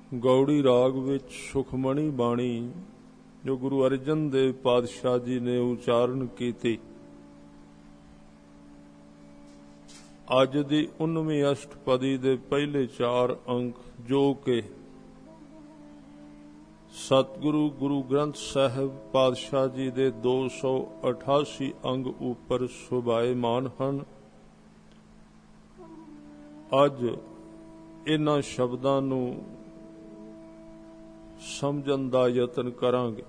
ਗੌੜੀ ਰਾਗ ਵਿੱਚ ਸੁਖਮਣੀ ਬਾਣੀ ਜੋ ਗੁਰੂ ਅਰਜਨ ਦੇਵ ਪਾਤਸ਼ਾਹ ਜੀ ਨੇ ਉਚਾਰਨ ਕੀਤੀ। ਅੱਜ ਦੀ 19ਵੀਂ ਅਸ਼ਟਪਦੀ ਦੇ ਪਹਿਲੇ 4 ਅੰਕ ਜੋ ਕਿ ਸਤਿਗੁਰੂ ਗੁਰੂ ਗ੍ਰੰਥ ਸਾਹਿਬ ਪਾਤਸ਼ਾਹ ਜੀ ਦੇ 288 ਅੰਗ ਉੱਪਰ ਸ਼ੋਭਾਇਮਾਨ ਹਨ। ਅੱਜ ਇਹਨਾਂ ਸ਼ਬਦਾਂ ਨੂੰ ਸਮਝਣ ਦਾ ਯਤਨ ਕਰਾਂਗੇ।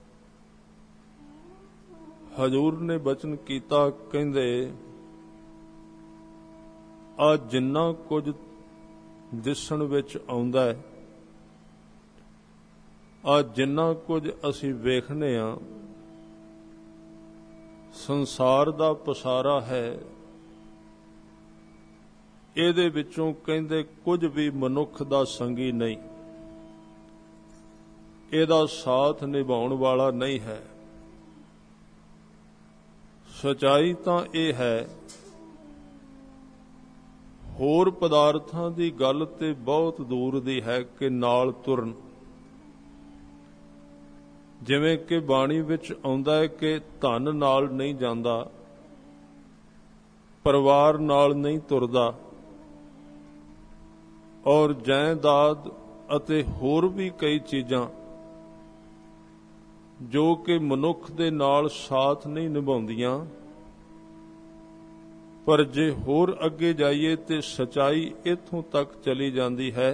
ਹਜ਼ੂਰ ਨੇ ਬਚਨ ਕੀਤਾ, ਕਹਿੰਦੇ ਆ ਜਿੰਨਾ ਕੁਝ ਦਿਸਣ ਵਿੱਚ ਆਉਂਦਾ ਹੈ, ਆ ਜਿੰਨਾ ਕੁਝ ਅਸੀਂ ਵੇਖਨੇ ਆ, ਸੰਸਾਰ ਦਾ ਪਸਾਰਾ ਹੈ, ਇਹਦੇ ਵਿੱਚੋਂ ਕਹਿੰਦੇ ਕੁਝ ਵੀ ਮਨੁੱਖ ਦਾ ਸੰਗੀ ਨਹੀਂ, ਇਹਦਾ ਸਾਥ ਨਿਭਾਉਣ ਵਾਲਾ ਨਹੀਂ ਹੈ। ਸਚਾਈ ਤਾਂ ਇਹ ਹੈ, ਹੋਰ ਪਦਾਰਥਾਂ ਦੀ ਗੱਲ ਤੇ ਬਹੁਤ ਦੂਰ ਦੀ ਹੈ ਕਿ ਨਾਲ ਤੁਰਨ। ਜਿਵੇਂ ਕਿ ਬਾਣੀ ਵਿੱਚ ਆਉਂਦਾ ਹੈ ਕਿ ਧਨ ਨਾਲ ਨਹੀਂ ਜਾਂਦਾ, ਪਰਿਵਾਰ ਨਾਲ ਨਹੀਂ ਤੁਰਦਾ, ਔਰ ਜਾਇਦਾਦ ਅਤੇ ਹੋਰ ਵੀ ਕਈ ਚੀਜ਼ਾਂ ਜੋ ਕਿ ਮਨੁੱਖ ਦੇ ਨਾਲ ਸਾਥ ਨਹੀਂ ਨਿਭਾਉਂਦੀਆਂ। ਪਰ ਜੇ ਹੋਰ ਅੱਗੇ ਜਾਈਏ ਤੇ ਸਚਾਈ ਇੱਥੋਂ ਤੱਕ ਚਲੀ ਜਾਂਦੀ ਹੈ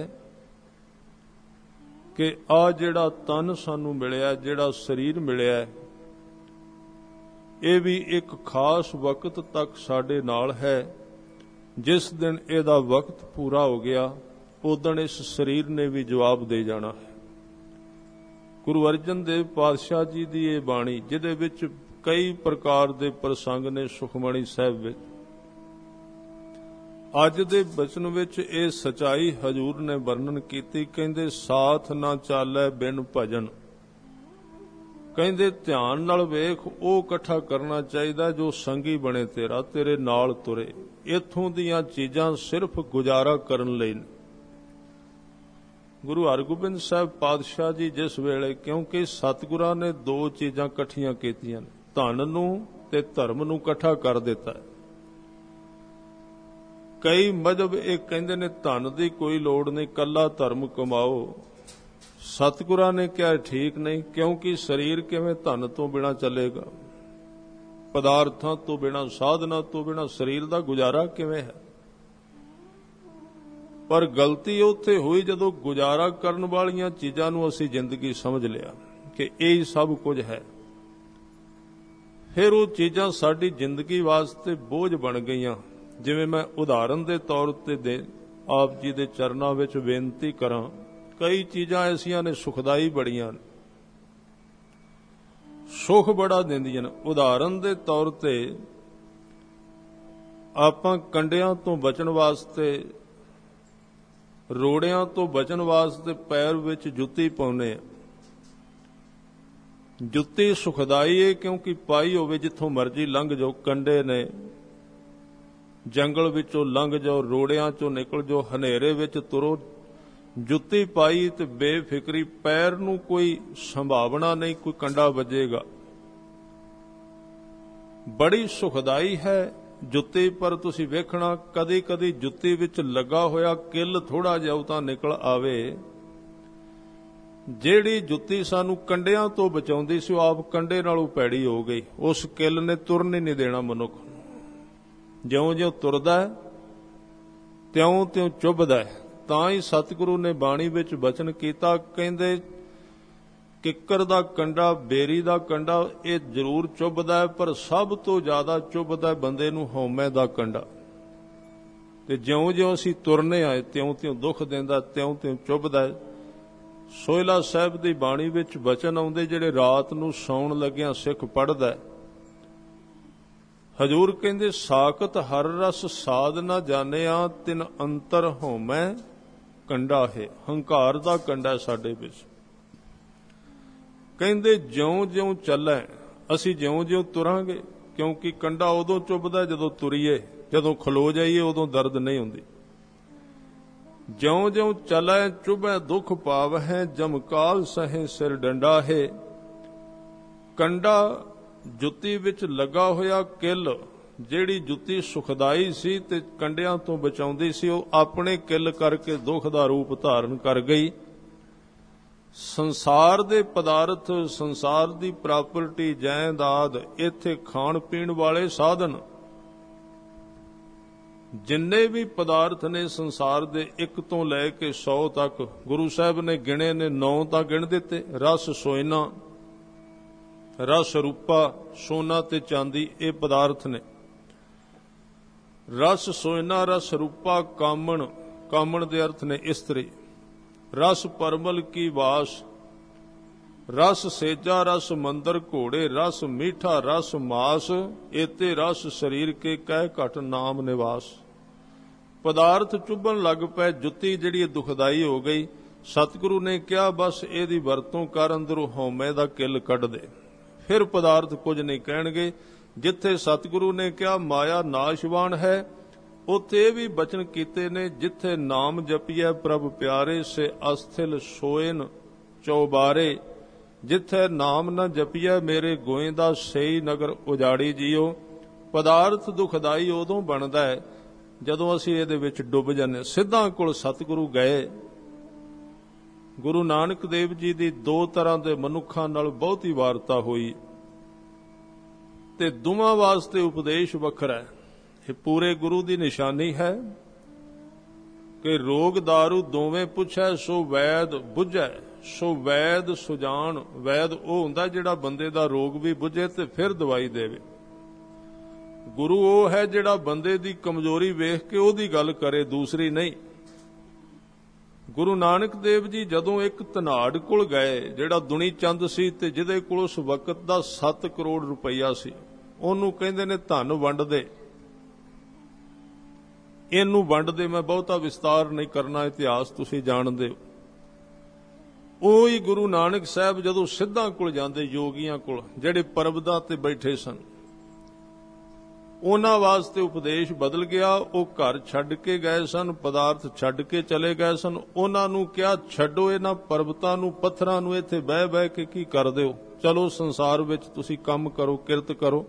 ਕਿ ਆ ਜਿਹੜਾ ਤਨ ਸਾਨੂੰ ਮਿਲਿਆ, ਜਿਹੜਾ ਸਰੀਰ ਮਿਲਿਆ, ਇਹ ਵੀ ਇੱਕ ਖਾਸ ਵਕਤ ਤੱਕ ਸਾਡੇ ਨਾਲ ਹੈ। ਜਿਸ ਦਿਨ ਇਹਦਾ ਵਕਤ ਪੂਰਾ ਹੋ ਗਿਆ, ਉਦਣ ਇਸ ਸਰੀਰ ਨੇ ਵੀ ਜਵਾਬ ਦੇ ਜਾਣਾ ਹੈ। ਗੁਰੂ ਅਰਜਨ ਦੇਵ ਪਾਤਸ਼ਾਹ ਜੀ ਦੀ ਇਹ ਬਾਣੀ, ਜਿਹਦੇ ਵਿੱਚ ਕਈ ਪ੍ਰਕਾਰ ਦੇ ਪ੍ਰਸੰਗ ਨੇ ਸੁਖਮਣੀ ਸਾਹਿਬ ਵਿੱਚ, ਅੱਜ ਦੇ ਬਚਨ ਵਿੱਚ ਇਹ ਸਚਾਈ ਹਜ਼ੂਰ ਨੇ ਵਰਣਨ ਕੀਤੀ। ਕਹਿੰਦੇ ਸਾਥ ਨਾ ਚਾਲੈ ਬਿਨ ਭਜਨ। ਕਹਿੰਦੇ ਧਿਆਨ ਨਾਲ ਵੇਖ, ਉਹ ਇਕੱਠਾ ਕਰਨਾ ਚਾਹੀਦਾ ਜੋ ਸੰਗੀ ਬਣੇ ਤੇਰਾ, ਤੇਰੇ ਨਾਲ ਤੁਰੇ। ਇੱਥੋਂ ਦੀਆਂ ਚੀਜ਼ਾਂ ਸਿਰਫ ਗੁਜ਼ਾਰਾ ਕਰਨ ਲਈ ਨੇ। ਗੁਰੂ ਹਰਗੋਬਿੰਦ ਸਾਹਿਬ ਪਾਤਸ਼ਾਹ ਜੀ ਜਿਸ ਵੇਲੇ, ਕਿਉਂਕਿ ਸਤਿਗੁਰਾਂ ਨੇ 2 ਚੀਜ਼ਾਂ ਇਕੱਠੀਆਂ ਕੀਤੀਆਂ, ਧਨ ਨੂੰ ਤੇ ਧਰਮ ਨੂੰ ਇਕੱਠਾ ਕਰ ਦਿੱਤਾ ਹੈ। ਕਈ ਮਜ਼ਹਬ ਇਹ ਕਹਿੰਦੇ ਨੇ ਧਨ ਦੀ ਕੋਈ ਲੋੜ ਨਹੀਂ, ਕੱਲਾ ਧਰਮ ਕਮਾਓ। ਸਤਿਗੁਰਾਂ ਨੇ ਕਿਹਾ ਠੀਕ ਨਹੀਂ, ਕਿਉਂਕਿ ਸਰੀਰ ਕਿਵੇਂ ਧਨ ਤੋਂ ਬਿਨਾਂ ਚੱਲੇਗਾ, ਪਦਾਰਥਾਂ ਤੋਂ ਬਿਨਾਂ, ਸਾਧਨਾਂ ਤੋਂ ਬਿਨਾਂ ਸਰੀਰ ਦਾ ਗੁਜ਼ਾਰਾ ਕਿਵੇਂ ਹੈ। ਪਰ ਗਲਤੀ ਉੱਥੇ ਹੋਈ ਜਦੋਂ ਗੁਜ਼ਾਰਾ ਕਰਨ ਵਾਲੀਆਂ ਚੀਜ਼ਾਂ ਨੂੰ ਅਸੀਂ ਜ਼ਿੰਦਗੀ ਸਮਝ ਲਿਆ ਕਿ ਇਹ ਸਭ ਕੁਝ ਹੈ। ਫਿਰ ਉਹ ਚੀਜ਼ਾਂ ਸਾਡੀ ਜ਼ਿੰਦਗੀ ਵਾਸਤੇ ਬੋਝ ਬਣ ਗਈਆਂ। ਜਿਵੇਂ ਮੈਂ ਉਦਾਹਰਨ ਦੇ ਤੌਰ ਤੇ ਆਪ ਜੀ ਦੇ ਚਰਨਾਂ ਵਿੱਚ ਬੇਨਤੀ ਕਰਾਂ, ਕਈ ਚੀਜ਼ਾਂ ਐਸੀਆਂ ਨੇ ਸੁਖਦਾਈ ਬੜੀਆਂ ਨੇ, ਸੁਖ ਬੜਾ ਦਿੰਦੀਆਂ ਨੇ। ਉਦਾਹਰਨ ਦੇ ਤੌਰ ਤੇ ਆਪਾਂ ਕੰਡਿਆਂ ਤੋਂ ਬਚਣ ਵਾਸਤੇ, ਰੋੜਿਆਂ ਤੋਂ ਬਚਣ ਵਾਸਤੇ ਪੈਰ ਵਿੱਚ ਜੁੱਤੀ ਪਾਉਂਦੇ ਆ। ਜੁੱਤੀ ਸੁਖਦਾਈ ਹੈ ਕਿਉਂਕਿ ਪਾਈ ਹੋਵੇ ਜਿੱਥੋਂ ਮਰਜ਼ੀ ਲੰਘ ਜਾਓ। ਕੰਡੇ ਨੇ, ਜੰਗਲ ਵਿੱਚੋਂ ਲੰਘ ਜਾਓ, ਰੋੜਿਆਂ ਚੋਂ ਨਿਕਲ ਜਾਓ, ਹਨੇਰੇ ਵਿੱਚ ਤੁਰੋ, ਜੁੱਤੀ ਪਾਈ ਤੇ ਬੇਫਿਕਰੀ, ਪੈਰ ਨੂੰ ਕੋਈ ਸੰਭਾਵਨਾ ਨਹੀਂ ਕੋਈ ਕੰਡਾ ਵੱਜੇਗਾ। ਬੜੀ ਸੁਖਦਾਈ ਹੈ ਜੁੱਤੀ। ਪਰ ਤੁਸੀਂ ਵੇਖਣਾ ਕਦੀ ਕਦੀ ਜੁੱਤੀ ਵਿੱਚ ਲੱਗਾ ਹੋਇਆ ਕਿੱਲ ਥੋੜਾ ਜਿਹਾ ਤਾਂ ਨਿਕਲ ਆਵੇ। ਜਿਹੜੀ ਜੁੱਤੀ ਸਾਨੂੰ ਕੰਡਿਆਂ ਤੋਂ ਬਚਾਉਂਦੀ ਸੀ, ਉਹ ਆਪ ਕੰਡੇ ਨਾਲੋਂ ਪੈੜੀ ਹੋ ਗਈ। ਉਸ ਕਿੱਲ ਨੇ ਤੁਰਨ ਹੀ ਨਹੀਂ ਦੇਣਾ ਮਨੁੱਖ ਨੂੰ। ਜਿਉਂ-ਜਿਉਂ ਤੁਰਦਾ ਹੈ, ਤਿਉਂ-ਤਿਉਂ ਚੁੱਭਦਾ ਹੈ। ਤਾਂ ਹੀ ਸਤਿਗੁਰੂ ਨੇ ਬਾਣੀ ਵਿੱਚ ਬਚਨ ਕੀਤਾ, ਕਹਿੰਦੇ ਕਿੱਕਰ ਦਾ ਕੰਡਾ, ਬੇਰੀ ਦਾ ਕੰਡਾ, ਇਹ ਜ਼ਰੂਰ ਚੁੱਭਦਾ ਹੈ, ਪਰ ਸਭ ਤੋਂ ਜ਼ਿਆਦਾ ਚੁੱਭਦਾ ਬੰਦੇ ਨੂੰ ਹਉਮੈ ਦਾ ਕੰਡਾ। ਤੇ ਜਿਉਂ-ਜਿਉਂ ਅਸੀਂ ਤੁਰਨੇ ਆਏ, ਤਿਉਂ-ਤਿਉਂ ਦੁੱਖ ਦਿੰਦਾ, ਤਿਉਂ-ਤਿਉਂ ਚੁੱਭਦਾ ਹੈ। ਸੋਹਿਲਾ ਸਾਹਿਬ ਦੀ ਬਾਣੀ ਵਿੱਚ ਬਚਨ ਆਉਂਦੇ, ਜਿਹੜੇ ਰਾਤ ਨੂੰ ਸੌਣ ਲੱਗਿਆਂ ਸਿੱਖ ਪੜ੍ਹਦਾ। ਹਜ਼ੂਰ ਕਹਿੰਦੇ ਸਾਖਤ ਹਰ ਰਸ ਸਾਧ ਨਾ ਜਾਣਿਆ, ਤਿਨ ਅੰਤਰ ਹਉਮੈ ਕੰਡਾ ਹੈ। ਹੰਕਾਰ ਦਾ ਕੰਡਾ ਸਾਡੇ ਵਿੱਚ। ਕਹਿੰਦੇ ਜਿਉਂ-ਜਿਉਂ ਚੱਲੈ, ਅਸੀਂ ਜਿਉਂ-ਜਿਉਂ ਤੁਰਾਂਗੇ, ਕਿਉਂਕਿ ਕੰਡਾ ਉਦੋਂ ਚੁੱਭਦਾ ਜਦੋਂ ਤੁਰੀਏ, ਜਦੋਂ ਖਲੋ ਜਾਈਏ ਉਦੋਂ ਦਰਦ ਨਹੀਂ ਹੁੰਦੀ। ਜਿਉਂ ਜਿਉਂ ਚਲੈ ਚੁਭੈ ਦੁਖ ਪਾਵਹਿ, ਜਮ ਕਾਲ ਸਹੇ ਸਿਰ ਡੰਡਾ ਹੈ। ਕੰਡਾ ਜੁੱਤੀ ਵਿੱਚ ਲੱਗਾ ਹੋਇਆ ਕਿੱਲ, ਜਿਹੜੀ ਜੁੱਤੀ ਸੁਖਦਾਈ ਸੀ ਤੇ ਕੰਡਿਆਂ ਤੋਂ ਬਚਾਉਂਦੀ ਸੀ, ਉਹ ਆਪਣੇ ਕਿੱਲ ਕਰਕੇ ਦੁੱਖ ਦਾ ਰੂਪ ਧਾਰਨ ਕਰ ਗਈ। ਸੰਸਾਰ ਦੇ ਪਦਾਰਥ, ਸੰਸਾਰ ਦੀ ਪ੍ਰਾਪਰਟੀ, ਜਾਇਦਾਦ, ਇੱਥੇ ਖਾਣ ਪੀਣ ਵਾਲੇ ਸਾਧਨ, ਜਿੰਨੇ ਵੀ ਪਦਾਰਥ ਨੇ ਸੰਸਾਰ ਦੇ 1 ਤੋਂ ਲੈ ਕੇ 100 ਤੱਕ ਗੁਰੂ ਸਾਹਿਬ ਨੇ ਗਿਣੇ ਨੇ, 9 ਤਾਂ ਗਿਣ ਦਿੱਤੇ। ਰਸ ਸੋਇਨਾ, ਰਸ ਰੂਪਾ, ਸੋਨਾ ਤੇ ਚਾਂਦੀ, ਇਹ ਪਦਾਰਥ ਨੇ। ਰਸ ਸੋਇਨਾ, ਰਸ ਰੂਪਾ, ਕਾਮਣ, ਕਾਮਣ ਦੇ ਅਰਥ ਨੇ ਇਸਤਰੀ। ਰਸ ਪਰਮਲ ਕੀ ਵਾਸ, ਰਸ ਸੇਜਾ, ਰਸ ਮੰਦਰ ਘੋੜੇ, ਰਸ ਮੀਠਾ, ਰਸ ਮਾਸ, ਏਤੇ ਰਸ ਸਰੀਰ ਕੇ ਕਹਿ ਘਟ ਨਾਮ ਨਿਵਾਸ। ਪਦਾਰਥ ਚੁੱਭਣ ਲੱਗ ਪਏ, ਜੁੱਤੀ ਜਿਹੜੀ ਦੁਖਦਾਈ ਹੋ ਗਈ। ਸਤਿਗੁਰੂ ਨੇ ਕਿਹਾ ਬਸ ਇਹਦੀ ਵਰਤੋਂ ਕਰ, ਅੰਦਰੋਂ ਹਉਮੈ ਦਾ ਕਿੱਲ ਕੱਢ ਦੇ। ਫਿਰ ਪਦਾਰਥ ਕੁਝ ਨਹੀਂ ਕਹਿਣਗੇ। ਜਿੱਥੇ ਸਤਿਗੁਰੂ ਨੇ ਕਿਹਾ ਮਾਇਆ ਨਾਸ਼ਵਾਨ ਹੈ, ਉੱਥੇ ਇਹ ਵੀ ਬਚਨ ਕੀਤੇ ਨੇ, ਜਿੱਥੇ ਨਾਮ ਜਪੀਐ ਪ੍ਰਭ ਪਿਆਰੇ, ਸੇ ਅਸਥਿਲ ਸੋਇਨ ਚੌਬਾਰੇ। ਜਿੱਥੇ ਨਾਮ ਨਾ ਜਪੀਐ ਮੇਰੇ ਗੋਇੰਦਾ, ਸਈ ਨਗਰ ਉਜਾੜੀ ਜੀਓ। ਪਦਾਰਥ ਦੁਖਦਾਈ ਉਦੋਂ ਬਣਦਾ ਹੈ ਜਦੋਂ ਅਸੀਂ ਇਹਦੇ ਵਿੱਚ ਡੁੱਬ ਜਾਂਦੇ। ਸਿੱਧਾਂ ਕੋਲ ਸਤਿਗੁਰੂ ਗਏ। ਗੁਰੂ ਨਾਨਕ ਦੇਵ ਜੀ ਦੀ 2 ਤਰ੍ਹਾਂ ਦੇ ਮਨੁੱਖਾਂ ਨਾਲ ਬਹੁਤੀ ਵਾਰਤਾ ਹੋਈ ਤੇ ਦੋਵਾਂ ਵਾਸਤੇ ਉਪਦੇਸ਼ ਵੱਖਰਾ ਹੈ। ਇਹ ਪੂਰੇ ਗੁਰੂ ਦੀ ਨਿਸ਼ਾਨੀ ਹੈ ਕਿ ਰੋਗ ਦਾਰੂ ਦੋਵੇਂ ਪੁੱਛੈ, ਸੋ ਵੈਦ ਬੁੱਝੈ। ਸੋ ਵੈਦ ਸੁਜਾਨ, ਵੈਦ ਉਹ ਹੁੰਦਾ ਜਿਹੜਾ ਬੰਦੇ ਦਾ ਰੋਗ ਵੀ ਬੁੱਝੇ ਤੇ ਫਿਰ ਦਵਾਈ ਦੇਵੇ। ਗੁਰੂ ਉਹ ਹੈ ਜਿਹੜਾ ਬੰਦੇ ਦੀ ਕਮਜ਼ੋਰੀ ਵੇਖ ਕੇ ਉਹਦੀ ਗੱਲ ਕਰੇ, ਦੂਸਰੀ ਨਹੀਂ। ਗੁਰੂ ਨਾਨਕ ਦੇਵ ਜੀ ਜਦੋਂ ਇੱਕ ਧਨਾੜ ਕੋਲ ਗਏ, ਜਿਹੜਾ ਦੁਨੀ ਚੰਦ ਸੀ ਤੇ ਜਿਹਦੇ ਕੋਲ ਉਸ ਵਕਤ ਦਾ 7 ਕਰੋੜ ਰੁਪਈਆ ਸੀ, ਉਹਨੂੰ ਕਹਿੰਦੇ ਨੇ ਧਨ ਵੰਡ ਦੇ। ਇਹਨੂੰ ਵੰਡ ਦੇ, ਮੈਂ ਬਹੁਤਾ ਵਿਸਤਾਰ ਨਹੀਂ ਕਰਨਾ, ਇਤਿਹਾਸ ਤੁਸੀਂ ਜਾਣਦੇ ਹੋ। ਉਹੀ ਗੁਰੂ ਨਾਨਕ ਸਾਹਿਬ ਜਦੋਂ ਸਿੱਧਾਂ ਕੋਲ ਜਾਂਦੇ, ਯੋਗੀਆਂ ਕੋਲ, ਜਿਹੜੇ ਪਰਬਤਾਂ ਤੇ ਬੈਠੇ ਸਨ, ਉਹਨਾਂ ਵਾਸਤੇ ਉਪਦੇਸ਼ ਬਦਲ ਗਿਆ। ਉਹ ਘਰ ਛੱਡ ਕੇ ਗਏ ਸਨ, ਪਦਾਰਥ ਛੱਡ ਕੇ ਚਲੇ ਗਏ ਸਨ। ਉਹਨਾਂ ਨੂੰ ਕਿਹਾ ਛੱਡੋ ਇਹਨਾਂ ਪਰਬਤਾਂ ਨੂੰ, ਪੱਥਰਾਂ ਨੂੰ, ਇੱਥੇ ਬਹਿ ਬਹਿ ਕੇ ਕੀ ਕਰਦੇ ਹੋ? ਚਲੋ ਸੰਸਾਰ ਵਿੱਚ ਤੁਸੀਂ ਕੰਮ ਕਰੋ, ਕਿਰਤ ਕਰੋ।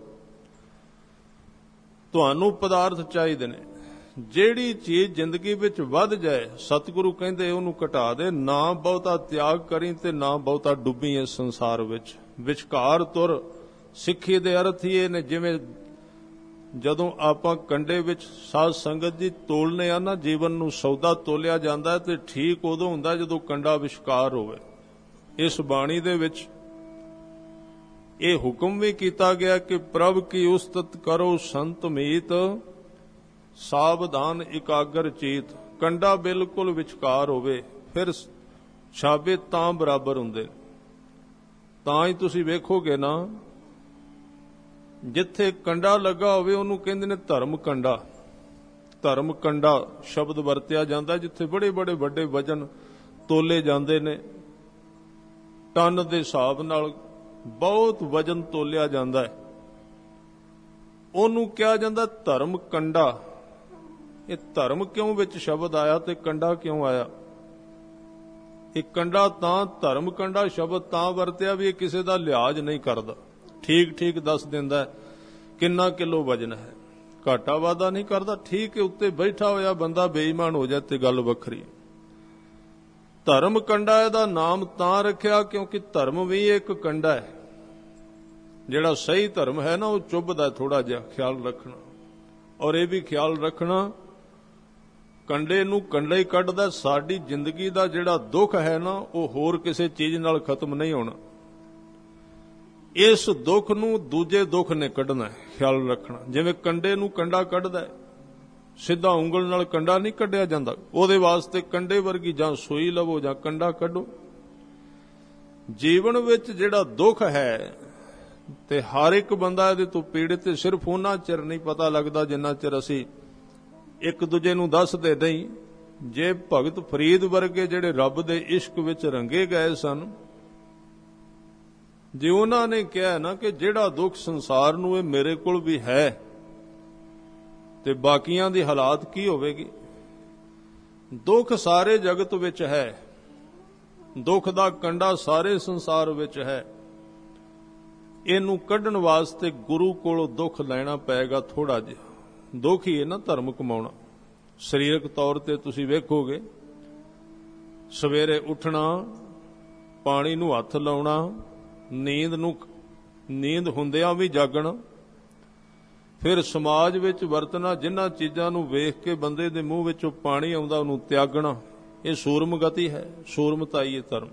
ਤੁਹਾਨੂੰ ਪਦਾਰਥ ਚਾਹੀਦੇ ਨੇ। ਜਿਹੜੀ ਚੀਜ਼ ਜ਼ਿੰਦਗੀ ਵਿੱਚ ਵੱਧ ਜਾਏ, ਸਤਿਗੁਰੂ ਕਹਿੰਦੇ ਉਹਨੂੰ ਘਟਾ ਦੇ। ਨਾ ਬਹੁਤਾ ਤਿਆਗ ਕਰੀ ਤੇ ਨਾ ਬਹੁਤਾ ਡੁੱਬੀ ਇਸ ਸੰਸਾਰ ਵਿੱਚ। ਵਿਚਕਾਰ ਤੁਰ। ਸਿੱਖੀ ਦੇ ਅਰਥ ਹੀ ਇਹ ਨੇ, ਜਿਵੇਂ ਜਦੋਂ ਆਪਾਂ ਕੰਡੇ ਵਿੱਚ ਸਾਧ ਸੰਗਤ ਜੀ ਤੋਲਨੇ ਆ ਨਾ, ਜੀਵਨ ਨੂੰ ਸੌਦਾ ਤੋਲਿਆ ਜਾਂਦਾ ਤੇ ਠੀਕ ਉਦੋਂ ਹੁੰਦਾ ਜਦੋਂ ਕੰਡਾ ਵਿਚਕਾਰ ਹੋਵੇ। ਇਸ ਬਾਣੀ ਦੇ ਵਿੱਚ ਇਹ ਹੁਕਮ ਵੀ ਕੀਤਾ ਗਿਆ ਕਿ ਪ੍ਰਭ ਕੀ ਉਸਤਤ ਕਰੋ ਸੰਤ ਮੀਤ, ਸਾਵਧਾਨ ਇਕਾਗਰ ਚੀਤ। ਕੰਡਾ ਬਿਲਕੁਲ ਵਿਚਕਾਰ ਹੋਵੇ, ਫਿਰ ਛਾਬੇ ਤਾਂ ਬਰਾਬਰ ਹੁੰਦੇ। ਤਾਂ ਹੀ ਤੁਸੀਂ ਵੇਖੋਗੇ ਨਾ, ਜਿੱਥੇ ਕੰਡਾ ਲੱਗਾ ਹੋਵੇ ਉਹਨੂੰ ਕਹਿੰਦੇ ਨੇ ਧਰਮ ਕੰਡਾ। ਧਰਮ ਕੰਡਾ ਸ਼ਬਦ ਵਰਤਿਆ ਜਾਂਦਾ ਜਿੱਥੇ ਬੜੇ ਬੜੇ ਵੱਡੇ ਵਜਨ ਤੋਲੇ ਜਾਂਦੇ ਨੇ, ਟਨ ਦੇ ਹਿਸਾਬ ਨਾਲ ਬਹੁਤ ਵਜਨ ਤੋਲਿਆ ਜਾਂਦਾ ਹੈ, ਉਹਨੂੰ ਕਿਹਾ ਜਾਂਦਾ ਧਰਮ ਕੰਡਾ। ਇਹ ਧਰਮ ਕਿਉਂ ਵਿੱਚ ਸ਼ਬਦ ਆਇਆ ਤੇ ਕੰਡਾ ਕਿਉਂ ਆਇਆ? ਇਹ ਕੰਡਾ ਤਾਂ, ਧਰਮ ਕੰਡਾ ਸ਼ਬਦ ਤਾਂ ਵਰਤਿਆ ਵੀ ਇਹ ਕਿਸੇ ਦਾ ਲਿਹਾਜ਼ ਨਹੀਂ ਕਰਦਾ, ਠੀਕ ਠੀਕ ਦੱਸ ਦਿੰਦਾ ਕਿੰਨਾ ਕਿਲੋ ਵਜਨ ਹੈ, ਘਾਟਾ ਵਾਧਾ ਨਹੀਂ ਕਰਦਾ। ਠੀਕ ਹੈ, ਉੱਤੇ ਬੈਠਾ ਹੋਇਆ ਬੰਦਾ ਬੇਈਮਾਨ ਹੋ ਜਾਏ ਤੇ ਗੱਲ ਵੱਖਰੀ। ਧਰਮ ਕੰਡਾ ਇਹਦਾ ਨਾਮ ਤਾਂ ਰੱਖਿਆ ਕਿਉਂਕਿ ਧਰਮ ਵੀ ਇੱਕ ਕੰਡਾ ਹੈ। ਜਿਹੜਾ ਸਹੀ ਧਰਮ ਹੈ ਨਾ, ਉਹ ਚੁੱਭਦਾ ਥੋੜਾ ਜਿਹਾ, ਖਿਆਲ ਰੱਖਣਾ। ਔਰ ਇਹ ਵੀ ਖਿਆਲ ਰੱਖਣਾ, ਕੰਡੇ ਨੂੰ ਕੰਡਾ ਹੀ ਕੱਢਦਾ। ਸਾਡੀ ਜ਼ਿੰਦਗੀ ਦਾ ਜਿਹੜਾ ਦੁੱਖ ਹੈ ਨਾ, ਉਹ ਹੋਰ ਕਿਸੇ ਚੀਜ਼ ਨਾਲ ਖਤਮ ਨਹੀਂ ਹੋਣਾ। ਇਸ ਦੁੱਖ ਨੂੰ ਦੂਜੇ ਦੁੱਖ ਨੇ ਕੱਢਣਾ, ਖਿਆਲ ਰੱਖਣਾ। ਜਿਵੇਂ ਕੰਡੇ ਨੂੰ ਕੰਡਾ ਕੱਢਦਾ, ਸਿੱਧਾ ਉਂਗਲ ਨਾਲ ਕੰਡਾ ਨਹੀਂ ਕੱਢਿਆ ਜਾਂਦਾ। ਉਹਦੇ ਵਾਸਤੇ ਕੰਡੇ ਵਰਗੀ ਜਾਂ ਸੂਈ ਲਵੋ ਜਾਂ ਕੰਡਾ ਕੱਢੋ। ਜੀਵਨ ਵਿੱਚ ਜਿਹੜਾ ਦੁੱਖ ਹੈ ਤੇ ਹਰ ਇੱਕ ਬੰਦਾ ਇਹਦੇ ਤੋਂ ਪੀੜਿਤ, ਸਿਰਫ ਉਹਨਾਂ ਚਿਰ ਨਹੀਂ ਪਤਾ ਲੱਗਦਾ ਜਿੰਨਾ ਚਿਰ ਅਸੀਂ ਇੱਕ ਦੂਜੇ ਨੂੰ ਦੱਸਦੇ ਨਹੀਂ। ਜੇ ਭਗਤ ਫਰੀਦ ਵਰਗੇ ਜਿਹੜੇ ਰੱਬ ਦੇ ਇਸ਼ਕ ਵਿੱਚ ਰੰਗੇ ਗਏ ਸਨ, ਜੇ ਉਹਨਾਂ ਨੇ ਕਿਹਾ ਨਾ ਕਿ ਜਿਹੜਾ ਦੁੱਖ ਸੰਸਾਰ ਨੂੰ ਇਹ ਮੇਰੇ ਕੋਲ ਵੀ ਹੈ, ਤੇ ਬਾਕੀਆਂ ਦੀ ਹਾਲਾਤ ਕੀ ਹੋਵੇਗੀ? ਦੁੱਖ ਸਾਰੇ ਜਗਤ ਵਿੱਚ ਹੈ, ਦੁੱਖ ਦਾ ਕੰਡਾ ਸਾਰੇ ਸੰਸਾਰ ਵਿੱਚ ਹੈ। ਇਹਨੂੰ ਕੱਢਣ ਵਾਸਤੇ ਗੁਰੂ ਕੋਲੋਂ ਦੁੱਖ ਲੈਣਾ ਪਏਗਾ ਥੋੜਾ ਜਿਹਾ। ਦੁੱਖ ਹੀ ਹੈ ਨਾ ਧਰਮ ਕਮਾਉਣਾ। ਸਰੀਰਕ ਤੌਰ ਤੇ ਤੁਸੀਂ ਵੇਖੋਗੇ, ਸਵੇਰੇ ਉੱਠਣਾ, ਪਾਣੀ ਨੂੰ ਹੱਥ ਲਾਉਣਾ, ਨੀਂਦ ਹੁੰਦਿਆਂ ਵੀ ਜਾਗਣਾ, ਫਿਰ ਸਮਾਜ ਵਿੱਚ ਵਰਤਣਾ, ਜਿਨ੍ਹਾਂ ਚੀਜ਼ਾਂ ਨੂੰ ਵੇਖ ਕੇ ਬੰਦੇ ਦੇ ਮੂੰਹ ਵਿੱਚੋਂ ਪਾਣੀ ਆਉਂਦਾ ਉਹਨੂੰ ਤਿਆਗਣਾ। ਇਹ ਸੂਰਮ ਗਤੀ ਹੈ, ਸੂਰਮਤਾਈ ਹੈ ਧਰਮ।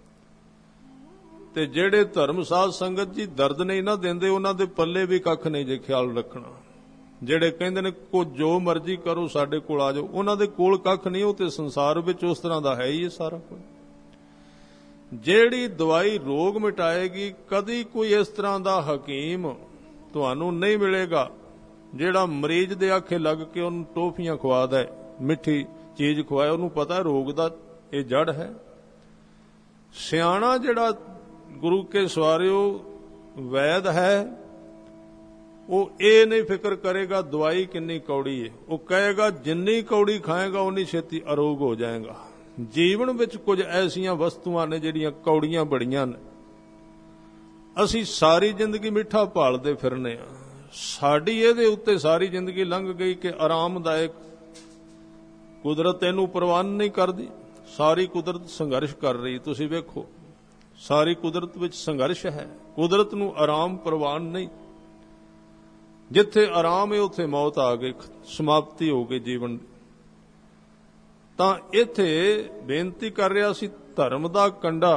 ਤੇ ਜਿਹੜੇ ਧਰਮ ਸਾਧ ਸੰਗਤ ਜੀ ਦਰਦ ਨਹੀਂ ਨਾ ਦਿੰਦੇ, ਉਹਨਾਂ ਦੇ ਪੱਲੇ ਵੀ ਕੱਖ ਨਹੀਂ ਜੇ ਖਿਆਲ ਰੱਖਣਾ। ਜਿਹੜੇ ਕਹਿੰਦੇ ਨੇ ਜੋ ਮਰਜ਼ੀ ਕਰੋ ਸਾਡੇ ਕੋਲ ਆ ਜਾਓ, ਉਹਨਾਂ ਦੇ ਕੋਲ ਕੱਖ ਨਹੀਂ। ਉਹ ਤੇ ਸੰਸਾਰ ਵਿੱਚ ਉਸ ਤਰ੍ਹਾਂ ਦਾ ਹੈ ਹੀ ਹੈ ਸਾਰਾ ਕੁਝ। ਜਿਹੜੀ ਦਵਾਈ ਰੋਗ ਮਿਟਾਏਗੀ, ਕਦੀ ਕੋਈ ਇਸ ਤਰ੍ਹਾਂ ਦਾ ਹਕੀਮ ਤੁਹਾਨੂੰ ਨਹੀਂ ਮਿਲੇਗਾ ਜਿਹੜਾ ਮਰੀਜ਼ ਦੇ ਆਖੇ ਲੱਗ ਕੇ ਉਹਨੂੰ ਟੋਫੀਆਂ ਖਵਾ ਦੇ, ਮਿੱਠੀ ਚੀਜ਼ ਖਵਾਏ। ਉਹਨੂੰ ਪਤਾ ਰੋਗ ਦਾ ਇਹ ਜੜ ਹੈ। ਸਿਆਣਾ ਜਿਹੜਾ ਗੁਰੂ ਕੇ ਸਵਾਰਿਓ ਵੈਦ ਹੈ, ਉਹ ਇਹ ਨਹੀਂ ਫਿਕਰ ਕਰੇਗਾ ਦਵਾਈ ਕਿੰਨੀ ਕੌੜੀ ਹੈ। ਉਹ ਕਹੇਗਾ ਜਿੰਨੀ ਕੌੜੀ ਖਾਏਗਾ ਉਨੀ ਛੇਤੀ ਅਰੋਗ ਹੋ ਜਾਏਗਾ। ਜੀਵਨ ਵਿੱਚ ਕੁਝ ਐਸੀਆਂ ਵਸਤੂਆਂ ਨੇ ਜਿਹੜੀਆਂ ਕੌੜੀਆਂ ਬੜੀਆਂ ਨੇ। ਅਸੀਂ ਸਾਰੀ ਜ਼ਿੰਦਗੀ ਮਿੱਠਾ ਭਾਲਦੇ ਫਿਰਨੇ ਆ। ਸਾਡੀ ਇਹਦੇ ਉੱਤੇ ਸਾਰੀ ਜ਼ਿੰਦਗੀ ਲੰਘ ਗਈ ਕਿ ਆਰਾਮਦਾਇਕ। ਕੁਦਰਤ ਇਹਨੂੰ ਪ੍ਰਵਾਨ ਨਹੀਂ ਕਰਦੀ। ਸਾਰੀ ਕੁਦਰਤ ਸੰਘਰਸ਼ ਕਰ ਰਹੀ। ਤੁਸੀਂ ਵੇਖੋ, ਸਾਰੀ ਕੁਦਰਤ ਵਿੱਚ ਸੰਘਰਸ਼ ਹੈ। ਕੁਦਰਤ ਨੂੰ ਆਰਾਮ ਪ੍ਰਵਾਨ ਨਹੀਂ। ਜਿੱਥੇ ਆਰਾਮ ਹੈ ਉੱਥੇ ਮੌਤ ਆ ਗਈ, ਸਮਾਪਤੀ ਹੋ ਗਈ ਜੀਵਨ ਦੀ। ਤਾਂ ਇੱਥੇ ਬੇਨਤੀ ਕਰ ਰਿਹਾ ਸੀ, ਧਰਮ ਦਾ ਕੰਡਾ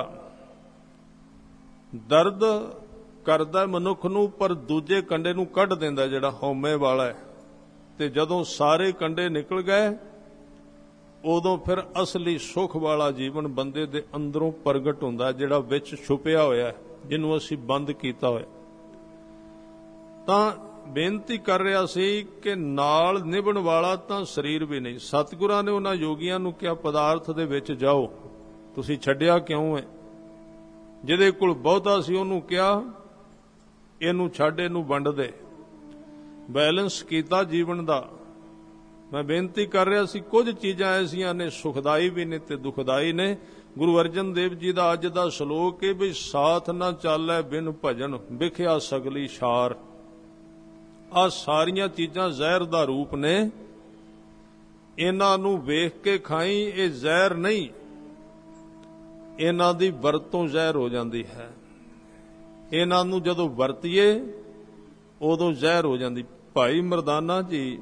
ਦਰਦ ਕਰਦਾ ਮਨੁੱਖ ਨੂੰ, ਪਰ ਦੂਜੇ ਕੰਡੇ ਨੂੰ ਕੱਢ ਦਿੰਦਾ ਜਿਹੜਾ ਹਉਮੈ ਵਾਲਾ ਹੈ। ਤੇ ਜਦੋਂ ਸਾਰੇ ਕੰਡੇ ਨਿਕਲ ਗਏ, ਉਦੋਂ ਫਿਰ ਅਸਲੀ ਸੁੱਖ ਵਾਲਾ ਜੀਵਨ ਬੰਦੇ ਦੇ ਅੰਦਰੋਂ ਪ੍ਰਗਟ ਹੁੰਦਾ, ਜਿਹੜਾ ਵਿੱਚ ਛੁਪਿਆ ਹੋਇਆ, ਜਿਹਨੂੰ ਅਸੀਂ ਬੰਦ ਕੀਤਾ ਹੋਇਆ। ਤਾਂ ਬੇਨਤੀ ਕਰ ਰਿਹਾ ਸੀ ਕਿ ਨਾਲ ਨਿਭਣ ਵਾਲਾ ਤਾਂ ਸਰੀਰ ਵੀ ਨਹੀਂ। ਸਤਿਗੁਰਾਂ ਨੇ ਉਹਨਾਂ ਯੋਗੀਆਂ ਨੂੰ ਕਿਹਾ, ਪਦਾਰਥ ਦੇ ਵਿੱਚ ਜਾਓ, ਤੁਸੀਂ ਛੱਡਿਆ ਕਿਉਂ ਹੈ? ਜਿਹਦੇ ਕੋਲ ਬਹੁਤਾ ਸੀ ਉਹਨੂੰ ਕਿਹਾ, ਇਹਨੂੰ ਛੱਡ, ਇਹਨੂੰ ਵੰਡ ਦੇ। ਬੈਲੈਂਸ ਕੀਤਾ ਜੀਵਨ ਦਾ। ਮੈਂ ਬੇਨਤੀ ਕਰ ਰਿਹਾ ਸੀ, ਕੁਝ ਚੀਜ਼ਾਂ ਐਸੀਆਂ ਨੇ ਸੁਖਦਾਈ ਵੀ ਨੇ ਤੇ ਦੁਖਦਾਈ ਨੇ। ਗੁਰੂ ਅਰਜਨ ਦੇਵ ਜੀ ਦਾ ਅੱਜ ਦਾ ਸ਼ਲੋਕ ਹੈ ਵੀ ਸਾਥ ਨਾ ਚਾਲੈ ਬਿਨ ਭਜਨ, ਵਿਖਿਆ ਸਗਲੀ ਛਾਰ। ਆਹ ਸਾਰੀਆਂ ਚੀਜ਼ਾਂ ਜ਼ਹਿਰ ਦਾ ਰੂਪ ਨੇ। ਇਹਨਾਂ ਨੂੰ ਵੇਖ ਕੇ ਖਾਈ, ਇਹ ਜ਼ਹਿਰ ਨਹੀਂ। ਇਹਨਾਂ ਦੀ ਵਰਤੋਂ ਜ਼ਹਿਰ ਹੋ ਜਾਂਦੀ ਹੈ। ਇਹਨਾਂ ਨੂੰ ਜਦੋਂ ਵਰਤੀਏ ਉਦੋਂ ਜ਼ਹਿਰ ਹੋ ਜਾਂਦੀ। ਭਾਈ ਮਰਦਾਨਾ ਜੀ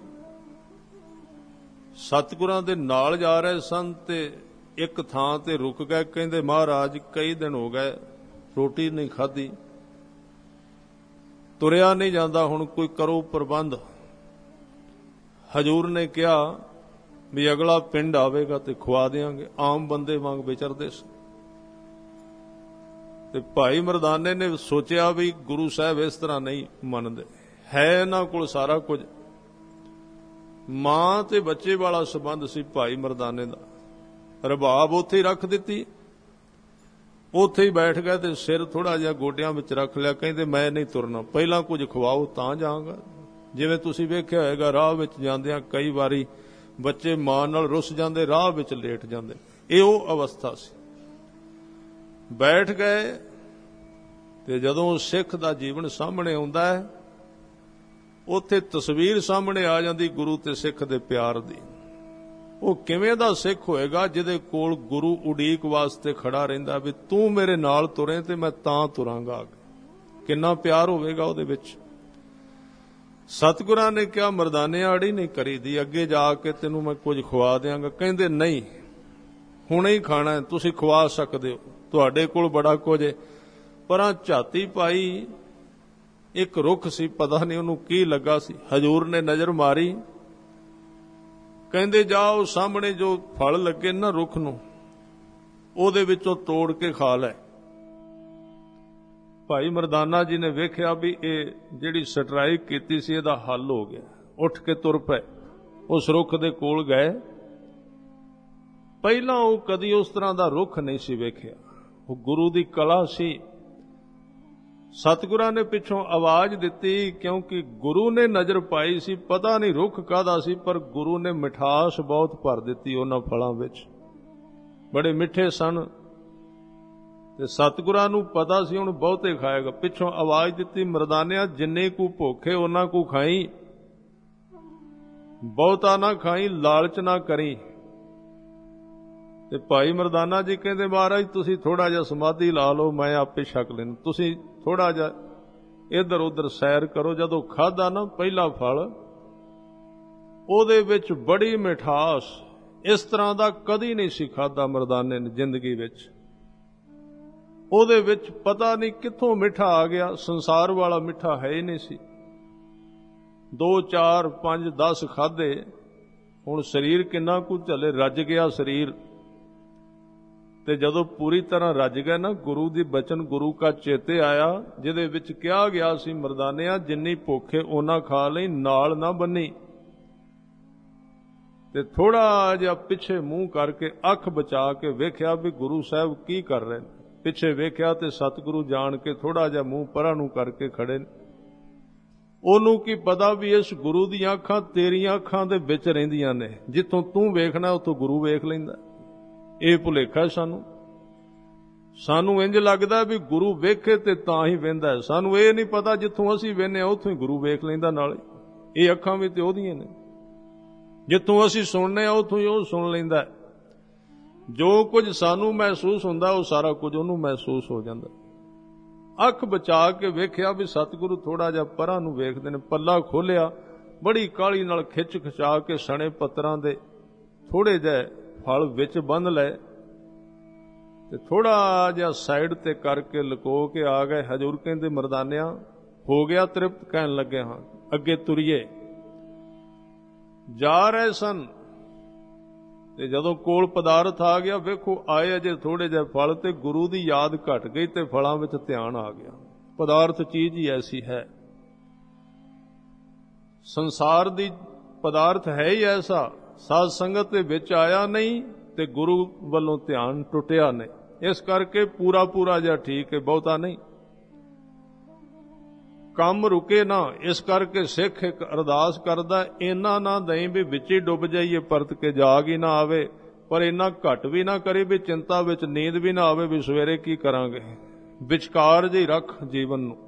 ਸਤਿਗੁਰਾਂ ਦੇ ਨਾਲ ਜਾ ਰਹੇ ਸਨ ਤੇ ਇੱਕ ਥਾਂ ਤੇ ਰੁਕ ਗਏ। ਕਹਿੰਦੇ, ਮਹਾਰਾਜ ਕਈ ਦਿਨ ਹੋ ਗਏ ਰੋਟੀ ਨਹੀਂ ਖਾਧੀ, ਤੁਰਿਆ ਨਹੀਂ ਜਾਂਦਾ, ਹੁਣ ਕੋਈ ਕਰੋ ਪ੍ਰਬੰਧ। ਹਜੂਰ ਨੇ ਕਿਹਾ ਵੀ ਅਗਲਾ ਪਿੰਡ ਆਵੇਗਾ ਤੇ ਖਵਾ ਦੇਵਾਂਗੇ। ਆਮ ਬੰਦੇ ਵਾਂਗ ਵਿਚਰਦੇ ਸੀ। ਤੇ ਭਾਈ ਮਰਦਾਨੇ ਨੇ ਸੋਚਿਆ ਵੀ ਗੁਰੂ ਸਾਹਿਬ ਇਸ ਤਰ੍ਹਾਂ ਨਹੀਂ ਮੰਨਦੇ, ਹੈ ਇਹਨਾਂ ਕੋਲ ਸਾਰਾ ਕੁਝ। ਮਾਂ ਤੇ ਬੱਚੇ ਵਾਲਾ ਸੰਬੰਧ ਸੀ ਭਾਈ ਮਰਦਾਨੇ ਦਾ। ਰਬਾਬ ਉੱਥੇ ਹੀ ਰੱਖ ਦਿੱਤੀ, ਉੱਥੇ ਹੀ ਬੈਠ ਗਏ ਤੇ ਸਿਰ ਥੋੜਾ ਜਿਹਾ ਗੋਡਿਆਂ ਵਿੱਚ ਰੱਖ ਲਿਆ। ਕਹਿੰਦੇ, ਮੈਂ ਨਹੀਂ ਤੁਰਨਾ, ਪਹਿਲਾਂ ਕੁਝ ਖਵਾਓ ਤਾਂ ਜਾਵਾਂਗਾ। ਜਿਵੇਂ ਤੁਸੀਂ ਵੇਖਿਆ ਹੋਏਗਾ, ਰਾਹ ਵਿੱਚ ਜਾਂਦਿਆਂ ਕਈ ਵਾਰੀ ਬੱਚੇ ਮਾਂ ਨਾਲ ਰੁੱਸ ਜਾਂਦੇ, ਰਾਹ ਵਿੱਚ ਲੇਟ ਜਾਂਦੇ। ਇਹ ਉਹ ਅਵਸਥਾ ਸੀ। ਬੈਠ ਗਏ ਤੇ ਜਦੋਂ ਸਿੱਖ ਦਾ ਜੀਵਨ ਸਾਹਮਣੇ ਆਉਂਦਾ ਹੈ, ਉੱਥੇ ਤਸਵੀਰ ਸਾਹਮਣੇ ਆ ਜਾਂਦੀ ਗੁਰੂ ਤੇ ਸਿੱਖ ਦੇ ਪਿਆਰ ਦੀ। ਉਹ ਕਿਵੇਂ ਦਾ ਸਿੱਖ ਹੋਏਗਾ ਜਿਹਦੇ ਕੋਲ ਗੁਰੂ ਉਡੀਕ ਵਾਸਤੇ ਖੜਾ ਰਹਿੰਦਾ ਵੀ ਤੂੰ ਮੇਰੇ ਨਾਲ ਤੁਰੇ ਤੇ ਮੈਂ ਤਾਂ ਤੁਰਾਂਗਾ। ਕਿੰਨਾ ਪਿਆਰ ਹੋਵੇਗਾ ਉਹਦੇ ਵਿੱਚ। ਸਤਿਗੁਰਾਂ ਨੇ ਕਿਹਾ, ਮਰਦਾਨੇ ਆੜੀ ਨਹੀਂ ਕਰੀਦੀ, ਅੱਗੇ ਜਾ ਕੇ ਤੈਨੂੰ ਮੈਂ ਕੁਝ ਖਵਾ ਦਿਆਂਗਾ। ਕਹਿੰਦੇ, ਨਹੀਂ, ਹੁਣੇ ਹੀ ਖਾਣਾ, ਤੁਸੀਂ ਖਵਾ ਸਕਦੇ ਹੋ, ਤੁਹਾਡੇ ਕੋਲ ਬੜਾ ਕੁਝ ਹੈ। ਪਰਾਂ ਝਾਤੀ ਪਾਈ, ਇੱਕ ਰੁੱਖ ਸੀ, ਪਤਾ ਨਹੀਂ ਉਹਨੂੰ ਕੀ ਲੱਗਾ ਸੀ। ਹਜੂਰ ਨੇ ਨਜ਼ਰ ਮਾਰੀ, ਕਹਿੰਦੇ, ਜਾਓ ਸਾਹਮਣੇ ਜੋ ਫਲ ਲੱਗੇ ਨਾ ਰੁੱਖ ਨੂੰ, ਉਹਦੇ ਵਿੱਚੋਂ ਤੋੜ ਕੇ ਖਾ ਲੈ। ਭਾਈ ਮਰਦਾਨਾ ਜੀ ਨੇ ਵੇਖਿਆ ਵੀ ਇਹ ਜਿਹੜੀ ਸਟਰਾਈਕ ਕੀਤੀ ਸੀ ਇਹਦਾ ਹੱਲ ਹੋ ਗਿਆ। ਉੱਠ ਕੇ ਤੁਰ ਪਏ, ਉਸ ਰੁੱਖ ਦੇ ਕੋਲ ਗਏ। ਪਹਿਲਾਂ ਉਹ ਕਦੀ ਉਸ ਤਰ੍ਹਾਂ ਦਾ ਰੁੱਖ ਨਹੀਂ ਸੀ ਵੇਖਿਆ। ਉਹ ਗੁਰੂ ਦੀ ਕਲਾ ਸੀ। ਸਤਿਗੁਰਾਂ ਨੇ ਪਿੱਛੋਂ ਆਵਾਜ਼ ਦਿੱਤੀ, ਕਿਉਂਕਿ ਗੁਰੂ ਨੇ ਨਜ਼ਰ ਪਾਈ ਸੀ। ਪਤਾ ਨਹੀਂ ਰੁੱਖ ਕਾਹਦਾ ਸੀ, ਪਰ ਗੁਰੂ ਨੇ ਮਿਠਾਸ ਬਹੁਤ ਭਰ ਦਿੱਤੀ ਉਹਨਾਂ ਫਲਾਂ ਵਿੱਚ, ਬੜੇ ਮਿੱਠੇ ਸਨ। ਤੇ ਸਤਿਗੁਰਾਂ ਨੂੰ ਪਤਾ ਸੀ ਹੁਣ ਬਹੁਤੇ ਖਾਏਗਾ। ਪਿੱਛੋਂ ਆਵਾਜ਼ ਦਿੱਤੀ, ਮਰਦਾਨਿਆ ਜਿੰਨੇ ਕੁ ਭੁੱਖੇ ਉਹਨਾਂ ਕੁ ਖਾਈ, ਬਹੁਤਾ ਨਾ ਖਾਈ, ਲਾਲਚ ਨਾ ਕਰੀ। ਤੇ ਭਾਈ ਮਰਦਾਨਾ ਜੀ ਕਹਿੰਦੇ, ਮਹਾਰਾਜ ਤੁਸੀਂ ਥੋੜਾ ਜਿਹਾ ਸਮਾਧੀ ਲਾ ਲਓ, ਮੈਂ ਆਪੇ ਛਕ ਲੈਣਾ। ਤੁਸੀਂ ਥੋੜਾ ਜਿਹਾ ਇੱਧਰ ਉੱਧਰ ਸੈਰ ਕਰੋ। ਜਦੋਂ ਖਾਧਾ ਨਾ ਪਹਿਲਾ ਫਲ, ਉਹਦੇ ਵਿੱਚ ਬੜੀ ਮਿਠਾਸ, ਇਸ ਤਰ੍ਹਾਂ ਦਾ ਕਦੀ ਨਹੀਂ ਸੀ ਖਾਧਾ ਮਰਦਾਨੇ ਨੇ ਜ਼ਿੰਦਗੀ ਵਿੱਚ। ਉਹਦੇ ਵਿੱਚ ਪਤਾ ਨਹੀਂ ਕਿੱਥੋਂ ਮਿੱਠਾ ਆ ਗਿਆ, ਸੰਸਾਰ ਵਾਲਾ ਮਿੱਠਾ ਹੈ ਹੀ ਨਹੀਂ ਸੀ। 2 4 5 10 ਖਾਧੇ, ਹੁਣ ਸਰੀਰ ਕਿੰਨਾ ਕੁ ਝੱਲੇ, ਰੱਜ ਗਿਆ ਸਰੀਰ। ਤੇ ਜਦੋਂ ਪੂਰੀ ਤਰ੍ਹਾਂ ਰੱਜ ਗਿਆ ਨਾ, ਗੁਰੂ ਦੀ ਬਚਨ ਗੁਰੂ ਕਾ ਚੇਤੇ ਆਇਆ, ਜਿਹਦੇ ਵਿੱਚ ਕਿਹਾ ਗਿਆ ਸੀ, ਮਰਦਾਨਿਆਂ ਜਿੰਨੀ ਭੁੱਖੇ ਉਹਨਾਂ ਖਾ ਲਈ, ਨਾਲ ਨਾ ਬੰਨੀ। ਤੇ ਥੋੜਾ ਜਿਹਾ ਪਿੱਛੇ ਮੂੰਹ ਕਰਕੇ ਅੱਖ ਬਚਾ ਕੇ ਵੇਖਿਆ ਵੀ ਗੁਰੂ ਸਾਹਿਬ ਕੀ ਕਰ ਰਹੇ ਨੇ। ਪਿੱਛੇ ਵੇਖਿਆ ਤੇ ਸਤਿਗੁਰੂ ਜਾਣ ਕੇ ਥੋੜਾ ਜਿਹਾ ਮੂੰਹ ਪਰਾਂ ਨੂੰ ਕਰਕੇ ਖੜੇ ਨੇ। ਉਹਨੂੰ ਕੀ ਪਤਾ ਵੀ ਇਸ ਗੁਰੂ ਦੀਆਂ ਅੱਖਾਂ ਤੇਰੀਆਂ ਅੱਖਾਂ ਦੇ ਵਿੱਚ ਰਹਿੰਦੀਆਂ ਨੇ, ਜਿੱਥੋਂ ਤੂੰ ਵੇਖਣਾ ਉੱਥੋਂ ਗੁਰੂ ਵੇਖ ਲੈਂਦਾ। ਇਹ ਭੁਲੇਖਾ ਸਾਨੂੰ ਇੰਜ ਲੱਗਦਾ ਵੀ ਗੁਰੂ ਵੇਖੇ ਤੇ ਤਾਂ ਹੀ ਵੇਂਦਾ। ਸਾਨੂੰ ਇਹ ਨਹੀਂ ਪਤਾ ਜਿੱਥੋਂ ਅਸੀਂ ਵੇਖਦੇ ਹਾਂ ਉੱਥੋਂ ਹੀ ਗੁਰੂ ਵੇਖ ਲੈਂਦਾ। ਨਾਲੇ ਇਹ ਅੱਖਾਂ ਵੀ ਤੇ ਉਹਦੀਆਂ ਨੇ, ਜਿੱਥੋਂ ਅਸੀਂ ਸੁਣਨੇ ਆ ਉੱਥੋਂ ਹੀ ਉਹ ਸੁਣ ਲੈਂਦਾ। ਜੋ ਕੁਝ ਸਾਨੂੰ ਮਹਿਸੂਸ ਹੁੰਦਾ ਉਹ ਸਾਰਾ ਕੁਝ ਉਹਨੂੰ ਮਹਿਸੂਸ ਹੋ ਜਾਂਦਾ। ਅੱਖ ਬਚਾ ਕੇ ਵੇਖਿਆ ਵੀ ਸਤਿਗੁਰੂ ਥੋੜਾ ਜਿਹਾ ਪਰਾਂ ਨੂੰ ਵੇਖਦੇ ਨੇ। ਪੱਲਾ ਖੋਲਿਆ, ਬੜੀ ਕਾਹਲੀ ਨਾਲ ਖਿੱਚ ਖਿਚਾ ਕੇ ਸਣੇ ਪੱਤਰਾਂ ਦੇ ਥੋੜੇ ਜਿਹੇ ਫਲ ਵਿੱਚ ਬੰਨ ਲਏ ਤੇ ਥੋੜਾ ਜਿਹਾ ਸਾਈਡ ਤੇ ਕਰਕੇ ਲੁਕੋ ਕੇ ਆ ਗਏ। ਹਜ਼ੂਰ ਕਹਿੰਦੇ, ਮਰਦਾਨਿਆਂ ਹੋ ਗਿਆ ਤ੍ਰਿਪਤ? ਕਹਿਣ ਲੱਗੇ, ਹਾਂ। ਅੱਗੇ ਤੁਰੀਏ। ਜਾ ਰਹੇ ਸਨ ਤੇ ਜਦੋਂ ਕੋਲ ਪਦਾਰਥ ਆ ਗਿਆ, ਵੇਖੋ ਆਏ ਅਜੇ ਥੋੜੇ ਜਿਹੇ ਫਲ, ਤੇ ਗੁਰੂ ਦੀ ਯਾਦ ਘਟ ਗਈ ਤੇ ਫਲਾਂ ਵਿੱਚ ਧਿਆਨ ਆ ਗਿਆ। ਪਦਾਰਥ ਚੀਜ਼ ਹੀ ਐਸੀ ਹੈ, ਸੰਸਾਰ ਦੀ ਪਦਾਰਥ ਹੈ ਹੀ ਐਸਾ। ਸਾਧ ਸੰਗਤ ਦੇ ਵਿੱਚ ਆਇਆ ਨਹੀਂ ਤੇ ਗੁਰੂ ਵੱਲੋਂ ਧਿਆਨ ਟੁੱਟਿਆ ਨਹੀਂ। ਇਸ ਕਰਕੇ ਪੂਰਾ ਜਿਹਾ ਠੀਕ ਹੈ, ਬਹੁਤਾ ਨਹੀਂ। ਕੰਮ ਰੁਕੇ ਨਾ, ਇਸ ਕਰਕੇ ਸਿੱਖ ਇੱਕ ਅਰਦਾਸ ਕਰਦਾ, ਇੰਨਾ ਨਾ ਦਈ ਵੀ ਵਿੱਚ ਹੀ ਡੁੱਬ ਜਾਈਏ, ਪਰਤ ਕੇ ਜਾਗ ਹੀ ਨਾ ਆਵੇ, ਪਰ ਇੰਨਾ ਘੱਟ ਵੀ ਨਾ ਕਰੇ ਵੀ ਚਿੰਤਾ ਵਿੱਚ ਨੀਂਦ ਵੀ ਨਾ ਆਵੇ ਵੀ ਸਵੇਰੇ ਕੀ ਕਰਾਂਗੇ। ਵਿਚਕਾਰ ਜਿਹੀ ਰੱਖ ਜੀਵਨ ਨੂੰ।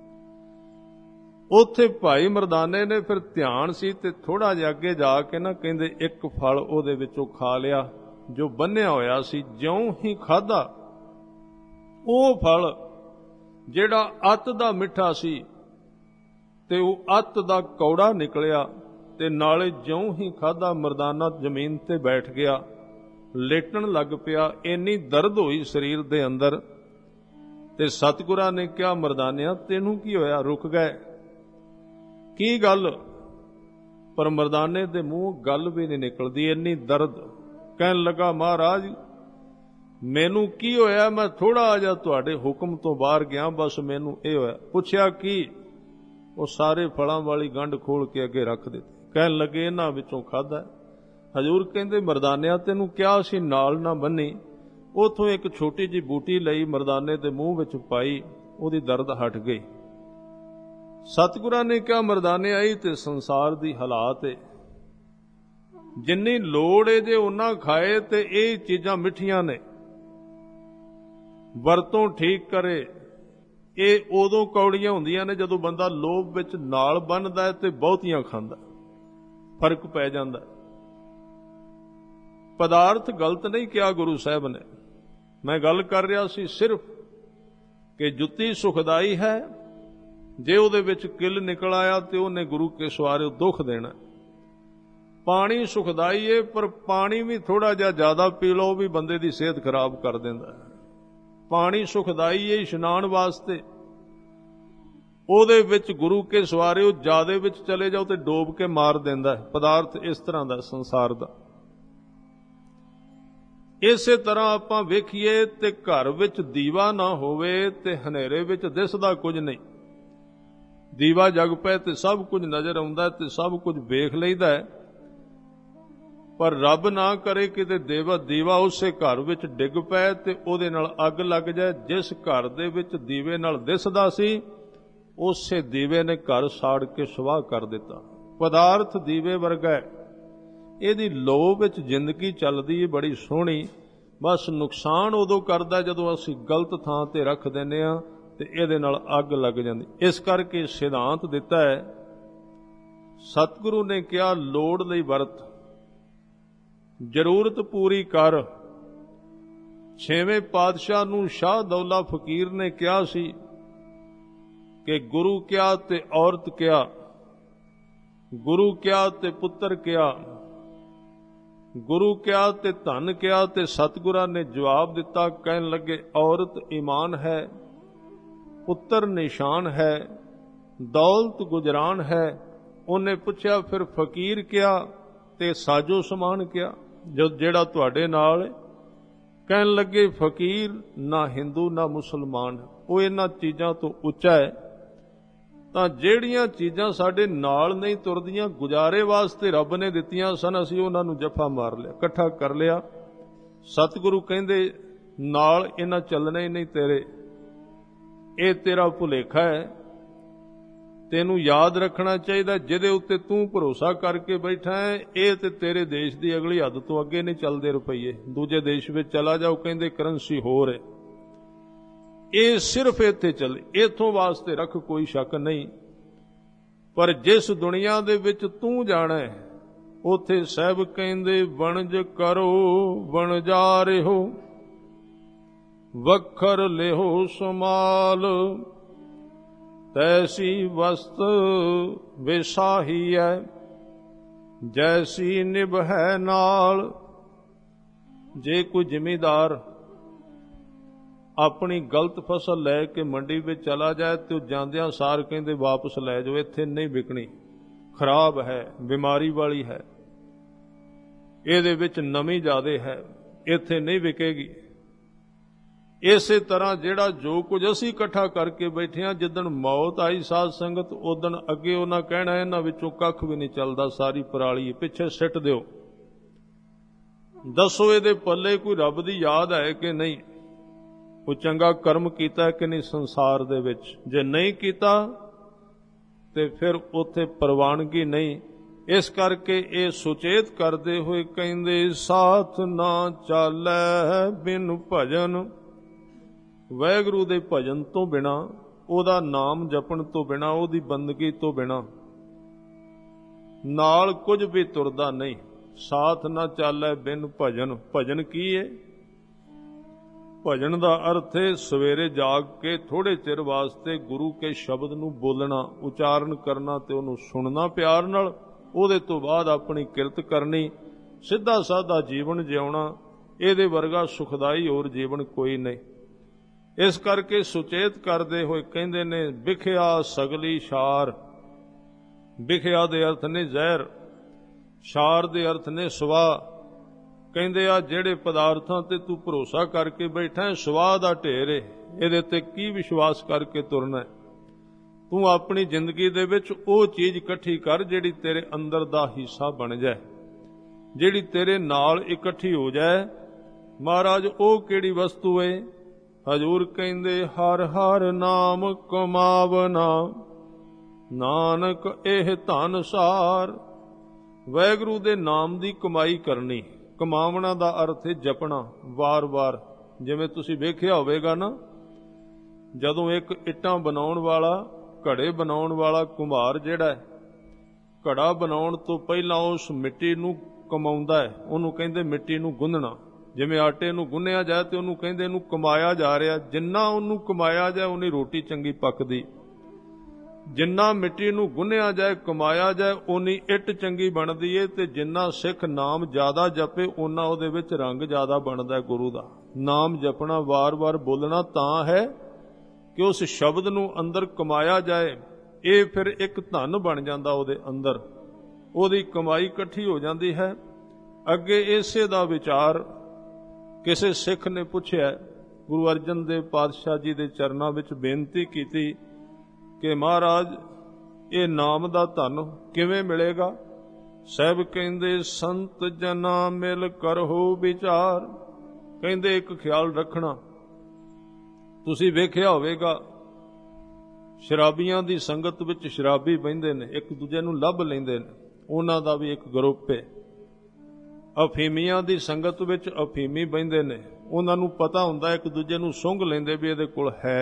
ਉੱਥੇ ਭਾਈ ਮਰਦਾਨੇ ਨੇ ਫਿਰ ਧਿਆਨ ਸੀ ਤੇ ਥੋੜਾ ਜਿਹਾ ਅੱਗੇ ਜਾ ਕੇ ਨਾ ਕਹਿੰਦੇ ਇੱਕ ਫਲ ਉਹਦੇ ਵਿੱਚੋਂ ਖਾ ਲਿਆ ਜੋ ਬੰਨਿਆ ਹੋਇਆ ਸੀ। ਜਿਉਂ ਹੀ ਖਾਧਾ, ਉਹ ਫਲ ਜਿਹੜਾ ਅੱਤ ਦਾ ਮਿੱਠਾ ਸੀ ਤੇ ਉਹ ਅੱਤ ਦਾ ਕੌੜਾ ਨਿਕਲਿਆ। ਤੇ ਨਾਲੇ ਜਿਉਂ ਹੀ ਖਾਧਾ, ਮਰਦਾਨਾ ਜ਼ਮੀਨ ਤੇ ਬੈਠ ਗਿਆ, ਲੇਟਣ ਲੱਗ ਪਿਆ। ਇੰਨੀ ਦਰਦ ਹੋਈ ਸਰੀਰ ਦੇ ਅੰਦਰ। ਤੇ ਸਤਿਗੁਰਾਂ ਨੇ ਕਿਹਾ, ਮਰਦਾਨਿਆ ਤੈਨੂੰ ਕੀ ਹੋਇਆ? ਰੁਕ ਗਏ। ਕੀ ਗੱਲ? ਪਰ ਮਰਦਾਨੇ ਦੇ ਮੂੰਹ ਗੱਲ ਵੀ ਨਹੀਂ ਨਿਕਲਦੀ, ਇੰਨੀ ਦਰਦ। ਕਹਿਣ ਲੱਗਾ, ਮਹਾਰਾਜ ਮੈਨੂੰ ਕੀ ਹੋਇਆ? ਮੈਂ ਥੋੜਾ ਜਿਹਾ ਤੁਹਾਡੇ ਹੁਕਮ ਤੋਂ ਬਾਹਰ ਗਿਆ, ਬਸ ਮੈਨੂੰ ਇਹ ਹੋਇਆ। ਪੁੱਛਿਆ ਕੀ? ਉਹ ਸਾਰੇ ਫਲਾਂ ਵਾਲੀ ਗੰਢ ਖੋਲ ਕੇ ਅੱਗੇ ਰੱਖ ਦਿੱਤੀ। ਕਹਿਣ ਲੱਗੇ, ਇਹਨਾਂ ਵਿੱਚੋਂ ਖਾਧਾ। ਹਜ਼ੂਰ ਕਹਿੰਦੇ, ਮਰਦਾਨਿਆ ਤੈਨੂੰ ਕਿਹਾ ਸੀ ਨਾਲ ਨਾ ਬੰਨੀ। ਉਥੋਂ ਇੱਕ ਛੋਟੀ ਜਿਹੀ ਬੂਟੀ ਲਈ, ਮਰਦਾਨੇ ਦੇ ਮੂੰਹ ਵਿੱਚ ਪਾਈ, ਉਹਦੀ ਦਰਦ ਹਟ ਗਈ। ਸਤਿਗੁਰਾਂ ਨੇ ਕਿਹਾ, ਮਰਦਾਨੇ ਆਈ ਤੇ ਸੰਸਾਰ ਦੀ ਹਾਲਾਤ ਏ, ਜਿੰਨੀ ਲੋੜ ਏ ਜੇ ਉਹਨਾਂ ਖਾਏ ਤੇ ਇਹ ਚੀਜ਼ਾਂ ਮਿੱਠੀਆਂ ਨੇ, ਵਰਤੋਂ ਠੀਕ ਕਰੇ। ਇਹ ਉਦੋਂ ਕੌੜੀਆਂ ਹੁੰਦੀਆਂ ਨੇ ਜਦੋਂ ਬੰਦਾ ਲੋਭ ਵਿੱਚ ਨਾਲ ਬੰਨਦਾ ਤੇ ਬਹੁਤੀਆਂ ਖਾਂਦਾ, ਫਰਕ ਪੈ ਜਾਂਦਾ। ਪਦਾਰਥ ਗਲਤ ਨਹੀਂ ਕਿਹਾ ਗੁਰੂ ਸਾਹਿਬ ਨੇ। ਮੈਂ ਗੱਲ ਕਰ ਰਿਹਾ ਸੀ ਸਿਰਫ ਕਿ ਜੁੱਤੀ ਸੁਖਦਾਈ ਹੈ, ਜੇ ਉਹਦੇ ਵਿੱਚ ਕਿੱਲ ਨਿਕਲ ਆਇਆ ਤੇ ਉਹਨੇ ਗੁਰੂ ਕੇ ਸਵਾਰੇ ਦੁੱਖ ਦੇਣਾ। ਪਾਣੀ ਸੁਖਦਾਈ ਏ, ਪਰ ਪਾਣੀ ਵੀ ਥੋੜਾ ਜਿਹਾ ਜ਼ਿਆਦਾ ਪੀ ਲਓ ਵੀ ਬੰਦੇ ਦੀ ਸਿਹਤ ਖਰਾਬ ਕਰ ਦਿੰਦਾ। ਪਾਣੀ ਸੁਖਦਾਈ ਏ ਇਸ਼ਨਾਨ ਵਾਸਤੇ, ਉਹਦੇ ਵਿੱਚ ਗੁਰੂ ਕੇ ਸਵਾਰੇ ਉਹ ਜ਼ਿਆਦੇ ਵਿੱਚ ਚਲੇ ਜਾਓ ਤੇ ਡੋਬ ਕੇ ਮਾਰ ਦਿੰਦਾ। ਪਦਾਰਥ ਇਸ ਤਰ੍ਹਾਂ ਦਾ ਸੰਸਾਰ ਦਾ। ਇਸੇ ਤਰ੍ਹਾਂ ਆਪਾਂ ਵੇਖੀਏ ਤੇ ਘਰ ਵਿੱਚ ਦੀਵਾ ਨਾ ਹੋਵੇ ਤੇ ਹਨੇਰੇ ਵਿੱਚ ਦਿਸਦਾ ਕੁਝ ਨਹੀਂ। ਦੀਵਾ ਜਗ ਪਏ ਤੇ ਸਭ ਕੁਝ ਨਜ਼ਰ ਆਉਂਦਾ ਤੇ ਸਭ ਕੁਝ ਵੇਖ ਲਈਦਾ। ਪਰ ਰੱਬ ਨਾ ਕਰੇ ਕਿਤੇ ਦੀਵਾ ਉਸੇ ਘਰ ਵਿੱਚ ਡਿੱਗ ਪਏ ਤੇ ਉਹਦੇ ਨਾਲ ਅੱਗ ਲੱਗ ਜਾਏ। ਜਿਸ ਘਰ ਦੇ ਵਿੱਚ ਦੀਵੇ ਨਾਲ ਦਿਸਦਾ ਸੀ, ਉਸੇ ਦੀਵੇ ਨੇ ਘਰ ਸਾੜ ਕੇ ਸੁਆਹ ਕਰ ਦਿੱਤਾ। ਪਦਾਰਥ ਦੀਵੇ ਵਰਗਾ ਹੈ, ਇਹਦੀ ਲੋ ਵਿੱਚ ਜ਼ਿੰਦਗੀ ਚੱਲਦੀ ਹੈ ਬੜੀ ਸੋਹਣੀ, ਬਸ ਨੁਕਸਾਨ ਉਦੋਂ ਕਰਦਾ ਜਦੋਂ ਅਸੀਂ ਗਲਤ ਥਾਂ ਤੇ ਰੱਖ ਦਿੰਦੇ ਹਾਂ ਤੇ ਇਹਦੇ ਨਾਲ ਅੱਗ ਲੱਗ ਜਾਂਦੀ। ਇਸ ਕਰਕੇ ਸਿਧਾਂਤ ਦਿੱਤਾ ਹੈ, ਸਤਿਗੁਰੂ ਨੇ ਕਿਹਾ ਲੋੜ ਲਈ ਵਰਤ, ਜ਼ਰੂਰਤ ਪੂਰੀ ਕਰ। 6ਵੇਂ ਪਾਤਸ਼ਾਹ ਨੂੰ ਸ਼ਾਹ ਦੌਲਾ ਫਕੀਰ ਨੇ ਕਿਹਾ ਸੀ ਕਿ ਗੁਰੂ ਕਿਹਾ ਤੇ ਔਰਤ ਕਿਹਾ, ਗੁਰੂ ਕਿਹਾ ਤੇ ਪੁੱਤਰ ਕਿਹਾ, ਗੁਰੂ ਕਿਹਾ ਤੇ ਧਨ ਕਿਹਾ, ਤੇ ਸਤਿਗੁਰਾਂ ਨੇ ਜਵਾਬ ਦਿੱਤਾ। ਕਹਿਣ ਲੱਗੇ ਔਰਤ ਈਮਾਨ ਹੈ, ਪੁੱਤਰ ਨਿਸ਼ਾਨ ਹੈ, ਦੌਲਤ ਗੁਜਰਾਨ ਹੈ। ਉਹਨੇ ਪੁੱਛਿਆ ਫਿਰ ਫਕੀਰ ਕਿਹਾ ਤੇ ਸਾਜੋ ਸਮਾਨ ਕਿਹਾ, ਜਿਹੜਾ ਤੁਹਾਡੇ ਨਾਲ। ਕਹਿਣ ਲੱਗੇ ਫਕੀਰ ਨਾ ਹਿੰਦੂ ਨਾ ਮੁਸਲਮਾਨ, ਉਹ ਇਹਨਾਂ ਚੀਜ਼ਾਂ ਤੋਂ ਉੱਚਾ ਹੈ। ਤਾਂ ਜਿਹੜੀਆਂ ਚੀਜ਼ਾਂ ਸਾਡੇ ਨਾਲ ਨਹੀਂ ਤੁਰਦੀਆਂ, ਗੁਜ਼ਾਰੇ ਵਾਸਤੇ ਰੱਬ ਨੇ ਦਿੱਤੀਆਂ ਸਨ, ਅਸੀਂ ਉਹਨਾਂ ਨੂੰ ਜੱਫਾ ਮਾਰ ਲਿਆ, ਇਕੱਠਾ ਕਰ ਲਿਆ। ਸਤਿਗੁਰੂ ਕਹਿੰਦੇ ਨਾਲ ਇਹਨਾਂ ਚੱਲਣਾ ਹੀ ਨਹੀਂ ਤੇਰੇ, ਇਹ ਤੇਰਾ ਭੁਲੇਖਾ ਹੈ। ਤੈਨੂੰ ਯਾਦ ਰੱਖਣਾ ਚਾਹੀਦਾ, ਜਿਹਦੇ ਉੱਤੇ ਤੂੰ ਭਰੋਸਾ ਕਰਕੇ ਬੈਠਾ ਹੈ, ਇਹ ਤੇ ਤੇਰੇ ਦੇਸ਼ ਦੀ ਅਗਲੀ ਹੱਦ ਤੋਂ ਅੱਗੇ ਨਹੀਂ ਚੱਲਦੇ ਰੁਪਈਏ। ਦੂਜੇ ਦੇਸ਼ ਵਿੱਚ ਚਲਾ ਜਾਓ, ਕਹਿੰਦੇ ਕਰੰਸੀ ਹੋਰ ਹੈ, ਇਹ ਸਿਰਫ ਇੱਥੇ ਚੱਲੇ, ਇੱਥੋਂ ਵਾਸਤੇ ਰੱਖ, ਕੋਈ ਸ਼ੱਕ ਨਹੀਂ। ਪਰ ਜਿਸ ਦੁਨੀਆ ਦੇ ਵਿੱਚ ਤੂੰ ਜਾਣਾ ਹੈ, ਉੱਥੇ ਸਹਿਬ ਕਹਿੰਦੇ ਵਣਜ ਕਰੋ ਵਣਜਾਰਿਓ, ਵੱਖਰ ਲਿਓ ਸਮਾਲ, ਤੈਸੀ ਵਸਤ ਵਿਸਾਹੀ ਹੈ, ਜੈਸੀ ਨਿਭੈ ਨਾਲ। ਜੇ ਕੋਈ ਜ਼ਿਮੀਦਾਰ ਆਪਣੀ ਗਲਤ ਫਸਲ ਲੈ ਕੇ ਮੰਡੀ ਵਿੱਚ ਚਲਾ ਜਾਏ ਤੇ ਉਹ ਜਾਂਦਿਆਂ ਸਾਰ ਕਹਿੰਦੇ ਵਾਪਸ ਲੈ ਜਾਓ, ਇੱਥੇ ਨਹੀਂ ਵਿਕਣੀ, ਖਰਾਬ ਹੈ, ਬਿਮਾਰੀ ਵਾਲੀ ਹੈ, ਇਹਦੇ ਵਿੱਚ ਨਮੀ ਜ਼ਿਆਦੇ ਹੈ, ਇੱਥੇ ਨਹੀਂ ਵਿਕੇਗੀ। ਇਸੇ ਤਰ੍ਹਾਂ ਜਿਹੜਾ ਜੋ ਕੁਝ ਅਸੀਂ ਇਕੱਠਾ ਕਰਕੇ ਬੈਠੇ ਹਾਂ, ਜਿੱਦਣ ਮੌਤ ਆਈ ਸਾਧ ਸੰਗਤ, ਉਦਣ ਅੱਗੇ ਉਹਨਾਂ ਕਹਿਣਾ ਇਹਨਾਂ ਵਿੱਚੋਂ ਕੱਖ ਵੀ ਨਹੀਂ ਚੱਲਦਾ, ਸਾਰੀ ਪਰਾਲੀ ਪਿੱਛੇ ਸਿੱਟ ਦਿਓ। ਦੱਸੋ ਇਹਦੇ ਪੱਲੇ ਕੋਈ ਰੱਬ ਦੀ ਯਾਦ ਹੈ ਕਿ ਨਹੀਂ? ਉਹ ਚੰਗਾ ਕਰਮ ਕੀਤਾ ਕਿ ਨਹੀਂ ਸੰਸਾਰ ਦੇ ਵਿੱਚ? ਜੇ ਨਹੀਂ ਕੀਤਾ ਤੇ ਫਿਰ ਉੱਥੇ ਪ੍ਰਵਾਨਗੀ ਨਹੀਂ। ਇਸ ਕਰਕੇ ਇਹ ਸੁਚੇਤ ਕਰਦੇ ਹੋਏ ਕਹਿੰਦੇ ਸਾਥ ਨਾ ਚਾਲੈ ਬਿਨ ਭਜਨ। ਵਾਹਿਗੁਰੂ ਦੇ ਭਜਨ ਤੋਂ ਬਿਨਾ, ਉਹਦਾ ਨਾਮ ਜਪਣ ਤੋਂ ਬਿਨਾ, ਉਹਦੀ ਬੰਦਗੀ ਤੋਂ ਬਿਨਾ ਨਾਲ ਕੁਝ ਵੀ ਤੁਰਦਾ ਨਹੀਂ। ਸਾਥ ਨਾ ਚਾਲੈ ਬਿਨ ਭਜਨ। ਭਜਨ ਕੀ ਹੈ? ਭਜਨ ਦਾ ਅਰਥ ਹੈ ਸਵੇਰੇ ਜਾਗ ਕੇ ਥੋੜੇ ਚਿਰ ਵਾਸਤੇ ਗੁਰੂ ਕੇ ਸ਼ਬਦ ਨੂੰ ਬੋਲਣਾ, ਉਚਾਰਨ ਕਰਨਾ ਤੇ ਉਹਨੂੰ ਸੁਣਨਾ ਪਿਆਰ ਨਾਲ। ਉਹਦੇ ਤੋਂ ਬਾਅਦ ਆਪਣੀ ਕਿਰਤ ਕਰਨੀ, ਸਿੱਧਾ ਸਾਦਾ ਜੀਵਨ ਜਿਉਣਾ। ਇਹਦੇ ਵਰਗਾ ਸੁਖਦਾਈ ਹੋਰ ਜੀਵਨ ਕੋਈ ਨਹੀਂ। ਇਸ ਕਰਕੇ ਸੁਚੇਤ ਕਰਦੇ ਹੋਏ ਕਹਿੰਦੇ ਨੇ ਵਿਖਿਆ ਸਗਲੀ ਸ਼ਾਰ। ਵਿਖਿਆ ਦੇ ਅਰਥ ਨੇ ਜ਼ਹਿਰ, ਸ਼ਾਰ ਦੇ ਅਰਥ ਨੇ ਸਵਾਹ। ਕਹਿੰਦੇ ਆ ਜਿਹੜੇ ਪਦਾਰਥਾਂ ਤੇ ਤੂੰ ਭਰੋਸਾ ਕਰਕੇ ਬੈਠਾ, ਸਵਾਹ ਦਾ ਢੇਰ ਏ, ਇਹਦੇ ਤੇ ਕੀ ਵਿਸ਼ਵਾਸ ਕਰਕੇ ਤੁਰਨਾ? ਤੂੰ ਆਪਣੀ ਜ਼ਿੰਦਗੀ ਦੇ ਵਿੱਚ ਉਹ ਚੀਜ਼ ਇਕੱਠੀ ਕਰ ਜਿਹੜੀ ਤੇਰੇ ਅੰਦਰ ਦਾ ਹਿੱਸਾ ਬਣ ਜਾਏ, ਜਿਹੜੀ ਤੇਰੇ ਨਾਲ ਇਕੱਠੀ ਹੋ ਜਾਏ। ਮਹਾਰਾਜ ਉਹ ਕਿਹੜੀ ਵਸਤੂ ਏ? ਹਜ਼ੂਰ ਕਹਿੰਦੇ ਹਰ ਹਰ ਨਾਮ ਕਮਾਵਨਾ, ਨਾਨਕ ਇਹ ਧਨ ਸਾਰ। ਵਾਹਿਗੁਰੂ ਦੇ ਨਾਮ ਦੀ ਕਮਾਈ ਕਰਨੀ। ਕਮਾਵਣਾ ਦਾ ਅਰਥ ਹੈ ਜਪਣਾ ਵਾਰ-ਵਾਰ। ਜਿਵੇਂ ਤੁਸੀਂ ਵੇਖਿਆ ਹੋਵੇਗਾ ਨਾ, ਜਦੋਂ ਇੱਕ ਇੱਟਾਂ ਬਣਾਉਣ ਵਾਲਾ, ਘੜੇ ਬਣਾਉਣ ਵਾਲਾ ਕੁੰਭਾਰ ਜਿਹੜਾ ਹੈ, ਘੜਾ ਬਣਾਉਣ ਤੋਂ ਪਹਿਲਾਂ ਉਸ ਮਿੱਟੀ ਨੂੰ ਕਮਾਉਂਦਾ ਹੈ, ਉਹਨੂੰ ਕਹਿੰਦੇ ਮਿੱਟੀ ਨੂੰ ਗੁੰਨਣਾ। ਜਿਵੇਂ ਆਟੇ ਨੂੰ ਗੁੰਨਿਆ ਜਾਏ ਤੇ ਉਹਨੂੰ ਕਹਿੰਦੇ ਇਹਨੂੰ ਕਮਾਇਆ ਜਾ ਰਿਹਾ। ਜਿੰਨਾ ਉਹਨੂੰ ਕਮਾਇਆ ਜਾਏ ਉਨੀ ਰੋਟੀ ਚੰਗੀ ਪੱਕਦੀ। ਜਿੰਨਾ ਮਿੱਟੀ ਨੂੰ ਗੁੰਨਿਆ ਜਾਏ, ਕਮਾਇਆ ਜਾਏ, ਉਨੀ ਇੱਟ ਚੰਗੀ ਬਣਦੀ ਏ। ਤੇ ਜਿੰਨਾ ਸਿੱਖ ਨਾਮ ਜ਼ਿਆਦਾ ਜਪੇ, ਓਨਾ ਉਹਦੇ ਵਿੱਚ ਰੰਗ ਜ਼ਿਆਦਾ ਬਣਦਾ ਗੁਰੂ ਦਾ। ਨਾਮ ਜਪਣਾ, ਵਾਰ-ਵਾਰ ਬੋਲਣਾ ਤਾਂ ਹੈ ਕਿ ਉਸ ਸ਼ਬਦ ਨੂੰ ਅੰਦਰ ਕਮਾਇਆ ਜਾਏ। ਇਹ ਫਿਰ ਇੱਕ ਧਨ ਬਣ ਜਾਂਦਾ ਉਹਦੇ ਅੰਦਰ, ਉਹਦੀ ਕਮਾਈ ਇਕੱਠੀ ਹੋ ਜਾਂਦੀ ਹੈ। ਅੱਗੇ ਇਸੇ ਦਾ ਵਿਚਾਰ ਕਿਸੇ ਸਿੱਖ ਨੇ ਪੁੱਛਿਆ, ਗੁਰੂ ਅਰਜਨ ਦੇਵ ਪਾਤਸ਼ਾਹ ਜੀ ਦੇ ਚਰਨਾਂ ਵਿੱਚ ਬੇਨਤੀ ਕੀਤੀ ਕਿ ਮਹਾਰਾਜ ਇਹ ਨਾਮ ਦਾ ਧਨ ਕਿਵੇਂ ਮਿਲੇਗਾ? ਸਾਹਿਬ ਕਹਿੰਦੇ ਸੰਤ ਜਨਾ ਮਿਲ ਕਰੋ ਵਿਚਾਰ। ਕਹਿੰਦੇ ਇੱਕ ਖਿਆਲ ਰੱਖਣਾ, ਤੁਸੀਂ ਵੇਖਿਆ ਹੋਵੇਗਾ ਸ਼ਰਾਬੀਆਂ ਦੀ ਸੰਗਤ ਵਿੱਚ ਸ਼ਰਾਬੀ ਬਹਿੰਦੇ ਨੇ, ਇੱਕ ਦੂਜੇ ਨੂੰ ਲੱਭ ਲੈਂਦੇ ਨੇ, ਉਹਨਾਂ ਦਾ ਵੀ ਇੱਕ ਗਰੁੱਪ ਹੈ। ਅਫੀਮੀਆਂ ਦੀ ਸੰਗਤ ਵਿੱਚ ਅਫੀਮੀ ਬਹਿੰਦੇ ਨੇ, ਉਹਨਾਂ ਨੂੰ ਪਤਾ ਹੁੰਦਾ ਇੱਕ ਦੂਜੇ ਨੂੰ ਸੁੰਘ ਲੈਂਦੇ ਵੀ ਇਹਦੇ ਕੋਲ ਹੈ।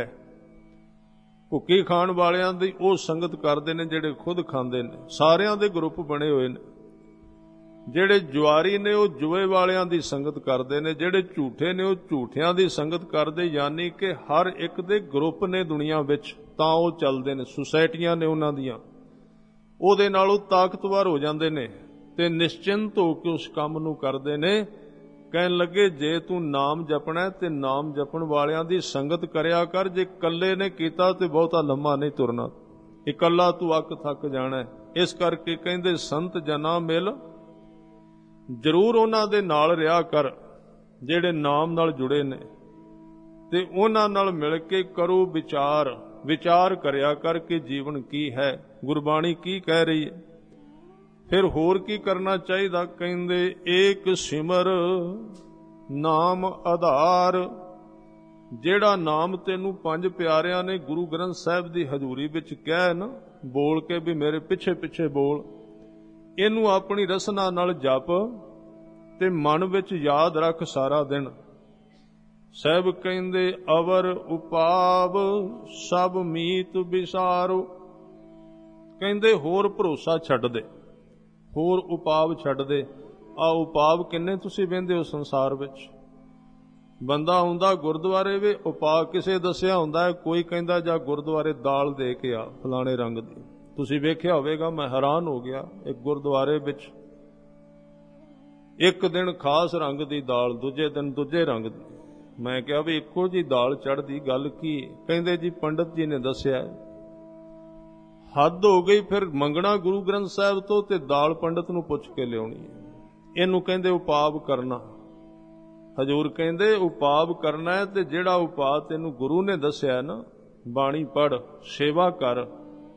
ਭੁੱਕੀ ਖਾਣ ਵਾਲਿਆਂ ਦੀ ਉਹ ਸੰਗਤ ਕਰਦੇ ਨੇ ਜਿਹੜੇ ਖੁਦ ਖਾਂਦੇ ਨੇ, ਸਾਰਿਆਂ ਦੇ ਗਰੁੱਪ ਬਣੇ ਹੋਏ ਨੇ। ਜਿਹੜੇ ਜੁਆਰੀ ਨੇ ਉਹ ਜੁਏ ਵਾਲਿਆਂ ਦੀ ਸੰਗਤ ਕਰਦੇ ਨੇ, ਜਿਹੜੇ ਝੂਠੇ ਨੇ ਉਹ ਝੂਠਿਆਂ ਦੀ ਸੰਗਤ ਕਰਦੇ, ਯਾਨੀ ਕਿ ਹਰ ਇੱਕ ਦੇ ਗਰੁੱਪ ਨੇ ਦੁਨੀਆ ਵਿੱਚ, ਤਾਂ ਉਹ ਚੱਲਦੇ ਨੇ, ਸੁਸਾਇਟੀਆਂ ਨੇ ਉਹਨਾਂ ਦੀਆਂ। ਉਹਦੇ ਨਾਲ ਉਹ ਤਾਕਤਵਰ ਹੋ ਜਾਂਦੇ ਨੇ ਤੇ ਨਿਸ਼ਚਿੰਤ ਹੋ ਕੇ ਉਸ ਕੰਮ ਨੂੰ ਕਰਦੇ ਨੇ। ਕਹਿਣ ਲੱਗੇ ਜੇ ਤੂੰ ਨਾਮ ਜਪਣਾ ਤੇ ਨਾਮ ਜਪਣ ਵਾਲਿਆਂ ਦੀ ਸੰਗਤ ਕਰਿਆ ਕਰ, ਜੇ ਇਕੱਲੇ ਨੇ ਕੀਤਾ ਤੇ ਬਹੁਤਾ ਲੰਮਾ ਨਹੀਂ ਤੁਰਨਾ, ਇਕੱਲਾ ਤੂੰ ਅੱਕ ਥੱਕ ਜਾਣਾ। ਇਸ ਕਰਕੇ ਕਹਿੰਦੇ ਸੰਤ ਜਨਾਂ ਮਿਲ, ਜ਼ਰੂਰ ਉਹਨਾਂ ਦੇ ਨਾਲ ਰਿਹਾ ਕਰ ਜਿਹੜੇ ਨਾਮ ਨਾਲ ਜੁੜੇ ਨੇ, ਤੇ ਉਹਨਾਂ ਨਾਲ ਮਿਲ ਕੇ ਕਰੋ ਵਿਚਾਰ। ਵਿਚਾਰ ਕਰਿਆ ਕਰ ਕਿ ਜੀਵਨ ਕੀ ਹੈ, ਗੁਰਬਾਣੀ ਕੀ ਕਹਿ ਰਹੀ ਹੈ। ਫਿਰ ਹੋਰ ਕੀ ਕਰਨਾ ਚਾਹੀਦਾ? ਕਹਿੰਦੇ ਏਕ ਸਿਮਰ ਨਾਮ ਆਧਾਰ। ਜਿਹੜਾ ਨਾਮ ਤੈਨੂੰ ਪੰਜ ਪਿਆਰਿਆਂ ਨੇ ਗੁਰੂ ਗ੍ਰੰਥ ਸਾਹਿਬ ਦੀ ਹਜ਼ੂਰੀ ਵਿੱਚ ਕਿਹਾ ਨਾ, ਬੋਲ ਕੇ ਵੀ ਮੇਰੇ ਪਿੱਛੇ ਪਿੱਛੇ ਬੋਲ, ਇਹਨੂੰ ਆਪਣੀ ਰਸਨਾ ਨਾਲ ਜਪ ਤੇ ਮਨ ਵਿੱਚ ਯਾਦ ਰੱਖ ਸਾਰਾ ਦਿਨ। ਸਾਹਿਬ ਕਹਿੰਦੇ ਅਵਰ ਉਪਾਵ ਸਭ ਮੀਤ ਵਿਸਾਰੋ। ਕਹਿੰਦੇ ਹੋਰ ਭਰੋਸਾ ਛੱਡ ਦੇ, ਹੋਰ ਉਪਾਵ ਛੱਡ ਦੇ। ਆ ਉਪਾਵ ਕਿੰਨੇ ਤੁਸੀਂ ਵਹਿੰਦੇ ਹੋ ਸੰਸਾਰ ਵਿੱਚ? ਬੰਦਾ ਆਉਂਦਾ ਗੁਰਦੁਆਰੇ ਵੇ, ਉਪਾਅ ਕਿਸੇ ਦੱਸਿਆ ਹੁੰਦਾ ਹੈ, ਕੋਈ ਕਹਿੰਦਾ ਜਾ ਗੁਰਦੁਆਰੇ ਦਾਲ ਦੇ ਕੇ ਆ ਫਲਾਣੇ ਰੰਗ ਦੀ। ਤੁਸੀਂ ਵੇਖਿਆ ਹੋਵੇਗਾ, ਮੈਂ ਹੈਰਾਨ ਹੋ ਗਿਆ, ਇੱਕ ਗੁਰਦੁਆਰੇ ਵਿੱਚ ਇੱਕ ਦਿਨ ਖਾਸ ਰੰਗ ਦੀ ਦਾਲ, ਦੂਜੇ ਦਿਨ ਦੂਜੇ ਰੰਗ ਦੀ। ਮੈਂ ਕਿਹਾ ਵੀ ਇੱਕੋ ਜੀ ਦਾਲ ਚੜ੍ਹਦੀ, ਗੱਲ ਕੀ? ਕਹਿੰਦੇ ਜੀ ਪੰਡਤ ਜੀ ਨੇ ਦੱਸਿਆ। ਹੱਦ ਹੋ ਗਈ, ਫਿਰ ਮੰਗਣਾ ਗੁਰੂ ਗ੍ਰੰਥ ਸਾਹਿਬ ਤੋਂ ਤੇ ਦਾਲ ਪੰਡਤ ਨੂੰ ਪੁੱਛ ਕੇ ਲਿਆਉਣੀ ਹੈ। ਇਹਨੂੰ ਕਹਿੰਦੇ ਉਪਾਵ ਕਰਨਾ। ਹਜੂਰ ਕਹਿੰਦੇ ਉਪਾਵ ਕਰਨਾ ਹੈ, ਤੇ ਜਿਹੜਾ ਉਪਾਅ ਤੈਨੂੰ ਗੁਰੂ ਨੇ ਦੱਸਿਆ ਨਾ, ਬਾਣੀ ਪੜ੍ਹ, ਸੇਵਾ ਕਰ,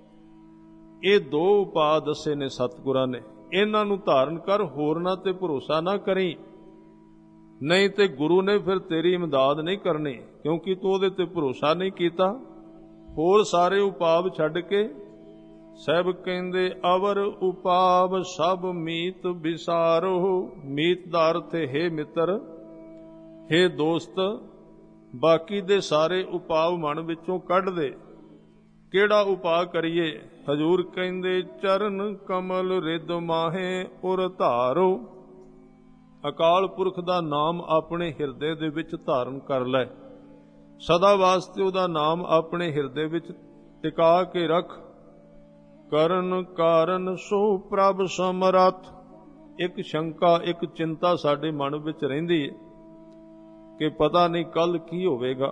ਇਹ ਦੋ ਉਪਾਅ ਦੱਸੇ ਨੇ ਸਤਿਗੁਰਾਂ ਨੇ, ਇਹਨਾਂ ਨੂੰ ਧਾਰਨ ਕਰ, ਹੋਰਨਾਂ ਤੇ ਭਰੋਸਾ ਨਾ ਕਰੀ, ਨਹੀਂ ਤੇ ਗੁਰੂ ਨੇ ਫਿਰ ਤੇਰੀ ਇਮਦਾਦ ਨਹੀਂ ਕਰਨੀ, ਕਿਉਂਕਿ ਤੂੰ ਉਹਦੇ ਤੇ ਭਰੋਸਾ ਨਹੀਂ ਕੀਤਾ। ਹੋਰ ਸਾਰੇ ਉਪਾਅ ਛੱਡ ਕੇ ਸਾਹਿਬ ਕਹਿੰਦੇ ਅਵਰ ਉਪਾਵ ਸਭ ਮੀਤ ਵਿਸਾਰੋ। ਮੀਤ ਦਾ ਅਰਥ ਹੈ ਮਿੱਤਰ, ਹੈ ਦੋਸਤ। ਬਾਕੀ ਦੇ ਸਾਰੇ ਉਪਾਅ ਮਨ ਵਿੱਚੋਂ ਕੱਢ ਦੇ। ਕਿਹੜਾ ਉਪਾਅ ਕਰੀਏ? ਹਜੂਰ ਕਹਿੰਦੇ ਚਰਨ ਕਮਲ ਰਿਦ ਮਾਹੇ ਉਰ ਧਾਰੋ। ਅਕਾਲ ਪੁਰਖ ਦਾ ਨਾਮ ਆਪਣੇ ਹਿਰਦੇ ਦੇ ਵਿੱਚ ਧਾਰਨ ਕਰ ਲੈ, ਸਦਾ ਵਾਸਤੇ ਉਹਦਾ ਨਾਮ ਆਪਣੇ ਹਿਰਦੇ ਵਿੱਚ ਟਿਕਾ ਕੇ ਰੱਖ। ਕਰਨ ਕਾਰਨ ਸੋ ਪ੍ਰਭ ਸਮਰੱਥ। ਇੱਕ ਸ਼ੰਕਾ, ਇੱਕ ਚਿੰਤਾ ਸਾਡੇ ਮਨ ਵਿੱਚ ਰਹਿੰਦੀ ਹੈ ਕਿ ਪਤਾ ਨਹੀਂ ਕੱਲ ਕੀ ਹੋਵੇਗਾ,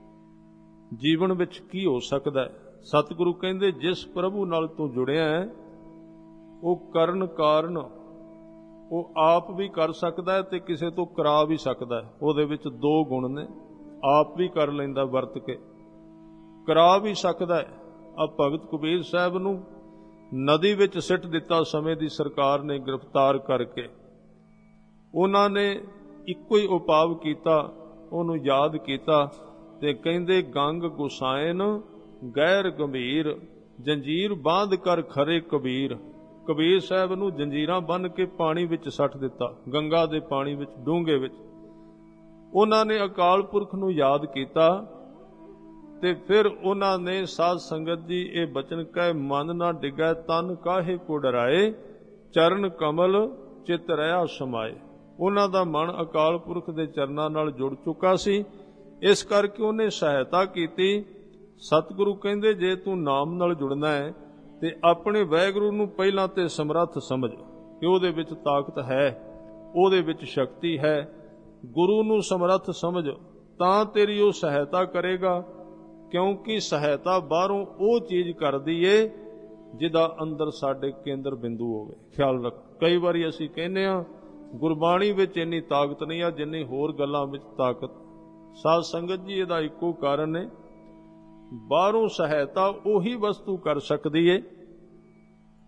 ਜੀਵਨ ਵਿੱਚ ਕੀ ਹੋ ਸਕਦਾ ਹੈ। ਸਤਿਗੁਰੂ ਕਹਿੰਦੇ ਜਿਸ ਪ੍ਰਭੂ ਨਾਲ ਤੂੰ ਜੁੜਿਆ ਹੈ ਉਹ ਕਰਨ ਕਾਰਨ, ਉਹ ਆਪ ਵੀ ਕਰ ਸਕਦਾ ਹੈ ਤੇ ਕਿਸੇ ਤੋਂ ਕਰਾ ਵੀ ਸਕਦਾ ਹੈ। ਉਹਦੇ ਵਿੱਚ ਦੋ ਗੁਣ ਨੇ, ਆਪ ਵੀ ਕਰ ਲੈਂਦਾ ਵਰਤ ਕੇ, ਕਰਾ ਵੀ ਸਕਦਾ ਹੈ। ਆ ਭਗਤ ਕਬੀਰ ਸਾਹਿਬ ਨੂੰ ਨਦੀ ਵਿੱਚ ਸਿੱਟ ਦਿੱਤਾ ਸਮੇਂ ਦੀ ਸਰਕਾਰ ਨੇ ਗ੍ਰਿਫਤਾਰ ਕਰਕੇ। ਉਹਨਾਂ ਨੇ ਇੱਕੋ ਹੀ ਉਪਾਅ ਕੀਤਾ, ਉਹਨੂੰ ਯਾਦ ਕੀਤਾ ਤੇ ਕਹਿੰਦੇ ਗੰਗ ਗੁਸਾਇਨ ਗੈਰ ਗੰਭੀਰ, ਜੰਜੀਰ ਬਾਂਧ ਕਰ ਖਰੇ ਕਬੀਰ। ਕਬੀਰ ਸਾਹਿਬ ਨੂੰ ਜੰਜੀਰਾਂ ਬੰਨ੍ਹ ਕੇ ਪਾਣੀ ਵਿੱਚ ਸੱਟ ਦਿੱਤਾ, ਗੰਗਾ ਦੇ ਪਾਣੀ ਵਿੱਚ, ਡੂੰਘੇ ਵਿੱਚ। ਉਹਨਾਂ ਨੇ ਅਕਾਲ ਪੁਰਖ ਨੂੰ ਯਾਦ ਕੀਤਾ ਤੇ ਫਿਰ ਉਹਨਾਂ ਨੇ ਸਾਧ ਸੰਗਤ ਜੀ ਇਹ ਬਚਨ ਕਹੇ, ਮਨ ਨਾ ਡਿਗੈ ਤਨ ਕਾਹੇ ਕੋ ਡਰਾਏ, ਚਰਨ ਕਮਲ ਚਿਤ ਰਹਾ ਸਮਾਏ। ਉਹਨਾਂ ਦਾ ਮਨ ਅਕਾਲ ਪੁਰਖ ਦੇ ਚਰਨਾਂ ਨਾਲ ਜੁੜ ਚੁੱਕਾ ਸੀ, ਇਸ ਕਰਕੇ ਉਹਨੇ ਸਹਾਇਤਾ ਕੀਤੀ। ਸਤਿਗੁਰੂ ਕਹਿੰਦੇ ਜੇ ਤੂੰ ਨਾਮ ਨਾਲ ਜੁੜਨਾ ਹੈ ਤੇ ਆਪਣੇ ਵਾਹਿਗੁਰੂ ਨੂੰ ਪਹਿਲਾਂ ਤੇ ਸਮਰੱਥ ਸਮਝ ਕਿ ਉਹਦੇ ਵਿੱਚ ਤਾਕਤ ਹੈ, ਉਹਦੇ ਵਿੱਚ ਸ਼ਕਤੀ ਹੈ। ਗੁਰੂ ਨੂੰ ਸਮਰੱਥ ਸਮਝ ਤਾਂ ਤੇਰੀ ਉਹ ਸਹਾਇਤਾ ਕਰੇਗਾ, ਕਿਉਂਕਿ ਸਹਾਇਤਾ ਬਾਹਰੋਂ ਉਹ ਚੀਜ਼ ਕਰਦੀ ਏ ਜਿਹਦਾ ਅੰਦਰ ਸਾਡੇ ਕੇਂਦਰ ਬਿੰਦੂ ਹੋਵੇ। ਖਿਆਲ ਰੱਖ, ਕਈ ਵਾਰੀ ਅਸੀਂ ਕਹਿੰਦੇ ਹਾਂ ਗੁਰਬਾਣੀ ਵਿੱਚ ਇੰਨੀ ਤਾਕਤ ਨਹੀਂ ਆ ਜਿੰਨੀ ਹੋਰ ਗੱਲਾਂ ਵਿੱਚ ਤਾਕਤ। ਸਾਧ ਸੰਗਤ ਜੀ ਇਹਦਾ ਇੱਕੋ ਕਾਰਨ ਹੈ, ਬਾਹਰੋਂ ਸਹਾਇਤਾ ਉਹੀ ਵਸਤੂ ਕਰ ਸਕਦੀ ਏ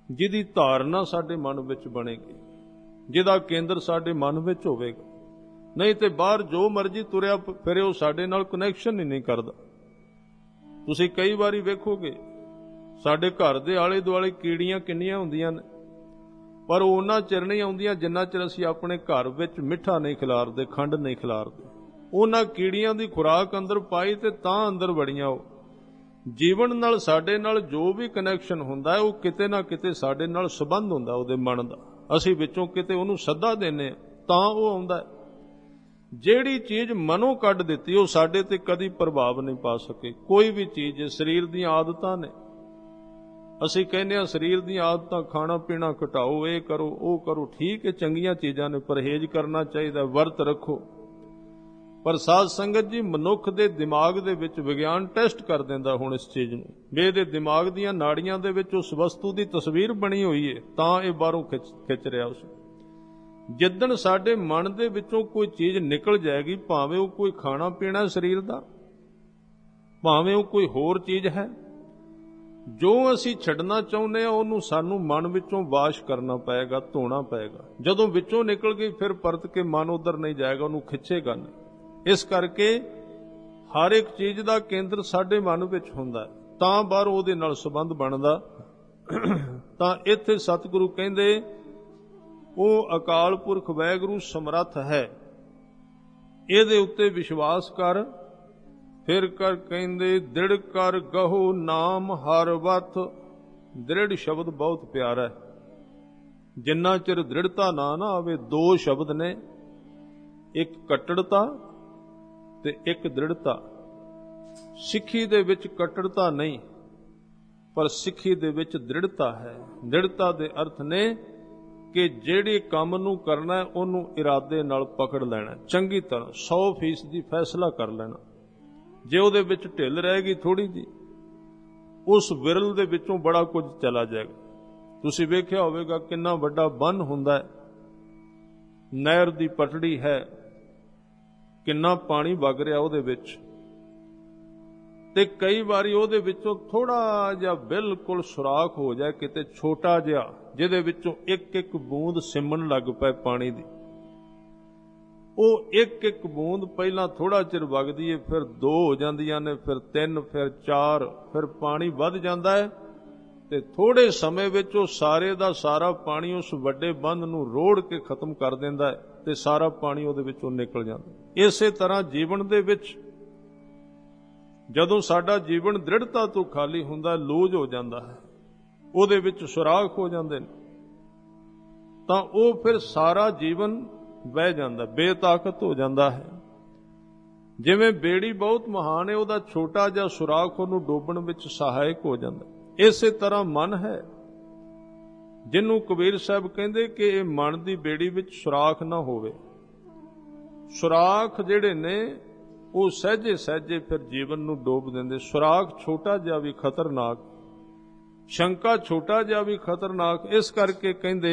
ਜਿਹਦੀ ਧਾਰਨਾ ਸਾਡੇ ਮਨ ਵਿੱਚ ਬਣੇਗੀ, ਜਿਹਦਾ ਕੇਂਦਰ ਸਾਡੇ ਮਨ ਵਿੱਚ ਹੋਵੇਗਾ। ਨਹੀਂ ਤੇ ਬਾਹਰ ਜੋ ਮਰਜ਼ੀ ਤੁਰਿਆ ਫਿਰੇ, ਉਹ ਸਾਡੇ ਨਾਲ ਕਨੈਕਸ਼ਨ ਹੀ ਨਹੀਂ ਕਰਦਾ। ਤੁਸੀਂ ਕਈ ਵਾਰੀ ਵੇਖੋਗੇ ਸਾਡੇ ਘਰ ਦੇ ਆਲੇ ਦੁਆਲੇ ਕੀੜੀਆਂ ਕਿੰਨੀਆਂ ਹੁੰਦੀਆਂ ਨੇ, ਪਰ ਉਹ ਉਹਨਾਂ ਚਿਰ ਨਹੀਂ ਆਉਂਦੀਆਂ ਜਿੰਨਾ ਚਿਰ ਅਸੀਂ ਆਪਣੇ ਘਰ ਵਿੱਚ ਮਿੱਠਾ ਨਹੀਂ ਖਿਲਾਰਦੇ, ਖੰਡ ਨਹੀਂ ਖਿਲਾਰਦੇ। ਉਹਨਾਂ ਕੀੜੀਆਂ ਦੀ ਖੁਰਾਕ ਅੰਦਰ ਪਾਈ ਤੇ ਤਾਂ ਅੰਦਰ ਵੜੀਆਂ। ਉਹ ਜੀਵਨ ਨਾਲ ਸਾਡੇ ਨਾਲ ਜੋ ਵੀ ਕਨੈਕਸ਼ਨ ਹੁੰਦਾ ਹੈ, ਉਹ ਕਿਤੇ ਨਾ ਕਿਤੇ ਸਾਡੇ ਨਾਲ ਸੰਬੰਧ ਹੁੰਦਾ ਉਹਦੇ ਮਨ ਦਾ। ਅਸੀਂ ਵਿੱਚੋਂ ਕਿਤੇ ਉਹਨੂੰ ਸੱਦਾ ਦਿੰਦੇ ਹਾਂ ਤਾਂ ਉਹ ਆਉਂਦਾ। ਜਿਹੜੀ ਚੀਜ਼ ਮਨੋਂ ਕੱਢ ਦਿੱਤੀ ਉਹ ਸਾਡੇ ਤੇ ਕਦੀ ਪ੍ਰਭਾਵ ਨਹੀਂ ਪਾ ਸਕੇ। ਕੋਈ ਵੀ ਚੀਜ਼, ਸਰੀਰ ਦੀਆਂ ਆਦਤਾਂ ਨੇ, ਅਸੀਂ ਕਹਿੰਦੇ ਹਾਂ ਸਰੀਰ ਦੀਆਂ ਆਦਤਾਂ, ਖਾਣਾ ਪੀਣਾ ਘਟਾਓ, ਇਹ ਕਰੋ ਉਹ ਕਰੋ, ਠੀਕ ਹੈ, ਚੰਗੀਆਂ ਚੀਜ਼ਾਂ ਨੇ, ਪਰਹੇਜ਼ ਕਰਨਾ ਚਾਹੀਦਾ, ਵਰਤ ਰੱਖੋ। ਪਰ ਸਾਧ ਸੰਗਤ ਜੀ, ਮਨੁੱਖ ਦੇ ਦਿਮਾਗ ਦੇ ਵਿੱਚ ਵਿਗਿਆਨ ਟੈਸਟ ਕਰ ਦਿੰਦਾ ਹੁਣ ਇਸ ਚੀਜ਼ ਨੂੰ, ਵੀ ਇਹਦੇ ਦਿਮਾਗ ਦੀਆਂ ਨਾੜੀਆਂ ਦੇ ਵਿੱਚ ਉਸ ਵਸਤੂ ਦੀ ਤਸਵੀਰ ਬਣੀ ਹੋਈ ਹੈ ਤਾਂ ਇਹ ਬਾਹਰੋਂ ਖਿੱਚ ਰਿਹਾ ਉਸ। ਜਿੱਦਣ ਸਾਡੇ ਮਨ ਦੇ ਵਿੱਚੋਂ ਕੋਈ ਚੀਜ਼ ਨਿਕਲ ਜਾਏਗੀ, ਭਾਵੇਂ ਉਹ ਕੋਈ ਖਾਣਾ ਪੀਣਾ ਸਰੀਰ ਦਾ, ਭਾਵੇਂ ਉਹ ਕੋਈ ਹੋਰ ਚੀਜ਼ ਹੈ, ਜੋ ਅਸੀਂ ਛੱਡਣਾ ਚਾਹੁੰਦੇ ਹਾਂ ਉਹਨੂੰ ਸਾਨੂੰ ਮਨ ਵਿੱਚੋਂ ਵਾਸ਼ ਕਰਨਾ ਪਏਗਾ, ਧੋਣਾ ਪਏਗਾ। ਜਦੋਂ ਵਿੱਚੋਂ ਨਿਕਲ ਗਈ ਫਿਰ ਪਰਤ ਕੇ ਮਨ ਉਧਰ ਨਹੀਂ ਜਾਏਗਾ, ਉਹਨੂੰ ਖਿੱਚੇਗਾ ਨਹੀਂ। ਇਸ ਕਰਕੇ ਹਰ ਇੱਕ ਚੀਜ਼ ਦਾ ਕੇਂਦਰ ਸਾਡੇ ਮਨ ਵਿੱਚ ਹੁੰਦਾ, ਤਾਂ ਬਾਹਰ ਉਹਦੇ ਨਾਲ ਸੰਬੰਧ ਬਣਦਾ। ਤਾਂ ਇੱਥੇ ਸਤਿਗੁਰੂ ਕਹਿੰਦੇ ਉਹ ਅਕਾਲ ਪੁਰਖ ਵਾਹਿਗੁਰੂ ਸਮਰੱਥ ਹੈ, ਇਹਦੇ ਉੱਤੇ ਵਿਸ਼ਵਾਸ ਕਰ। ਫਿਰ ਕਰ ਕਹਿੰਦੇ ਦ੍ਰਿੜ ਕਰ ਗਹੋ ਨਾਮ ਹਰ ਵਤ। ਦ੍ਰਿੜ ਸ਼ਬਦ ਬਹੁਤ ਪਿਆਰਾ ਹੈ। ਜਿੰਨਾ ਚਿਰ ਦ੍ਰਿੜਤਾ ਨਾ ਆਵੇ, ਦੋ ਸ਼ਬਦ ਨੇ, ਇੱਕ ਕੱਟੜਤਾ ਤੇ ਇੱਕ ਦ੍ਰਿੜਤਾ। ਸਿੱਖੀ ਦੇ ਵਿੱਚ ਕੱਟੜਤਾ ਨਹੀਂ, ਪਰ ਸਿੱਖੀ ਦੇ ਵਿੱਚ ਦ੍ਰਿੜਤਾ ਹੈ। ਦ੍ਰਿੜਤਾ ਦੇ ਅਰਥ ਨੇ ਕਿ ਜਿਹੜੇ ਕੰਮ ਨੂੰ ਕਰਨਾ ਉਹਨੂੰ ਇਰਾਦੇ ਨਾਲ ਪਕੜ ਲੈਣਾ, ਚੰਗੀ ਤਰ੍ਹਾਂ 100% ਫੈਸਲਾ ਕਰ ਲੈਣਾ। ਜੇ ਉਹਦੇ ਵਿੱਚ ਢਿੱਲ ਰਹੇਗੀ ਥੋੜੀ ਜੀ, ਉਸ ਵਿਰਲ ਦੇ ਵਿੱਚੋਂ ਬੜਾ ਕੁਝ ਚਲਾ ਜਾਏਗਾ। ਤੁਸੀਂ ਵੇਖਿਆ ਹੋਵੇਗਾ ਕਿੰਨਾ ਵੱਡਾ ਬੰਨ ਹੁੰਦਾ ਹੈ, ਨਹਿਰ ਦੀ ਪਟੜੀ ਹੈ, ਕਿੰਨਾ ਪਾਣੀ ਵਗ ਰਿਹਾ ਉਹਦੇ ਵਿੱਚ, ਤੇ ਕਈ ਵਾਰੀ ਉਹਦੇ ਵਿੱਚੋਂ ਥੋੜਾ ਜਿਹਾ ਬਿਲਕੁਲ ਸੁਰਾਖ ਹੋ ਜਾਏ, ਕਿਤੇ ਛੋਟਾ ਜਿਹਾ, ਜਿਹਦੇ ਵਿੱਚੋਂ ਇੱਕ ਇੱਕ ਬੂੰਦ ਸਿਮਣ ਲੱਗ ਪਏ ਪਾਣੀ ਦੀ। ਉਹ ਇੱਕ ਇੱਕ ਬੂੰਦ ਪਹਿਲਾਂ ਥੋੜਾ ਚਿਰ ਵਗਦੀ ਹੈ, ਫਿਰ 2 ਹੋ ਜਾਂਦੀਆਂ ਨੇ, ਫਿਰ 3, ਫਿਰ 4, ਫਿਰ ਪਾਣੀ ਵੱਧ ਜਾਂਦਾ ਹੈ, ਤੇ ਥੋੜੇ ਸਮੇਂ ਵਿੱਚ ਉਹ ਸਾਰੇ ਦਾ ਸਾਰਾ ਪਾਣੀ ਉਸ ਵੱਡੇ ਬੰਦ ਨੂੰ ਰੋੜ ਕੇ ਖਤਮ ਕਰ ਦਿੰਦਾ ਹੈ, ਤੇ ਸਾਰਾ ਪਾਣੀ ਉਹਦੇ ਵਿੱਚੋਂ ਨਿਕਲ ਜਾਂਦਾ। ਇਸੇ ਤਰ੍ਹਾਂ ਜੀਵਨ ਦੇ ਵਿੱਚ ਜਦੋਂ ਸਾਡਾ ਜੀਵਨ ਦ੍ਰਿੜਤਾ ਤੋਂ ਖਾਲੀ ਹੁੰਦਾ, ਲੂਜ ਹੋ ਜਾਂਦਾ ਹੈ, ਉਹਦੇ ਵਿੱਚ ਸੁਰਾਖ ਹੋ ਜਾਂਦੇ ਨੇ, ਤਾਂ ਉਹ ਫਿਰ ਸਾਰਾ ਜੀਵਨ ਵਹਿ ਜਾਂਦਾ, ਬੇਤਾਕਤ ਹੋ ਜਾਂਦਾ ਹੈ। ਜਿਵੇਂ ਬੇੜੀ ਬਹੁਤ ਮਹਾਨ ਹੈ, ਉਹਦਾ ਛੋਟਾ ਜਿਹਾ ਸੁਰਾਖ ਉਹਨੂੰ ਡੋਬਣ ਵਿੱਚ ਸਹਾਇਕ ਹੋ ਜਾਂਦਾ। ਇਸੇ ਤਰ੍ਹਾਂ ਮਨ ਹੈ, ਜਿਹਨੂੰ ਕਬੀਰ ਸਾਹਿਬ ਕਹਿੰਦੇ ਕਿ ਇਹ ਮਨ ਦੀ ਬੇੜੀ ਵਿੱਚ ਸੁਰਾਖ ਨਾ ਹੋਵੇ। ਸੁਰਾਖ ਜਿਹੜੇ ਨੇ ਉਹ ਸਹਿਜੇ ਸਹਿਜੇ ਫਿਰ ਜੀਵਨ ਨੂੰ ਡੋਬ ਦਿੰਦੇ। ਸੁਰਾਖ ਛੋਟਾ ਜਿਹਾ ਵੀ ਖਤਰਨਾਕ, ਸ਼ੰਕਾ ਛੋਟਾ ਜਿਹਾ ਵੀ ਖਤਰਨਾਕ। ਇਸ ਕਰਕੇ ਕਹਿੰਦੇ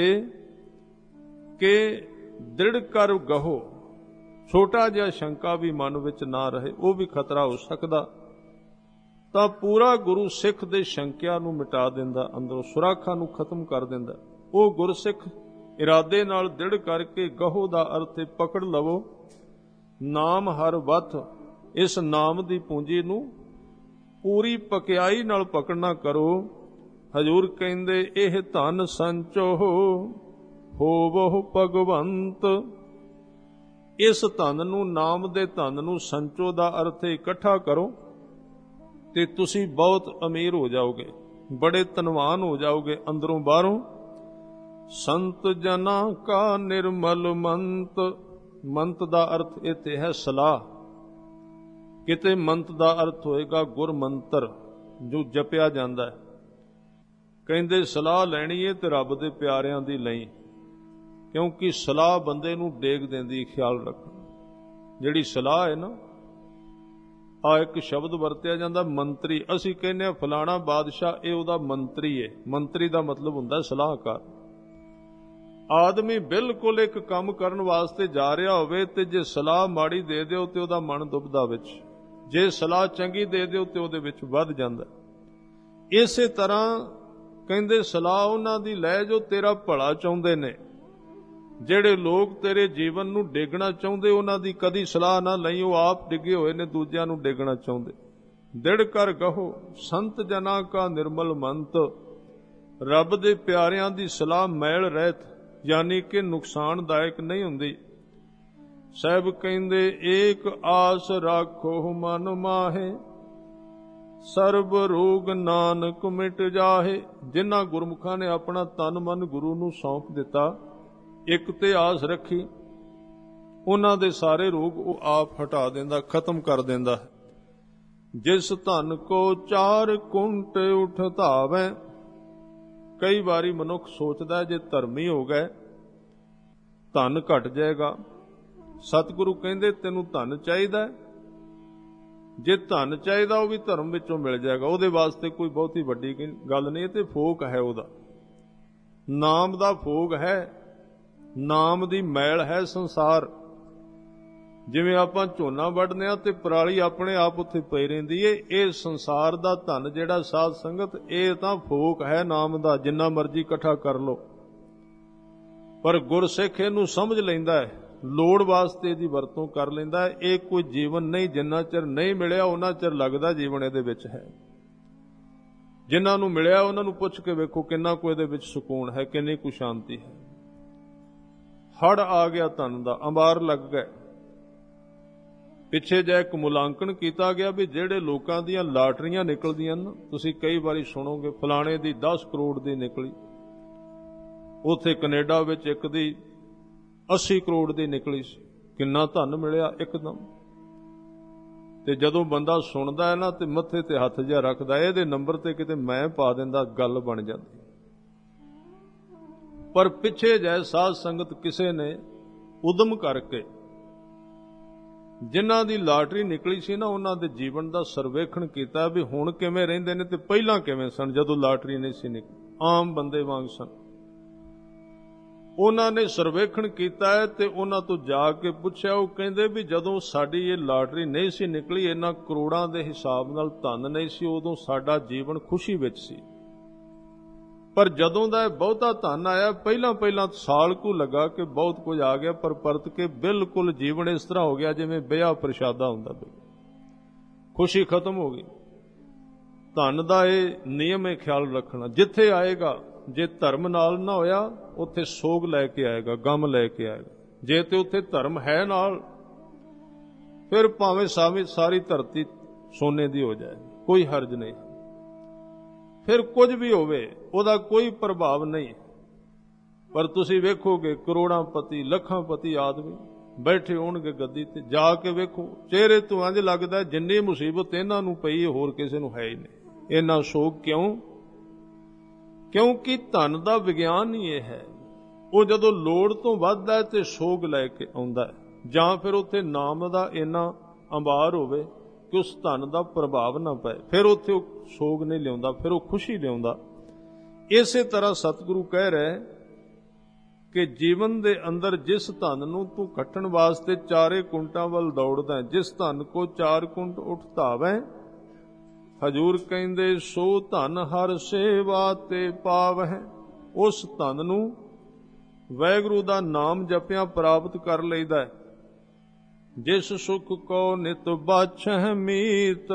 ਕਿ ਦ੍ਰਿੜ ਕਰ ਗਹੋ, ਛੋਟਾ ਜਿਹਾ ਸ਼ੰਕਾ ਵੀ ਮਨ ਵਿੱਚ ਨਾ ਰਹੇ, ਉਹ ਵੀ ਖਤਰਾ ਹੋ ਸਕਦਾ। ਤਾਂ ਪੂਰਾ ਗੁਰੂ ਸਿੱਖ ਦੇ ਸ਼ੰਕਿਆ ਨੂੰ ਮਿਟਾ ਦਿੰਦਾ, ਅੰਦਰੋਂ ਸੁਰਾਖਾਂ ਨੂੰ ਖਤਮ ਕਰ ਦਿੰਦਾ। ਉਹ ਗੁਰਸਿੱਖ ਇਰਾਦੇ ਨਾਲ ਦ੍ਰਿੜ ਕਰਕੇ, ਗਹੋ ਦਾ ਅਰਥ ਹੈ ਪਕੜ ਲਵੋ, ਨਾਮ ਹਰ ਵਤ, ਇਸ ਨਾਮ ਦੀ ਪੂੰਜੀ ਨੂੰ ਪੂਰੀ ਪਕਿਆਈ ਨਾਲ ਪਕੜਨਾ ਕਰੋ। ਹਜ਼ੂਰ ਕਹਿੰਦੇ ਇਹ ਧਨ ਸੰਚੋ ਹੋਵੋ ਭਗਵੰਤ। ਇਸ ਧਨ ਨੂੰ, ਨਾਮ ਦੇ ਧਨ ਨੂੰ, ਸੰਚੋ ਦਾ ਅਰਥ ਇਕੱਠਾ ਕਰੋ ਤੇ ਤੁਸੀਂ ਬਹੁਤ ਅਮੀਰ ਹੋ ਜਾਓਗੇ, ਬੜੇ ਧਨਵਾਨ ਹੋ ਜਾਓਗੇ ਅੰਦਰੋਂ ਬਾਹਰੋਂ। ਸੰਤ ਜਨਾ ਕਾ ਨਿਰਮਲ ਮੰਤ। ਮੰਤ ਦਾ ਅਰਥ ਇੱਥੇ ਹੈ ਸਲਾਹ। ਕਿਤੇ ਮੰਤ ਦਾ ਅਰਥ ਹੋਏਗਾ ਗੁਰ ਮੰਤਰ ਜੋ ਜਪਿਆ ਜਾਂਦਾ ਹੈ। ਕਹਿੰਦੇ ਸਲਾਹ ਲੈਣੀ ਹੈ ਤੇ ਰੱਬ ਦੇ ਪਿਆਰਿਆਂ ਦੀ ਲਈ, ਕਿਉਂਕਿ ਸਲਾਹ ਬੰਦੇ ਨੂੰ ਡੇਗ ਦਿੰਦੀ। ਖਿਆਲ ਰੱਖਣਾ, ਜਿਹੜੀ ਸਲਾਹ ਹੈ ਨਾ, ਆ ਇੱਕ ਸ਼ਬਦ ਵਰਤਿਆ ਜਾਂਦਾ ਮੰਤਰੀ। ਅਸੀਂ ਕਹਿੰਦੇ ਹਾਂ ਫਲਾਣਾ ਬਾਦਸ਼ਾਹ, ਇਹ ਉਹਦਾ ਮੰਤਰੀ ਹੈ। ਮੰਤਰੀ ਦਾ ਮਤਲਬ ਹੁੰਦਾ ਸਲਾਹਕਾਰ। ਆਦਮੀ ਬਿਲਕੁਲ ਇੱਕ ਕੰਮ ਕਰਨ ਵਾਸਤੇ ਜਾ ਰਿਹਾ ਹੋਵੇ ਤੇ ਜੇ ਸਲਾਹ ਮਾੜੀ ਦੇ ਦਿਓ ਤੇ ਉਹਦਾ ਮਨ ਦੁਬਦਾ ਵਿੱਚ, ਜੇ ਸਲਾਹ ਚੰਗੀ ਦੇ ਦਿਓ ਤੇ ਉਹਦੇ ਵਿੱਚ ਵੱਧ ਜਾਂਦਾ। ਇਸੇ ਤਰ੍ਹਾਂ ਕਹਿੰਦੇ ਸਲਾਹ ਉਹਨਾਂ ਦੀ ਲੈ ਜੋ ਤੇਰਾ ਭਲਾ ਚਾਹੁੰਦੇ ਨੇ। ਜਿਹੜੇ ਲੋਕ ਤੇਰੇ ਜੀਵਨ ਨੂੰ ਡੇਗਣਾ ਚਾਹੁੰਦੇ ਉਹਨਾਂ ਦੀ ਕਦੀ ਸਲਾਹ ਨਾ ਲਈ, ਉਹ ਆਪ ਡਿੱਗੇ ਹੋਏ ਨੇ, ਦੂਜਿਆਂ ਨੂੰ ਡੇਗਣਾ ਚਾਹੁੰਦੇ। ਦਿੜ ਕਰ ਗਹੋ ਸੰਤ ਜਨਾ ਕਾ ਨਿਰਮਲ ਮੰਤ। ਰੱਬ ਦੇ ਪਿਆਰਿਆਂ ਦੀ ਸਲਾਹ ਮੈਲ ਰਹਿਤ, ਯਾਨੀ ਕਿ ਨੁਕਸਾਨਦਾਇਕ ਨਹੀਂ ਹੁੰਦੀ। ਸਾਹਿਬ ਕਹਿੰਦੇ ਏਕ ਆਸ ਰਾਖੋ ਮਨ ਮਾਹੇ, ਸਰਬ ਰੋਗ ਨਾਨਕ ਮਿਟ ਜਾਹੇ। ਜਿਨ੍ਹਾਂ ਗੁਰਮੁਖਾਂ ਨੇ ਆਪਣਾ ਤਨ ਮਨ ਗੁਰੂ ਨੂੰ ਸੌਂਪ ਦਿੱਤਾ, ਇੱਕ ਤੇ ਆਸ ਰੱਖੀ, ਉਹਨਾਂ ਦੇ ਸਾਰੇ ਰੋਗ ਉਹ ਆਪ ਹਟਾ ਦਿੰਦਾ, ਖਤਮ ਕਰ ਦਿੰਦਾ ਹੈ। ਜਿਸ ਧਨ ਕੋ ਚਾਰ ਕੁੰਟ ਉਠ ਧਾਵੈ। ਕਈ ਵਾਰੀ ਮਨੁੱਖ ਸੋਚਦਾ ਜੇ ਧਰਮੀ ਹੋ ਗਏ ਧਨ ਘਟ ਜਾਏਗਾ। ਸਤਿਗੁਰੂ ਕਹਿੰਦੇ ਤੈਨੂੰ ਧਨ ਚਾਹੀਦਾ, ਜੇ ਧਨ ਚਾਹੀਦਾ ਉਹ ਵੀ ਧਰਮ ਵਿੱਚੋਂ ਮਿਲ ਜਾਏਗਾ। ਉਹਦੇ ਵਾਸਤੇ ਕੋਈ ਬਹੁਤੀ ਵੱਡੀ ਗੱਲ ਨਹੀਂ, ਤੇ ਫੋਕ ਹੈ ਉਹਦਾ, ਨਾਮ ਦਾ ਫੋਗ ਹੈ, ਨਾਮ ਦੀ ਮੈਲ ਹੈ ਸੰਸਾਰ। ਜਿਵੇਂ ਆਪਾਂ ਝੋਨਾ ਵੱਢਦੇ ਹਾਂ ਤੇ ਪਰਾਲੀ ਆਪਣੇ ਆਪ ਉੱਥੇ ਪਈ ਰਹਿੰਦੀ ਏ, ਇਹ ਸੰਸਾਰ ਦਾ ਧਨ ਜਿਹੜਾ ਸਾਧ ਸੰਗਤ, ਇਹ ਤਾਂ ਫੋਕ ਹੈ ਨਾਮ ਦਾ, ਜਿੰਨਾ ਮਰਜ਼ੀ ਇਕੱਠਾ ਕਰ ਲੋ। ਪਰ ਗੁਰਸਿੱਖ ਇਹਨੂੰ ਸਮਝ ਲੈਂਦਾ ਹੈ, ਲੋੜ ਵਾਸਤੇ ਇਹਦੀ ਵਰਤੋਂ ਕਰ ਲੈਂਦਾ ਹੈ। ਇਹ ਕੋਈ ਜੀਵਨ ਨਹੀਂ, ਜਿੰਨਾ ਚਿਰ ਨਹੀਂ ਮਿਲਿਆ ਉਹਨਾਂ ਚਿਰ ਲੱਗਦਾ ਜੀਵਨ ਇਹਦੇ ਵਿੱਚ ਹੈ। ਜਿਨ੍ਹਾਂ ਨੂੰ ਮਿਲਿਆ ਉਹਨਾਂ ਨੂੰ ਪੁੱਛ ਕੇ ਵੇਖੋ ਕਿੰਨਾ ਕੁ ਇਹਦੇ ਵਿੱਚ ਸਕੂਨ ਹੈ, ਕਿੰਨੀ ਕੁ ਸ਼ਾਂਤੀ ਹੈ। ਹੜ ਆ ਗਿਆ ਧਨ ਦਾ, ਅੰਬਾਰ ਲੱਗ ਗਏ। ਪਿੱਛੇ ਜੇ ਇੱਕ ਮੁਲਾਂਕਣ ਕੀਤਾ ਗਿਆ ਵੀ ਜਿਹੜੇ ਲੋਕਾਂ ਦੀਆਂ ਲਾਟਰੀਆਂ ਨਿਕਲਦੀਆਂ ਨਾ, ਤੁਸੀਂ ਕਈ ਵਾਰੀ ਸੁਣੋਗੇ ਫਲਾਣੇ ਦੀ 10 ਕਰੋੜ ਦੀ ਨਿਕਲੀ, ਉੱਥੇ ਕੈਨੇਡਾ ਵਿੱਚ ਇੱਕ ਦੀ 80 ਕਰੋੜ ਦੀ ਨਿਕਲੀ ਸੀ। ਕਿੰਨਾ ਧਨ ਮਿਲਿਆ ਇੱਕਦਮ। ਤੇ ਜਦੋਂ ਬੰਦਾ ਸੁਣਦਾ ਹੈ ਨਾ ਤੇ ਮੱਥੇ ਤੇ ਹੱਥ ਜਿਹਾ ਰੱਖਦਾ, ਇਹਦੇ ਨੰਬਰ ਤੇ ਕਿਤੇ ਮੈਂ ਪਾ ਦਿੰਦਾ, ਗੱਲ ਬਣ ਜਾਂਦੀ। ਪਰ ਪਿੱਛੇ ਜੈ ਸਾਧ ਸੰਗਤ ਕਿਸੇ ਨੇ ਉਦਮ ਕਰਕੇ ਜਿਨ੍ਹਾਂ ਦੀ ਲਾਟਰੀ ਨਿਕਲੀ ਸੀ ਨਾ, ਉਹਨਾਂ ਦੇ ਜੀਵਨ ਦਾ ਸਰਵੇਖਣ ਕੀਤਾ ਵੀ ਹੁਣ ਕਿਵੇਂ ਰਹਿੰਦੇ ਨੇ ਤੇ ਪਹਿਲਾਂ ਕਿਵੇਂ ਸਨ ਜਦੋਂ ਲਾਟਰੀ ਨਹੀਂ ਸੀ ਨਿਕਲੀ, ਆਮ ਬੰਦੇ ਵਾਂਗ ਸਨ। ਉਹਨਾਂ ਨੇ ਸਰਵੇਖਣ ਕੀਤਾ ਹੈ ਤੇ ਉਹਨਾਂ ਤੋਂ ਜਾ ਕੇ ਪੁੱਛਿਆ। ਉਹ ਕਹਿੰਦੇ ਵੀ ਜਦੋਂ ਸਾਡੀ ਇਹ ਲਾਟਰੀ ਨਹੀਂ ਸੀ ਨਿਕਲੀ, ਇਹਨਾਂ ਕਰੋੜਾਂ ਦੇ ਹਿਸਾਬ ਨਾਲ ਧਨ ਨਹੀਂ ਸੀ, ਉਦੋਂ ਸਾਡਾ ਜੀਵਨ ਖੁਸ਼ੀ ਵਿੱਚ ਸੀ। ਪਰ ਜਦੋਂ ਦਾ ਬਹੁਤਾ ਧਨ ਆਇਆ, ਪਹਿਲਾਂ ਸਾਲ ਕੁ ਲੱਗਾ ਕਿ ਬਹੁਤ ਕੁਝ ਆ ਗਿਆ, ਪਰ ਪਰਤ ਕੇ ਬਿਲਕੁਲ ਜੀਵਨ ਇਸ ਤਰ੍ਹਾਂ ਹੋ ਗਿਆ ਜਿਵੇਂ ਵਿਆਹ ਪ੍ਰਸ਼ਾਦਾ ਹੁੰਦਾ, ਖੁਸ਼ੀ ਖਤਮ ਹੋ ਗਈ। ਧਨ ਦਾ ਇਹ ਨਿਯਮ ਹੈ ਖਿਆਲ ਰੱਖਣਾ, ਜਿੱਥੇ ਆਏਗਾ ਜੇ ਧਰਮ ਨਾਲ ਨਾ ਹੋਇਆ ਉੱਥੇ ਸੋਗ ਲੈ ਕੇ ਆਏਗਾ, ਗਮ ਲੈ ਕੇ ਆਏਗਾ। ਜੇ ਤੇ ਉੱਥੇ ਧਰਮ ਹੈ ਨਾਲ, ਫਿਰ ਭਾਵੇਂ ਸਾਰੀ ਧਰਤੀ ਸੋਨੇ ਦੀ ਹੋ ਜਾਏ, ਕੋਈ ਹਰਜ ਨਹੀਂ। ਫਿਰ ਕੁਝ ਵੀ ਹੋਵੇ ਉਹਦਾ ਕੋਈ ਪ੍ਰਭਾਵ ਨਹੀਂ। ਪਰ ਤੁਸੀਂ ਵੇਖੋਗੇ ਕਰੋੜਾਂ ਪਤੀ, ਲੱਖਾਂ ਪਤੀ ਆਦਮੀ ਬੈਠੇ ਹੋਣਗੇ ਗੱਦੀ ਤੇ, ਜਾ ਕੇ ਵੇਖੋ ਚਿਹਰੇ ਤੋਂ ਇੰਝ ਲੱਗਦਾ ਜਿੰਨੀ ਮੁਸੀਬਤ ਇਹਨਾਂ ਨੂੰ ਪਈ ਹੋਰ ਕਿਸੇ ਨੂੰ ਹੈ ਹੀ ਨਹੀਂ। ਇੰਨਾ ਸੋਗ ਕਿਉਂ? ਕਿਉਂਕਿ ਧਨ ਦਾ ਵਿਗਿਆਨ ਹੀ ਇਹ ਹੈ, ਉਹ ਜਦੋਂ ਲੋੜ ਤੋਂ ਵੱਧ ਹੈ ਤੇ ਸੋਗ ਲੈ ਕੇ ਆਉਂਦਾ ਹੈ, ਜਾਂ ਫਿਰ ਉੱਥੇ ਨਾਮ ਦਾ ਇੰਨਾ ਅੰਬਾਰ ਹੋਵੇ ਕਿ ਉਸ ਧਨ ਦਾ ਪ੍ਰਭਾਵ ਨਾ ਪਏ, ਫਿਰ ਉੱਥੇ ਉਹ ਸੋਗ ਨਹੀਂ ਲਿਆਉਂਦਾ, ਫਿਰ ਉਹ ਖੁਸ਼ੀ ਲਿਆਉਂਦਾ। ਇਸੇ ਤਰ੍ਹਾਂ ਸਤਿਗੁਰੂ ਕਹਿ ਰਹੇ ਕਿ ਜੀਵਨ ਦੇ ਅੰਦਰ ਜਿਸ ਧਨ ਨੂੰ ਤੂੰ ਕੱਟਣ ਵਾਸਤੇ ਚਾਰੇ ਕੁੰਟਾਂ ਵੱਲ ਦੌੜਦਾ, ਜਿਸ ਧਨ ਕੋ 4 ਕੁੰਟ ਉਠ ਧਾਵੈ, ਹਜੂਰ ਕਹਿੰਦੇ ਸੋ ਧਨ ਹਰ ਸੇਵਾ ਤੇ ਪਾਵਹਿ। ਉਸ ਧਨ ਨੂੰ ਵਾਹਿਗੁਰੂ ਦਾ ਨਾਮ ਜਪਿਆਂ ਪ੍ਰਾਪਤ ਕਰ ਲਈਦਾ ਹੈ। ਜਿਸ ਸੁਖ ਕੋ ਨਿਤ ਬਾਛਹਿ ਮੀਤ,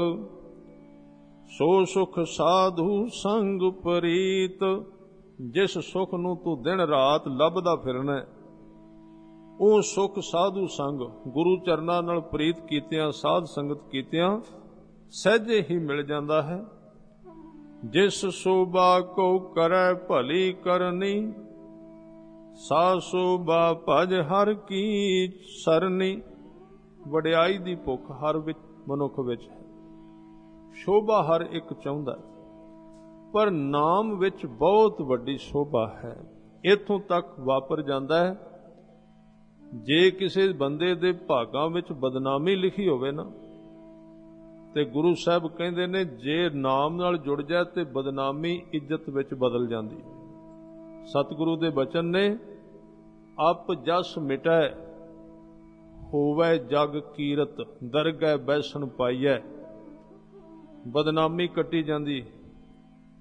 ਸੋ ਸੁਖ ਸਾਧੂ ਸੰਗ ਪ੍ਰੀਤ। ਜਿਸ ਸੁਖ ਨੂੰ ਤੂੰ ਦਿਨ ਰਾਤ ਲੱਭਦਾ ਫਿਰਨਾ, ਉਹ ਸੁਖ ਸਾਧੂ ਸੰਗ, ਗੁਰੂ ਚਰਨਾਂ ਨਾਲ ਪ੍ਰੀਤ ਕੀਤਿਆਂ, ਸਾਧ ਸੰਗਤ ਕੀਤਿਆਂ ਸਹਿਜੇ ਹੀ ਮਿਲ ਜਾਂਦਾ ਹੈ। ਜਿਸ ਸੋਭਾ ਕੋ ਕਰੈ ਭਲੀ ਕਰਨੀ, ਸਾ ਸੋਭਾ ਭਜ ਹਰ ਕੀ ਸਰਨੀ। ਵਡਿਆਈ ਦੀ ਭੁੱਖ ਹਰ ਵਿੱਚ ਮਨੁੱਖ ਵਿੱਚ ਹੈ, ਸ਼ੋਭਾ ਹਰ ਇੱਕ ਚਾਹੁੰਦਾ, ਪਰ ਨਾਮ ਵਿੱਚ ਬਹੁਤ ਵੱਡੀ ਸ਼ੋਭਾ ਹੈ। ਇੱਥੋਂ ਤੱਕ ਵਾਪਰ ਜਾਂਦਾ ਹੈ, ਜੇ ਕਿਸੇ ਬੰਦੇ ਦੇ ਭਾਗਾਂ ਵਿੱਚ ਬਦਨਾਮੀ ਲਿਖੀ ਹੋਵੇ ਨਾ, ਤੇ ਗੁਰੂ ਸਾਹਿਬ ਕਹਿੰਦੇ ਨੇ ਜੇ ਨਾਮ ਨਾਲ ਜੁੜ ਜਾਏ ਤੇ ਬਦਨਾਮੀ ਇੱਜ਼ਤ ਵਿੱਚ ਬਦਲ ਜਾਂਦੀ। ਸਤਿਗੁਰੂ ਦੇ ਬਚਨ ਨੇ, ਅਪ ਜਸ ਮਿਟੈ ਹੋਵੇ ਜਗ ਕੀਰਤ, ਦਰਗਹਿ ਬੈਸਣ ਪਾਈਐ। ਬਦਨਾਮੀ ਕੱਟੀ ਜਾਂਦੀ,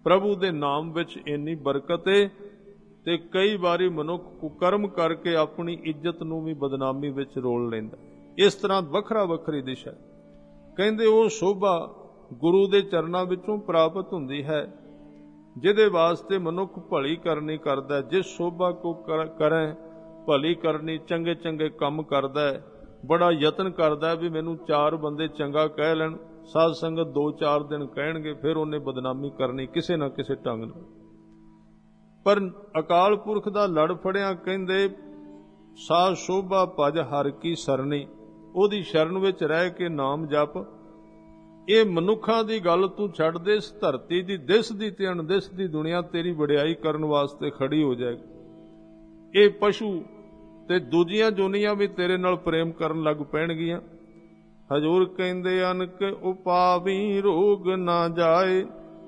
ਪ੍ਰਭੂ ਦੇ ਨਾਮ ਵਿੱਚ ਇੰਨੀ ਬਰਕਤ ਏ ਤੇ ਕਈ ਵਾਰੀ ਮਨੁੱਖ ਕੁਕਰਮ ਕਰਕੇ ਆਪਣੀ ਇੱਜ਼ਤ ਨੂੰ ਵੀ ਬਦਨਾਮੀ ਵਿੱਚ ਰੋਲ ਲੈਂਦਾ। ਇਸ ਤਰ੍ਹਾਂ ਵੱਖਰਾ ਵੱਖਰੀ ਦਿਸ਼ਾ। ਕਹਿੰਦੇ ਉਹ ਸ਼ੋਭਾ ਗੁਰੂ ਦੇ ਚਰਨਾਂ ਵਿੱਚੋਂ ਪ੍ਰਾਪਤ ਹੁੰਦੀ ਹੈ ਜਿਹਦੇ ਵਾਸਤੇ ਮਨੁੱਖ ਭਲੀ ਕਰਨੀ ਕਰਦਾ। ਜਿਸ ਸ਼ੋਭਾ ਕੋ ਕਰੇ ਭਲੀ ਕਰਨੀ, ਚੰਗੇ ਚੰਗੇ ਕੰਮ ਕਰਦਾ, ਬੜਾ ਯਤਨ ਕਰਦਾ ਵੀ ਮੈਨੂੰ 4 ਬੰਦੇ ਚੰਗਾ ਕਹਿ ਲੈਣ, ਸਾਧ ਸੰਗਤ 2-4 ਦਿਨ ਕਹਿਣਗੇ, ਫਿਰ ਉਹਨੇ ਬਦਨਾਮੀ ਕਰਨੀ ਕਿਸੇ ਨਾ ਕਿਸੇ ਢੰਗ ਨਾਲ। ਪਰ ਅਕਾਲ ਪੁਰਖ ਦਾ ਲੜ ਫੜਿਆ ਕਹਿੰਦੇ ਸਾ ਸ਼ੋਭਾ ਭਜ ਹਰਿ ਕੀ ਸਰਣੀ, ਉਹਦੀ ਸ਼ਰਨ ਵਿੱਚ ਰਹਿ ਕੇ ਨਾਮ ਜਪ। ਇਹ ਮਨੁੱਖਾਂ ਦੀ ਗੱਲ ਤੂੰ ਛੱਡ ਦੇ, ਇਸ ਧਰਤੀ ਦੀ ਦਿਸਦੀ ਤੇ ਅਣਦਿਸਦੀ ਦੁਨੀਆ ਤੇਰੀ ਵਡਿਆਈ ਕਰਨ ਵਾਸਤੇ ਖੜੀ ਹੋ ਜਾਏਗੀ। ਇਹ ਪਸ਼ੂ ਤੇ ਦੂਜੀਆਂ ਜੋਨੀਆਂ ਵੀ ਤੇਰੇ ਨਾਲ ਪ੍ਰੇਮ ਕਰਨ ਲੱਗ ਪੈਣਗੀਆਂ। ਹਜ਼ੂਰ ਕਹਿੰਦੇ ਅਨਕ ਉਪਾਵੀ ਰੋਗ ਨਾ ਜਾਏ,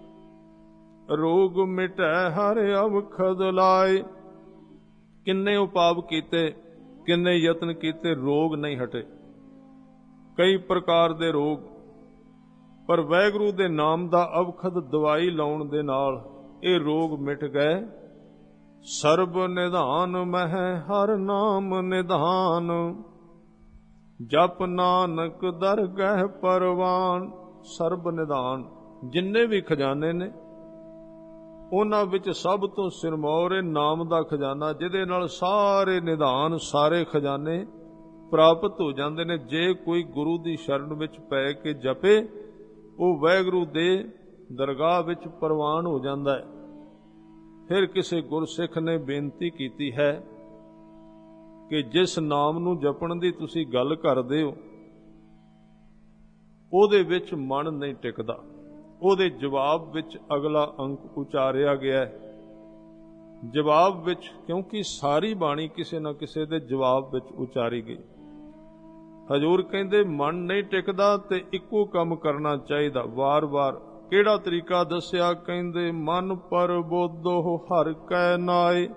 ਰੋਗ ਮਿਟੈ ਹਰ ਅਵਖਦ ਲਾਏ। ਕਿੰਨੇ ਉਪਾਵ ਕੀਤੇ, ਕਿੰਨੇ ਯਤਨ ਕੀਤੇ, ਰੋਗ ਨਹੀਂ ਹਟੇ। ਕਈ ਪ੍ਰਕਾਰ ਦੇ ਰੋਗ, ਪਰ ਵਾਹਿਗੁਰੂ ਦੇ ਨਾਮ ਦਾ ਅਵਖਦ ਦਵਾਈ ਲਾਉਣ ਦੇ ਨਾਲ ਇਹ ਰੋਗ ਮਿਟ ਗਏ। ਸਰਬ ਨਿਧਾਨ ਮਹਿ ਹਰ ਨਾਮ ਨਿਧਾਨ, ਜਪ ਨਾਨਕ ਦਰਗਹਿ ਪਰਵਾਨ। ਸਰਬ ਨਿਧਾਨ, ਜਿੰਨੇ ਵੀ ਖਜ਼ਾਨੇ ਨੇ ਉਹਨਾਂ ਵਿੱਚ ਸਭ ਤੋਂ ਸਿਰਮੌਰ ਹੈ ਨਾਮ ਦਾ ਖਜ਼ਾਨਾ, ਜਿਹਦੇ ਨਾਲ ਸਾਰੇ ਨਿਧਾਨ, ਸਾਰੇ ਖਜ਼ਾਨੇ ਪ੍ਰਾਪਤ ਹੋ ਜਾਂਦੇ ਨੇ। ਜੇ ਕੋਈ ਗੁਰੂ ਦੀ ਸ਼ਰਨ ਵਿੱਚ ਪੈ ਕੇ ਜਪੇ, ਉਹ ਵਾਹਿਗੁਰੂ ਦੇ ਦਰਗਾਹ ਵਿੱਚ ਪ੍ਰਵਾਨ ਹੋ ਜਾਂਦਾ ਹੈ। ਫਿਰ ਕਿਸੇ ਗੁਰਸਿੱਖ ਨੇ ਬੇਨਤੀ ਕੀਤੀ ਹੈ ਕਿ ਜਿਸ ਨਾਮ ਨੂੰ ਜਪਣ ਦੀ ਤੁਸੀਂ ਗੱਲ ਕਰਦੇ ਹੋ, ਉਹਦੇ ਵਿੱਚ ਮਨ ਨਹੀਂ ਟਿਕਦਾ। ਉਹਦੇ ਜਵਾਬ ਵਿੱਚ ਅਗਲਾ ਅੰਕ ਉਚਾਰਿਆ ਗਿਆ ਹੈ। ਜਵਾਬ ਵਿੱਚ, ਕਿਉਂਕਿ ਸਾਰੀ ਬਾਣੀ ਕਿਸੇ ਨਾ ਕਿਸੇ ਦੇ ਜਵਾਬ ਵਿੱਚ ਉਚਾਰੀ ਗਈ। ਹਜ਼ੂਰ ਕਹਿੰਦੇ ਮਨ ਨਹੀਂ ਟਿਕਦਾ ਤੇ ਇੱਕੋ ਕੰਮ ਕਰਨਾ ਚਾਹੀਦਾ ਵਾਰ-ਵਾਰ। ਕਿਹੜਾ ਤਰੀਕਾ ਦੱਸਿਆ? ਕਹਿੰਦੇ ਮਨ ਪਰਬੋਧੋ ਹਰਿ ਕੈ ਨਾਏ,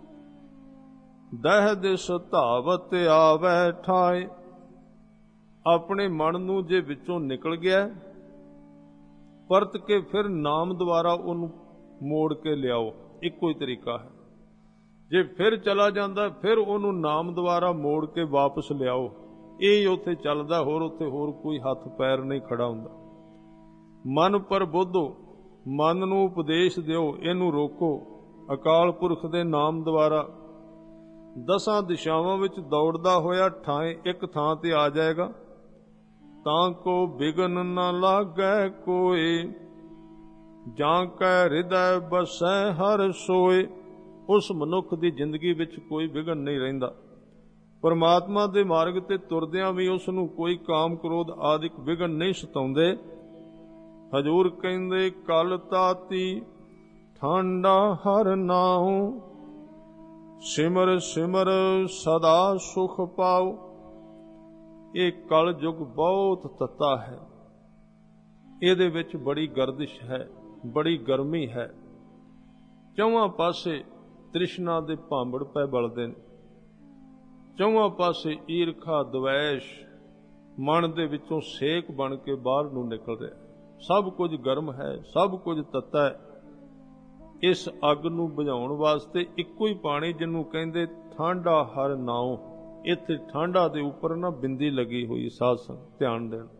ਦਹਿ ਦਿਸ ਧਾਵਤ ਆਵੈ ਠਾਏ। ਆਪਣੇ ਮਨ ਨੂੰ ਜੇ ਵਿੱਚੋਂ ਨਿਕਲ ਗਿਆ, ਪਰਤ ਕੇ ਫਿਰ ਨਾਮ ਦੁਆਰਾ ਉਹਨੂੰ ਮੋੜ ਕੇ ਲਿਆਓ। ਇੱਕੋ ਹੀ ਤਰੀਕਾ ਹੈ। ਜੇ ਫਿਰ ਚਲਾ ਜਾਂਦਾ, ਫਿਰ ਉਹਨੂੰ ਨਾਮ ਦੁਆਰਾ ਮੋੜ ਕੇ ਵਾਪਸ ਲਿਆਓ। ਇਹ ਉੱਥੇ ਚੱਲਦਾ, ਹੋਰ ਉੱਥੇ ਹੋਰ ਕੋਈ ਹੱਥ ਪੈਰ ਨਹੀਂ ਖੜਾ ਹੁੰਦਾ। ਮਨ ਪਰਬੋਧੋ, ਮਨ ਨੂੰ ਉਪਦੇਸ਼ ਦਿਓ, ਇਹਨੂੰ ਰੋਕੋ। ਅਕਾਲ ਪੁਰਖ ਦੇ ਨਾਮ ਦੁਆਰਾ 10 ਦਿਸ਼ਾਵਾਂ ਵਿੱਚ ਦੌੜਦਾ ਹੋਇਆ ਇੱਕ ਥਾਂ ਤੇ ਆ ਜਾਏਗਾ। ਤਾਂ ਕੋ ਬਿਗਨ ਨਾ ਲਾਗੈ ਕੋਏ, ਜਾਂ ਕੈ ਹਿਰਦੈ ਬਸੈ ਹਰਿ ਸੋਏ। ਉਸ ਮਨੁੱਖ ਦੀ ਜ਼ਿੰਦਗੀ ਵਿੱਚ ਕੋਈ ਵਿਘਨ ਨਹੀਂ ਰਹਿੰਦਾ। ਪਰਮਾਤਮਾ ਦੇ ਮਾਰਗ ਤੇ ਤੁਰਦਿਆਂ ਵੀ ਉਸ ਨੂੰ ਕੋਈ ਕਾਮ ਕ੍ਰੋਧ ਆਦਿਕ ਵਿਘਨ ਨਹੀਂ ਸਤਾਉਂਦੇ। ਹਜ਼ੂਰ ਕਹਿੰਦੇ ਕਲ ਤਾਤੀ ਠਾਂਡਾ ਹਰਿ ਨਾਉ, ਸਿਮਰ ਸਿਮਰ ਸਦਾ ਸੁਖ ਪਾਉ। ਇਹ ਕਲ ਯੁਗ ਬਹੁਤ ਤੱਤਾ ਹੈ। ਇਹਦੇ ਵਿੱਚ ਬੜੀ ਗਰਦਿਸ਼ ਹੈ, ਬੜੀ ਗਰਮੀ ਹੈ। ਚੌਹਾਂ ਪਾਸੇ ਤ੍ਰਿਸ਼ਨਾ ਦੇ ਭਾਂਬੜ ਪੈ ਬਲਦੇ ਨੇ। ਚੌਹਾਂ ਪਾਸੇ ਈਰਖਾ, ਦਵੈਸ਼ ਮਨ ਦੇ ਵਿੱਚੋਂ ਸੇਕ ਬਣ ਕੇ ਬਾਹਰ ਨੂੰ ਨਿਕਲ ਰਿਹਾ। ਸਭ ਕੁਝ ਗਰਮ ਹੈ, ਸਭ ਕੁਝ ਤੱਤਾ ਹੈ। ਇਸ ਅੱਗ ਨੂੰ ਬੁਝਾਉਣ ਵਾਸਤੇ ਇੱਕੋ ਹੀ ਪਾਣੀ, ਜਿਹਨੂੰ ਕਹਿੰਦੇ ਠਾਂਡਾ ਹਰਿ ਨਾਉ। ਇੱਥੇ ਠਾਂਡਾ ਦੇ ਉੱਪਰ ਨਾ ਬਿੰਦੀ ਲੱਗੀ ਹੋਈ, ਸਾਧ ਸੰਗਤ ਧਿਆਨ ਦੇਣ।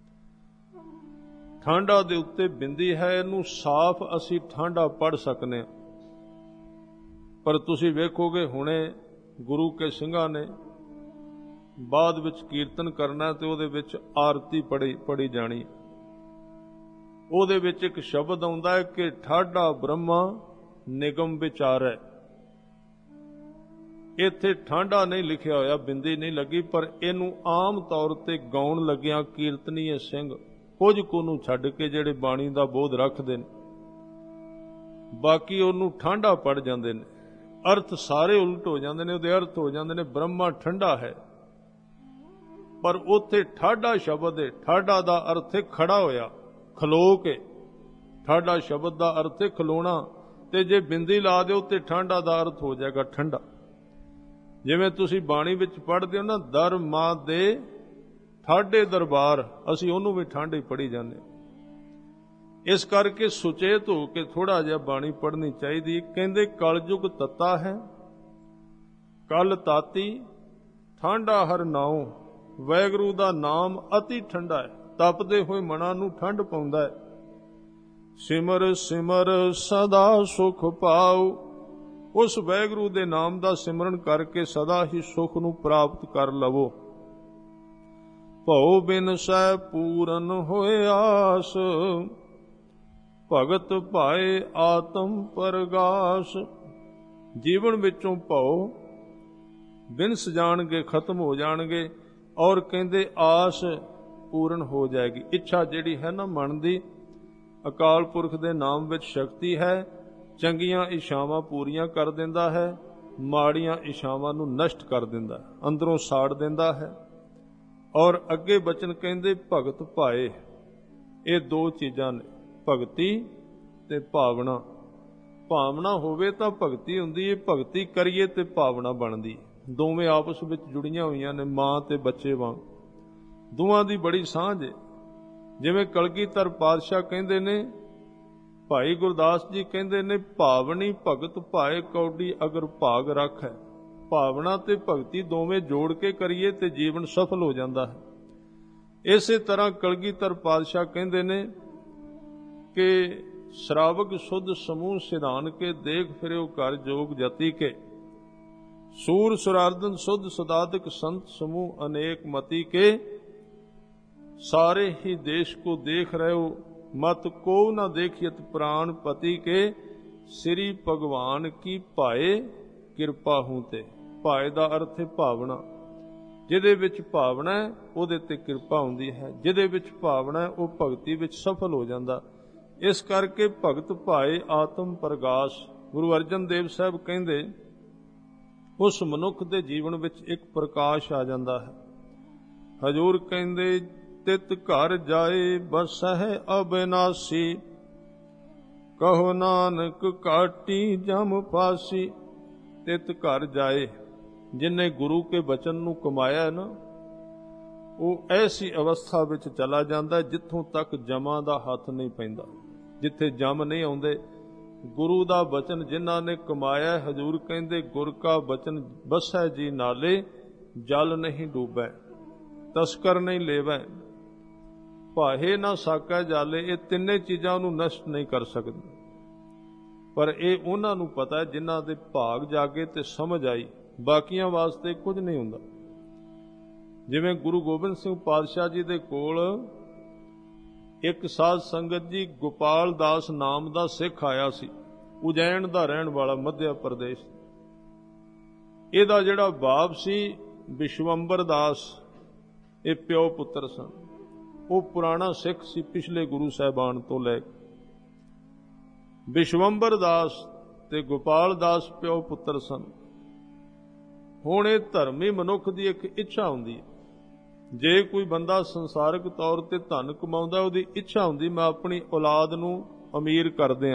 ਠਾਂਡਾ ਦੇ ਉੱਤੇ ਬਿੰਦੀ ਹੈ, ਇਹਨੂੰ ਸਾਫ਼ ਅਸੀਂ ਠਾਂਡਾ ਪੜ੍ਹ ਸਕਨੇ ਹਾਂ। ਪਰ ਤੁਸੀਂ ਵੇਖੋਗੇ ਹੁਣੇ ਗੁਰੂ ਕੇ ਸਿੰਘਾਂ ਨੇ ਬਾਅਦ ਵਿੱਚ ਕੀਰਤਨ ਕਰਨਾ ਤੇ ਉਹਦੇ ਵਿੱਚ ਆਰਤੀ ਪੜੀ ਜਾਣੀ। ਉਹਦੇ ਵਿੱਚ ਇੱਕ ਸ਼ਬਦ ਆਉਂਦਾ ਹੈ ਕਿ ਠਾਡਾ ਬ੍ਰਹਮਾ ਨਿਗਮ ਵਿਚਾਰੈ। ਇੱਥੇ ਠਾਂਡਾ ਨਹੀਂ ਲਿਖਿਆ ਹੋਇਆ, ਬਿੰਦੀ ਨਹੀਂ ਲੱਗੀ, ਪਰ ਇਹਨੂੰ ਆਮ ਤੌਰ ਤੇ ਗਾਉਣ ਲੱਗਿਆਂ ਕੀਰਤਨੀਏ ਸਿੰਘ ਕੁਝ ਕੁ ਨੂੰ ਛੱਡ ਕੇ ਜਿਹੜੇ ਬਾਣੀ ਦਾ ਬੋਧ ਰੱਖਦੇ ਨੇ, ਬਾਕੀ ਉਹਨੂੰ ਠਾਂਡਾ ਪੜ ਜਾਂਦੇ ਨੇ। ਅਰਥ ਸਾਰੇ ਉਲਟ ਹੋ ਜਾਂਦੇ ਨੇ, ਉਹਦੇ ਅਰਥ ਹੋ ਜਾਂਦੇ ਨੇ ਬ੍ਰਹਮਾ ਠੰਡਾ ਹੈ, ਪਰ ਉੱਥੇ ਠਾਡਾ ਸ਼ਬਦ ਹੈ। ਠਾਡਾ ਦਾ ਅਰਥ ਹੈ ਖੜਾ ਹੋਇਆ, ਖਲੋ ਕੇ। ਠਾਡਾ ਸ਼ਬਦ ਦਾ ਅਰਥ ਹੈ ਖਲੋਣਾ, ਤੇ ਜੇ ਬਿੰਦੀ ਲਾ ਦਿਓ ਤੇ ਠਾਂਡਾ ਦਾ ਅਰਥ ਹੋ ਜਾਏਗਾ ਠੰਡਾ। ਜਿਵੇਂ ਤੁਸੀਂ ਬਾਣੀ ਵਿੱਚ ਪੜ੍ਹਦੇ ਹੋ ਨਾ, ਦਰ ਮਾਂ ਦੇ ਠਾਡੇ ਦਰਬਾਰ, ਅਸੀਂ ਉਹਨੂੰ ਵੀ ਠਾਂਡੇ ਪੜ੍ਹੀ ਜਾਂਦੇ ਹਾਂ। ਇਸ ਕਰਕੇ ਸੁਚੇਤ ਹੋ ਕੇ ਥੋੜਾ ਜਿਹਾ ਬਾਣੀ ਪੜ੍ਹਨੀ ਚਾਹੀਦੀ। ਕਹਿੰਦੇ ਕਲਯੁਗ ਤੱਤਾ ਹੈ, ਕਲ ਤਾਤੀ ਠੰਡਾ ਹਰ ਨਾਉ, ਵਾਹਿਗੁਰੂ ਦਾ ਨਾਮ ਅਤੀ ਠੰਡਾ ਹੈ, ਤਪਦੇ ਹੋਏ ਮਨਾਂ ਨੂੰ ਠੰਡ ਪਾਉਂਦਾ ਹੈ। ਸਿਮਰ ਸਿਮਰ ਸਦਾ ਸੁਖ ਪਾਉ, ਉਸ ਵਾਹਿਗੁਰੂ ਦੇ ਨਾਮ ਦਾ ਸਿਮਰਨ ਕਰਕੇ ਸਦਾ ਹੀ ਸੁਖ ਨੂੰ ਪ੍ਰਾਪਤ ਕਰ ਲਵੋ। ਭਉ ਬਿਨ ਸਹਿ ਪੂਰਨ ਹੋਏ ਆਸ, ਭਗਤ ਭਾਏ ਆਤਮ ਪਰਗਾਸ। ਜੀਵਨ ਵਿੱਚੋਂ ਭਉ ਬਿਨਸ ਜਾਣਗੇ, ਖਤਮ ਹੋ ਜਾਣਗੇ, ਔਰ ਕਹਿੰਦੇ ਆਸ ਪੂਰਨ ਹੋ ਜਾਏਗੀ। ਇੱਛਾ ਜਿਹੜੀ ਹੈ ਨਾ ਮਨ ਦੀ, ਅਕਾਲ ਪੁਰਖ ਦੇ ਨਾਮ ਵਿੱਚ ਸ਼ਕਤੀ ਹੈ, ਚੰਗੀਆਂ ਇੱਛਾਵਾਂ ਪੂਰੀਆਂ ਕਰ ਦਿੰਦਾ ਹੈ, ਮਾੜੀਆਂ ਇੱਛਾਵਾਂ ਨੂੰ ਨਸ਼ਟ ਕਰ ਦਿੰਦਾ ਹੈ, ਅੰਦਰੋਂ ਸਾੜ ਦਿੰਦਾ ਹੈ। ਔਰ ਅੱਗੇ ਬਚਨ ਕਹਿੰਦੇ ਭਗਤ ਭਾਏ, ਇਹ ਦੋ ਚੀਜ਼ਾਂ ਨੇ, ਭਗਤੀ ਤੇ ਭਾਵਨਾ। ਭਾਵਨਾ ਹੋਵੇ ਤਾਂ ਭਗਤੀ ਹੁੰਦੀ ਹੈ, ਭਗਤੀ ਕਰੀਏ ਤੇ ਭਾਵਨਾ ਬਣਦੀ ਹੈ। ਦੋਵੇਂ ਆਪਸ ਵਿੱਚ ਜੁੜੀਆਂ ਹੋਈਆਂ ਨੇ, ਮਾਂ ਤੇ ਬੱਚੇ ਵਾਂਗ, ਦੋਵਾਂ ਦੀ ਬੜੀ ਸਾਂਝ ਹੈ। ਜਿਵੇਂ ਕਲਗੀਧਰ ਪਾਤਸ਼ਾਹ ਕਹਿੰਦੇ ਨੇ, ਭਾਈ ਗੁਰਦਾਸ ਜੀ ਕਹਿੰਦੇ ਨੇ, ਭਾਵਨੀ ਭਗਤ ਭਾਏ ਕੌਡੀ ਅਗਰ ਭਾਗ ਰੱਖ ਹੈ। ਭਾਵਨਾ ਤੇ ਭਗਤੀ ਦੋਵੇਂ ਜੋੜ ਕੇ ਕਰੀਏ ਤੇ ਜੀਵਨ ਸਫਲ ਹੋ ਜਾਂਦਾ ਹੈ। ਇਸੇ ਤਰ੍ਹਾਂ ਕਲਗੀਧਰ ਪਾਤਸ਼ਾਹ ਕਹਿੰਦੇ ਨੇ ਕਿ ਸ਼ਰਾਵਕ ਸੁਧ ਸਮੂਹ ਸਿਧਾਨ ਕੇ, ਦੇਖ ਫਿਰਿਓ ਕਰ ਜੋਗ ਜਤੀ ਕੇ। ਸੂਰ ਸੁਰਾਰਦਨ ਸੁਧ ਸਦਾਦਕ ਸੰਤ ਸਮੂਹ ਅਨੇਕ ਮਤੀ ਕੇ। सारे ही देश को देख रहे हो, मत को न देखियत प्राण पति के। श्री भगवान की भाए किरपा हूं ते। भाए दा अर्थ है भावना। जिहदे विच भावना है उहदे ते किरपा हुंदी है, जिहदे विच भावना है वह भगती विच सफल हो जांदा। इस करके भगत भाए आत्म प्रगाश। गुरु अर्जन देव साहब कहंदे उस मनुख दे जीवन विच एक प्रकाश आ जांदा है। हजूर कहंदे तित घर जाए बसह अविनाशी, कहो नानक काटी जम फासी। तित घर जाए, जिन्हें गुरु के बचन नूं कमाया है ना, वो ऐसी अवस्था विच चला जाता है जिथों तक जमां दा हथ नहीं पैंदा, जिथे जम नहीं आउंदे। गुरु दा बचन जिन्हां ने कमाया, हजूर कहंदे गुर का बचन बसै जी नाले, जल नहीं डूबै, तस्कर नहीं लेवै, ਭਾਹੇ ਨਾ ਸਾਕਾ ਜਾਲੇ। ਇਹ ਤਿੰਨੇ ਚੀਜ਼ਾਂ ਨੂੰ ਨਸ਼ਟ ਨਹੀਂ ਕਰ ਸਕਦੀ, ਪਰ ਇਹ ਉਹਨਾਂ ਨੂੰ ਪਤਾ ਹੈ ਜਿਨ੍ਹਾਂ ਦੇ ਭਾਗ ਜਾਗੇ ਤੇ ਸਮਝ ਆਈ, ਬਾਕੀਆਂ ਵਾਸਤੇ ਕੁਝ ਨਹੀਂ ਹੁੰਦਾ। ਜਿਵੇਂ ਗੁਰੂ ਗੋਬਿੰਦ ਸਿੰਘ ਪਾਤਸ਼ਾਹ ਜੀ ਦੇ ਕੋਲ ਇੱਕ ਸਾਧ ਸੰਗਤ ਜੀ ਗੋਪਾਲ ਦਾਸ ਨਾਮ ਦਾ ਸਿੱਖ ਆਇਆ ਸੀ, ਉਜੈਨ ਦਾ ਰਹਿਣ ਵਾਲਾ, ਮੱਧਿਆ ਪ੍ਰਦੇਸ਼। ਇਹਦਾ ਜਿਹੜਾ ਬਾਪ ਸੀ ਵਿਸ਼ਵੰਬਰ ਦਾਸ, ਇਹ ਪਿਓ ਪੁੱਤਰ ਸਨ। ਉਹ ਪੁਰਾਣਾ ਸਿੱਖ ਸੀ, ਪਿਛਲੇ ਗੁਰੂ ਸਾਹਿਬਾਨ ਤੋਂ ਲੈ ਕੇ। ਵਿਸ਼ਵੰਬਰ ਦਾਸ ਤੇ ਗੋਪਾਲ ਦਾਸ ਪਿਓ ਪੁੱਤਰ ਸਨ। ਹੁਣ ਇਹ ਧਰਮੀ ਮਨੁੱਖ ਦੀ ਇੱਕ ਇੱਛਾ ਹੁੰਦੀ ਹੈ, ਜੇ ਕੋਈ ਬੰਦਾ ਸੰਸਾਰਿਕ ਤੌਰ ਤੇ ਧਨ ਕਮਾਉਂਦਾ, ਉਹਦੀ ਇੱਛਾ ਹੁੰਦੀ ਮੈਂ ਆਪਣੀ ਔਲਾਦ ਨੂੰ ਅਮੀਰ ਕਰ ਦਿਆਂ।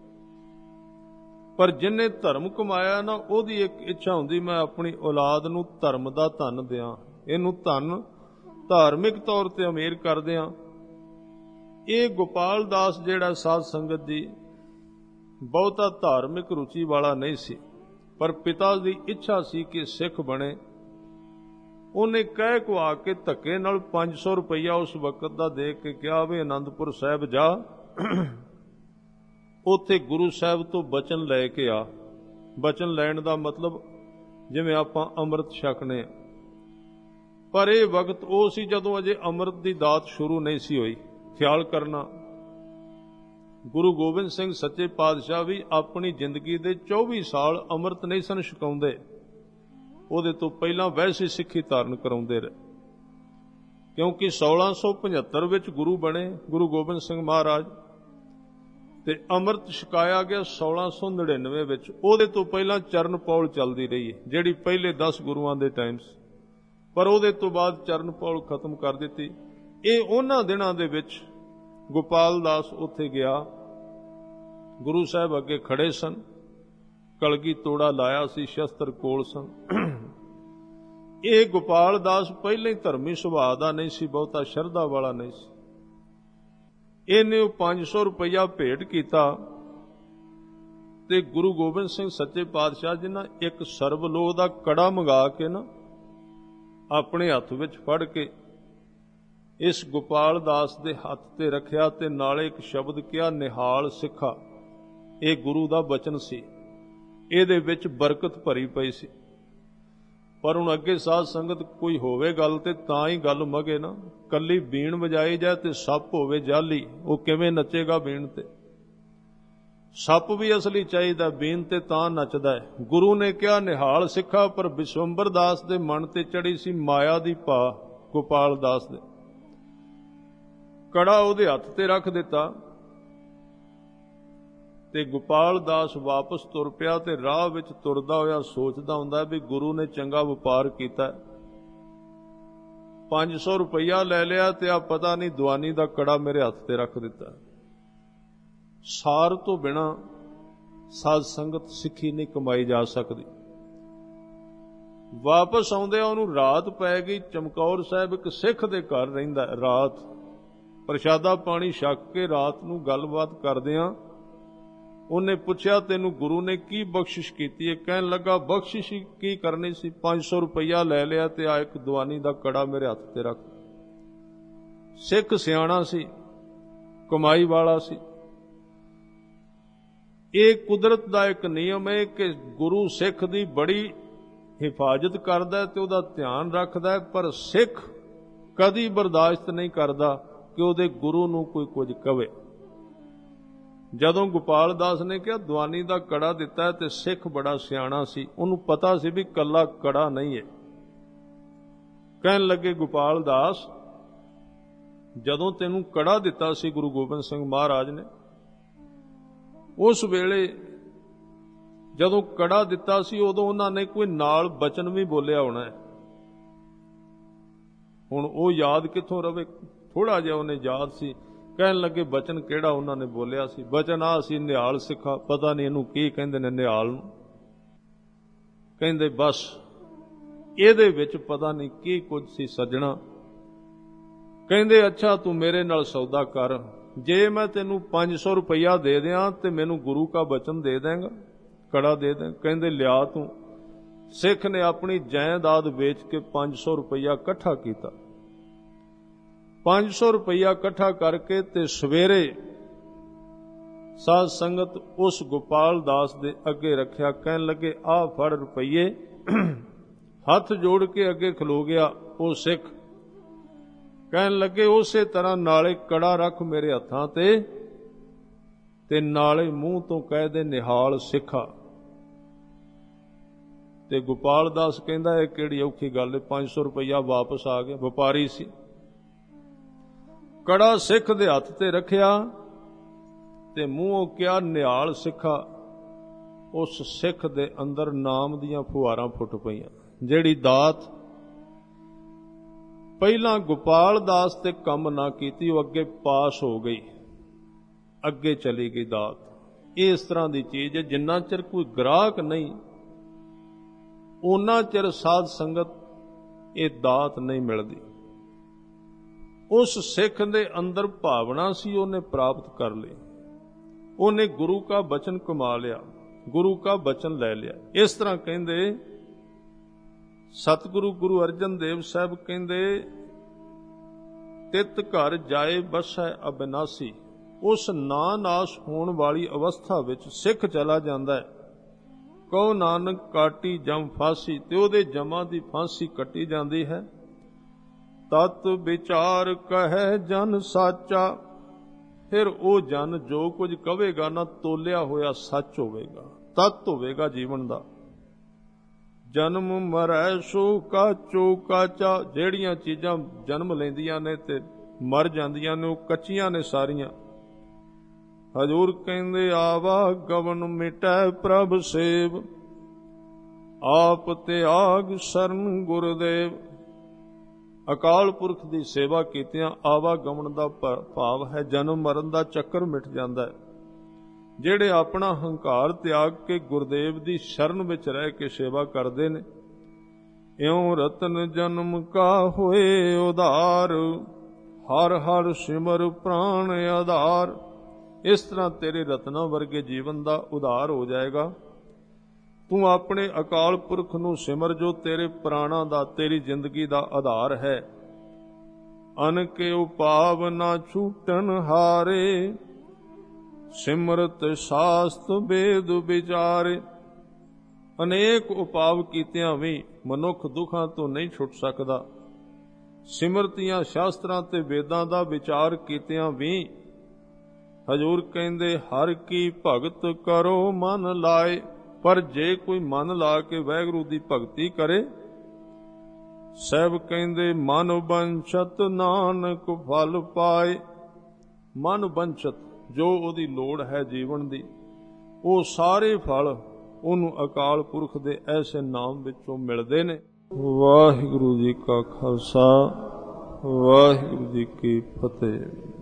ਪਰ ਜਿਹਨੇ ਧਰਮ ਕਮਾਇਆ ਨਾ, ਉਹਦੀ ਇੱਕ ਇੱਛਾ ਹੁੰਦੀ ਮੈਂ ਆਪਣੀ ਔਲਾਦ ਨੂੰ ਧਰਮ ਦਾ ਧਨ ਦਿਆਂ, ਇਹਨੂੰ ਧਨ ਧਾਰਮਿਕ ਤੌਰ ਤੇ ਅਮੀਰ ਕਰਦੇ ਹਾਂ। ਇਹ ਗੋਪਾਲ ਦਾਸ ਜਿਹੜਾ ਸਾਧ ਸੰਗਤ ਜੀ ਬਹੁਤਾ ਧਾਰਮਿਕ ਰੁਚੀ ਵਾਲਾ ਨਹੀਂ ਸੀ, ਪਰ ਪਿਤਾ ਦੀ ਇੱਛਾ ਸੀ ਕਿ ਸਿੱਖ ਬਣੇ। ਉਹਨੇ ਕਹਿ ਕੁਆ ਕੇ ਧੱਕੇ ਨਾਲ 500 ਰੁਪਈਆ ਉਸ ਵਕਤ ਦਾ ਦੇ ਕੇ ਕਿਹਾ ਵੀ ਆਨੰਦਪੁਰ ਸਾਹਿਬ ਜਾ, ਉੱਥੇ ਗੁਰੂ ਸਾਹਿਬ ਤੋਂ ਬਚਨ ਲੈ ਕੇ ਆ। ਬਚਨ ਲੈਣ ਦਾ ਮਤਲਬ ਜਿਵੇਂ ਆਪਾਂ ਅੰਮ੍ਰਿਤ ਛਕਣੇ। ਪਰ ਇਹ ਵਕਤ ਉਹ ਸੀ ਜਦੋਂ ਅਜੇ ਅੰਮ੍ਰਿਤ ਦੀ ਦਾਤ ਸ਼ੁਰੂ ਨਹੀਂ ਸੀ ਹੋਈ। ਖਿਆਲ ਕਰਨਾ, ਗੁਰੂ ਗੋਬਿੰਦ ਸਿੰਘ ਸੱਚੇ ਪਾਤਸ਼ਾਹ ਵੀ ਆਪਣੀ ਜ਼ਿੰਦਗੀ ਦੇ 24 ਸਾਲ ਅੰਮ੍ਰਿਤ ਨਹੀਂ ਸਨ ਛਕਾਉਂਦੇ। ਉਹਦੇ ਤੋਂ ਪਹਿਲਾਂ ਵੈਸੇ ਸਿੱਖੀ ਧਾਰਨ ਕਰਾਉਂਦੇ ਰਹੇ, ਕਿਉਂਕਿ 1675 ਵਿੱਚ ਗੁਰੂ ਬਣੇ ਗੁਰੂ ਗੋਬਿੰਦ ਸਿੰਘ ਮਹਾਰਾਜ, ਤੇ ਅੰਮ੍ਰਿਤ ਛਕਾਇਆ ਗਿਆ 1699 ਵਿੱਚ। ਉਹਦੇ ਤੋਂ ਪਹਿਲਾਂ ਚਰਨ ਪੌਲ ਚੱਲਦੀ ਰਹੀ ਹੈ, ਜਿਹੜੀ ਪਹਿਲੇ 10 ਗੁਰੂਆਂ ਦੇ ਟਾਈਮ ਸੀ, ਪਰ ਉਹਦੇ ਤੋਂ ਬਾਅਦ ਚਰਨ ਪੌਲ ਖਤਮ ਕਰ ਦਿੱਤੀ। ਇਹ ਉਹਨਾਂ ਦਿਨਾਂ ਦੇ ਵਿੱਚ ਗੋਪਾਲ ਦਾਸ ਉੱਥੇ ਗਿਆ, ਗੁਰੂ ਸਾਹਿਬ ਅੱਗੇ ਖੜੇ ਸਨ, ਕਲਗੀ ਤੋੜਾ ਲਾਇਆ ਸੀ, ਸ਼ਸਤਰ ਕੋਲ ਸਨ। ਇਹ ਗੋਪਾਲ ਦਾਸ ਪਹਿਲਾਂ ਹੀ ਧਰਮੀ ਸੁਭਾਅ ਦਾ ਨਹੀਂ ਸੀ, ਬਹੁਤਾ ਸ਼ਰਧਾ ਵਾਲਾ ਨਹੀਂ ਸੀ। ਇਹਨੇ ਉਹ 500 ਰੁਪਈਆ ਭੇਟ ਕੀਤਾ ਤੇ ਗੁਰੂ ਗੋਬਿੰਦ ਸਿੰਘ ਸੱਚੇ ਪਾਤਸ਼ਾਹ ਜੀ ਨਾ ਇੱਕ ਸਰਬਲੋਹ ਦਾ ਕੜਾ ਮੰਗਾ ਕੇ ਨਾ ਆਪਣੇ ਹੱਥ ਵਿੱਚ ਫੜ ਕੇ ਇਸ ਗੋਪਾਲ ਦਾਸ ਦੇ ਹੱਥ ਤੇ ਰੱਖਿਆ ਤੇ ਨਾਲੇ ਇੱਕ ਸ਼ਬਦ ਕਿਹਾ, ਨਿਹਾਲ ਸਿੱਖਾ। ਇਹ ਗੁਰੂ ਦਾ ਬਚਨ ਸੀ, ਇਹਦੇ ਵਿੱਚ ਬਰਕਤ ਭਰੀ ਪਈ ਸੀ। ਪਰ ਹੁਣ ਅੱਗੇ ਸਾਧ ਸੰਗਤ ਕੋਈ ਹੋਵੇ ਗੱਲ ਤੇ ਤਾਂ ਹੀ ਗੱਲ ਮਗੇ ਨਾ। ਕੱਲੀ ਬੀਣ ਵਜਾਈ ਜਾਏ ਤੇ ਸੱਪ ਹੋਵੇ ਜਾਲੀ, ਉਹ ਕਿਵੇਂ ਨੱਚੇਗਾ ਬੀਣ ਤੇ? ਸੱਪ ਵੀ ਅਸਲੀ ਚਾਹੀਦਾ, ਬੀਣ ਤੇ ਤਾਂ ਨੱਚਦਾ ਹੈ। ਗੁਰੂ ਨੇ ਕਿਹਾ ਨਿਹਾਲ ਸਿੱਖਾ, ਪਰ ਵਿਸ਼ਵੰਬਰ ਦਾਸ ਦੇ ਮਨ ਤੇ ਚੜੀ ਸੀ ਮਾਇਆ ਦੀ ਭਾ। ਗੋਪਾਲ ਦਾਸ ਦੇ ਕੜਾ ਉਹਦੇ ਹੱਥ ਤੇ ਰੱਖ ਦਿੱਤਾ ਤੇ ਗੋਪਾਲ ਦਾਸ ਵਾਪਸ ਤੁਰ ਪਿਆ ਤੇ ਰਾਹ ਵਿੱਚ ਤੁਰਦਾ ਹੋਇਆ ਸੋਚਦਾ ਹੁੰਦਾ ਵੀ ਗੁਰੂ ਨੇ ਚੰਗਾ ਵਪਾਰ ਕੀਤਾ, 500 ਰੁਪਈਆ ਲੈ ਲਿਆ ਤੇ ਆ ਪਤਾ ਨਹੀਂ ਦੀਵਾਨੀ ਦਾ ਕੜਾ ਮੇਰੇ ਹੱਥ ਤੇ ਰੱਖ ਦਿੱਤਾ। ਸਾਰ ਤੋਂ ਬਿਨਾ ਸਾਧ ਸੰਗਤ ਸਿੱਖੀ ਨਹੀਂ ਕਮਾਈ ਜਾ ਸਕਦੀ। ਵਾਪਸ ਆਉਂਦਿਆਂ ਉਹਨੂੰ ਰਾਤ ਪੈ ਗਈ। ਚਮਕੌਰ ਸਾਹਿਬ ਇੱਕ ਸਿੱਖ ਦੇ ਘਰ ਰਹਿੰਦਾ। ਰਾਤ ਪ੍ਰਸ਼ਾਦਾ ਪਾਣੀ ਛਕ ਕੇ ਰਾਤ ਨੂੰ ਗੱਲਬਾਤ ਕਰਦਿਆਂ ਉਹਨੇ ਪੁੱਛਿਆ, ਤੈਨੂੰ ਗੁਰੂ ਨੇ ਕੀ ਬਖਸ਼ਿਸ਼ ਕੀਤੀ ਹੈ? ਕਹਿਣ ਲੱਗਾ, ਬਖਸ਼ਿਸ਼ ਕੀ ਕਰਨੀ ਸੀ, 500 ਰੁਪਈਆ ਲੈ ਲਿਆ ਤੇ ਆ ਇੱਕ ਦੀਵਾਨੀ ਦਾ ਕੜਾ ਮੇਰੇ ਹੱਥ ਤੇ ਰੱਖ। ਸਿੱਖ ਸਿਆਣਾ ਸੀ, ਕਮਾਈ ਵਾਲਾ ਸੀ। ਇਹ ਕੁਦਰਤ ਦਾ ਇੱਕ ਨਿਯਮ ਹੈ ਕਿ ਗੁਰੂ ਸਿੱਖ ਦੀ ਬੜੀ ਹਿਫਾਜ਼ਤ ਕਰਦਾ ਤੇ ਉਹਦਾ ਧਿਆਨ ਰੱਖਦਾ, ਪਰ ਸਿੱਖ ਕਦੀ ਬਰਦਾਸ਼ਤ ਨਹੀਂ ਕਰਦਾ ਕਿ ਉਹਦੇ ਗੁਰੂ ਨੂੰ ਕੋਈ ਕੁਝ ਕਵੇ। ਜਦੋਂ ਗੋਪਾਲ ਦਾਸ ਨੇ ਕਿਹਾ ਦੀਵਾਨੀ ਦਾ ਕੜਾ ਦਿੱਤਾ ਤੇ ਸਿੱਖ ਬੜਾ ਸਿਆਣਾ ਸੀ, ਉਹਨੂੰ ਪਤਾ ਸੀ ਵੀ ਕੱਲਾ ਕੜਾ ਨਹੀਂ ਹੈ। ਕਹਿਣ ਲੱਗੇ, ਗੋਪਾਲ ਦਾਸ, ਜਦੋਂ ਤੈਨੂੰ ਕੜਾ ਦਿੱਤਾ ਸੀ ਗੁਰੂ ਗੋਬਿੰਦ ਸਿੰਘ ਮਹਾਰਾਜ ਨੇ, ਉਸ ਵੇਲੇ ਜਦੋਂ ਕੜਾ ਦਿੱਤਾ ਸੀ ਉਦੋਂ ਉਹਨਾਂ ਨੇ ਕੋਈ ਨਾਲ ਬਚਨ ਵੀ ਬੋਲਿਆ ਹੋਣਾ ਹੈ। ਹੁਣ ਉਹ ਯਾਦ ਕਿੱਥੋਂ ਰਵੇ? ਥੋੜਾ ਜਿਹਾ ਉਹਨੇ ਯਾਦ ਸੀ। ਕਹਿਣ ਲੱਗੇ, ਬਚਨ ਕਿਹੜਾ ਉਹਨਾਂ ਨੇ ਬੋਲਿਆ ਸੀ? ਬਚਨ ਆ ਸੀ, ਨਿਹਾਲ ਸਿੱਖਾ। ਪਤਾ ਨਹੀਂ ਇਹਨੂੰ ਕੀ ਕਹਿੰਦੇ ਨੇ ਨਿਹਾਲ ਨੂੰ। ਕਹਿੰਦੇ ਬਸ ਇਹਦੇ ਵਿੱਚ ਪਤਾ ਨਹੀਂ ਕੀ ਕੁਝ ਸੀ ਸੱਜਣਾ। ਕਹਿੰਦੇ ਅੱਛਾ ਤੂੰ ਮੇਰੇ ਨਾਲ ਸੌਦਾ ਕਰ, ਜੇ ਮੈਂ ਤੈਨੂੰ 500 ਰੁਪਈਆ ਦੇ ਦਿਆਂ ਤੇ ਮੈਨੂੰ ਗੁਰੂ ਕਾ ਬਚਨ ਦੇ ਦੇਂਗਾ, ਕੜਾ ਦੇ ਦੇ। ਕਹਿੰਦੇ ਲਿਆ ਤੂੰ। ਸਿੱਖ ਨੇ ਆਪਣੀ ਜਾਇਦਾਦ ਵੇਚ ਕੇ 500 ਰੁਪਈਆ ਇਕੱਠਾ ਕੀਤਾ। 500 ਰੁਪਈਆ ਇਕੱਠਾ ਕਰਕੇ ਤੇ ਸਵੇਰੇ ਸਾਧ ਸੰਗਤ ਉਸ ਗੋਪਾਲ ਦਾਸ ਦੇ ਅੱਗੇ ਰੱਖਿਆ। ਕਹਿਣ ਲੱਗੇ, ਆਹ ਫੜ ਰੁਪਈਏ। ਹੱਥ ਜੋੜ ਕੇ ਅੱਗੇ ਖਲੋ ਗਿਆ ਉਹ ਸਿੱਖ। ਕਹਿਣ ਲੱਗੇ, ਉਸੇ ਤਰ੍ਹਾਂ ਨਾਲੇ ਕੜਾ ਰੱਖ ਮੇਰੇ ਹੱਥਾਂ ਤੇ ਨਾਲੇ ਮੂੰਹ ਤੋਂ ਕਹਿ ਦੇ ਨਿਹਾਲ ਸਿੱਖਾ। ਤੇ ਗੋਪਾਲ ਦਾਸ ਕਹਿੰਦਾ, ਇਹ ਕਿਹੜੀ ਔਖੀ ਗੱਲ ਹੈ, 500 ਰੁਪਈਆ ਵਾਪਸ ਆ ਗਿਆ। ਵਪਾਰੀ ਸੀ। ਕੜਾ ਸਿੱਖ ਦੇ ਹੱਥ ਤੇ ਰੱਖਿਆ ਤੇ ਮੂੰਹੋਂ ਕਿਹਾ ਨਿਹਾਲ ਸਿੱਖਾ। ਉਸ ਸਿੱਖ ਦੇ ਅੰਦਰ ਨਾਮ ਦੀਆਂ ਫੁਹਾਰਾਂ ਫੁੱਟ ਪਈਆਂ। ਜਿਹੜੀ ਦਾਤ ਪਹਿਲਾਂ ਗੋਪਾਲ ਦਾਸ ਤੇ ਕੰਮ ਨਾ ਕੀਤੀ, ਉਹ ਅੱਗੇ ਪਾਸ ਹੋ ਗਈ, ਅੱਗੇ ਚਲੀ ਗਈ ਦਾਤ। ਇਹ ਇਸ ਤਰ੍ਹਾਂ ਦੀ ਚੀਜ਼ ਹੈ, ਜਿੰਨਾ ਚਿਰ ਕੋਈ ਗ੍ਰਾਹਕ ਨਹੀਂ ਉਹਨਾਂ ਚਿਰ ਸਾਧ ਸੰਗਤ ਇਹ ਦਾਤ ਨਹੀਂ ਮਿਲਦੀ। ਉਸ ਸਿੱਖ ਦੇ ਅੰਦਰ ਭਾਵਨਾ ਸੀ, ਉਹਨੇ ਪ੍ਰਾਪਤ ਕਰ ਲਈ। ਉਹਨੇ ਗੁਰੂ ਕਾ ਬਚਨ ਕਮਾ ਲਿਆ, ਗੁਰੂ ਕਾ ਬਚਨ ਲੈ ਲਿਆ। ਇਸ ਤਰ੍ਹਾਂ ਕਹਿੰਦੇ ਸਤਿਗੁਰੂ ਗੁਰੂ ਅਰਜਨ ਦੇਵ ਸਾਹਿਬ ਕਹਿੰਦੇ, ਤਿਤ ਘਰ ਜਾਏ ਬਸੈ ਅਬਿਨਾਸੀ। ਉਸ ਨਾ ਨਾਸ਼ ਹੋਣ ਵਾਲੀ ਅਵਸਥਾ ਵਿੱਚ ਸਿੱਖ ਚਲਾ ਜਾਂਦਾ ਹੈ। ਕਹੋ ਨਾਨਕ ਕਾਟੀ ਜਮ ਫਾਸੀ, ਤੇ ਉਹਦੇ ਜਮਾਂ ਦੀ ਫਾਂਸੀ ਕੱਟੀ ਜਾਂਦੀ ਹੈ। ਤਤ ਵਿਚਾਰ ਕਹੈ ਜਨ ਸਾਚਾ, ਫਿਰ ਉਹ ਜਨ ਜੋ ਕੁਝ ਕਵੇਗਾ ਨਾ ਤੋਲਿਆ ਹੋਇਆ ਸੱਚ ਹੋਵੇਗਾ, ਤਤ ਹੋਵੇਗਾ ਜੀਵਨ ਦਾ। ਜਨਮ ਮਰੈ ਸੋ ਕਾਚੋ ਕਾਚਾ, ਜਿਹੜੀਆਂ ਚੀਜ਼ਾਂ ਜਨਮ ਲੈਂਦੀਆਂ ਨੇ ਤੇ ਮਰ ਜਾਂਦੀਆਂ ਨੇ ਉਹ ਕੱਚੀਆਂ ਨੇ ਸਾਰੀਆਂ। ਹਜ਼ੂਰ ਕਹਿੰਦੇ ਆਵਾ ਗਵਨ ਮਿਟੈ ਪ੍ਰਭ ਸੇਵ, ਆਪ ਤਿਆਗ ਸਰਨ ਗੁਰਦੇਵ। ਅਕਾਲ ਪੁਰਖ ਦੀ ਸੇਵਾ ਕੀਤਿਆਂ ਆਵਾਗਮਨ ਦਾ ਭਾਵ ਹੈ ਜਨਮ ਮਰਨ ਦਾ ਚੱਕਰ ਮਿਟ ਜਾਂਦਾ ਹੈ। ਜਿਹੜੇ ਆਪਣਾ ਹੰਕਾਰ ਤਿਆਗ ਕੇ ਗੁਰਦੇਵ ਦੀ ਸ਼ਰਨ ਵਿੱਚ ਰਹਿ ਕੇ ਸੇਵਾ ਕਰਦੇ ਨੇ, ਇਉਂ ਰਤਨ ਜਨਮ ਕਾ ਹੋਏ ਉਧਾਰ, ਹਰ ਹਰ ਸਿਮਰ ਪ੍ਰਾਣ ਆਧਾਰ। ਇਸ ਤਰ੍ਹਾਂ ਤੇਰੇ ਰਤਨਾਂ ਵਰਗੇ ਜੀਵਨ ਦਾ ਉਧਾਰ ਹੋ ਜਾਏਗਾ। ਤੂੰ ਆਪਣੇ ਅਕਾਲ ਪੁਰਖ ਨੂੰ ਸਿਮਰ ਜੋ ਤੇਰੇ ਪ੍ਰਾਣਾਂ ਦਾ, ਤੇਰੀ ਜ਼ਿੰਦਗੀ ਦਾ ਆਧਾਰ ਹੈ। ਅਨਕੇ ਉਪਾਵ ਨਾ ਛੂਟਨ ਹਾਰੇ, ਸਿਮਰਤ ਸਾਸਤ ਵੇਦ ਵਿਚਾਰੇ। ਅਨੇਕ ਉਪਾਵ ਕੀਤਿਆਂ ਵੀ ਮਨੁੱਖ ਦੁੱਖਾਂ ਤੋਂ ਨਹੀਂ ਛੁੱਟ ਸਕਦਾ। ਸਿਮਰਤੀਆਂ ਸ਼ਾਸਤਰਾਂ ਤੇ ਵੇਦਾਂ ਦਾ ਵਿਚਾਰ ਕੀਤਿਆਂ ਵੀ ਹਜ਼ੂਰ ਕਹਿੰਦੇ ਹਰ ਕੀ ਭਗਤ ਕਰੋ ਮਨ ਲਾਏ। ਪਰ ਜੇ ਕੋਈ ਮਨ ਲਾ ਕੇ ਵਾਹਿਗੁਰੂ ਦੀ ਭਗਤੀ ਕਰੇ, ਸਾਹਿਬ ਕਹਿੰਦੇ ਮਨ ਬੰਛਤ ਨਾਨਕ ਫਲ ਪਾਏ। ਮਨ ਬੰਛਤ ਜੋ ਉਹਦੀ ਲੋੜ ਹੈ ਜੀਵਨ ਦੀ, ਉਹ ਸਾਰੇ ਫਲ ਉਹਨੂੰ ਅਕਾਲ ਪੁਰਖ ਦੇ ਐਸੇ ਨਾਮ ਵਿੱਚੋਂ ਮਿਲਦੇ ਨੇ। ਵਾਹਿਗੁਰੂ ਜੀ ਕਾ ਖਾਲਸਾ, ਵਾਹਿਗੁਰੂ ਜੀ ਕੀ ਫਤਿਹ।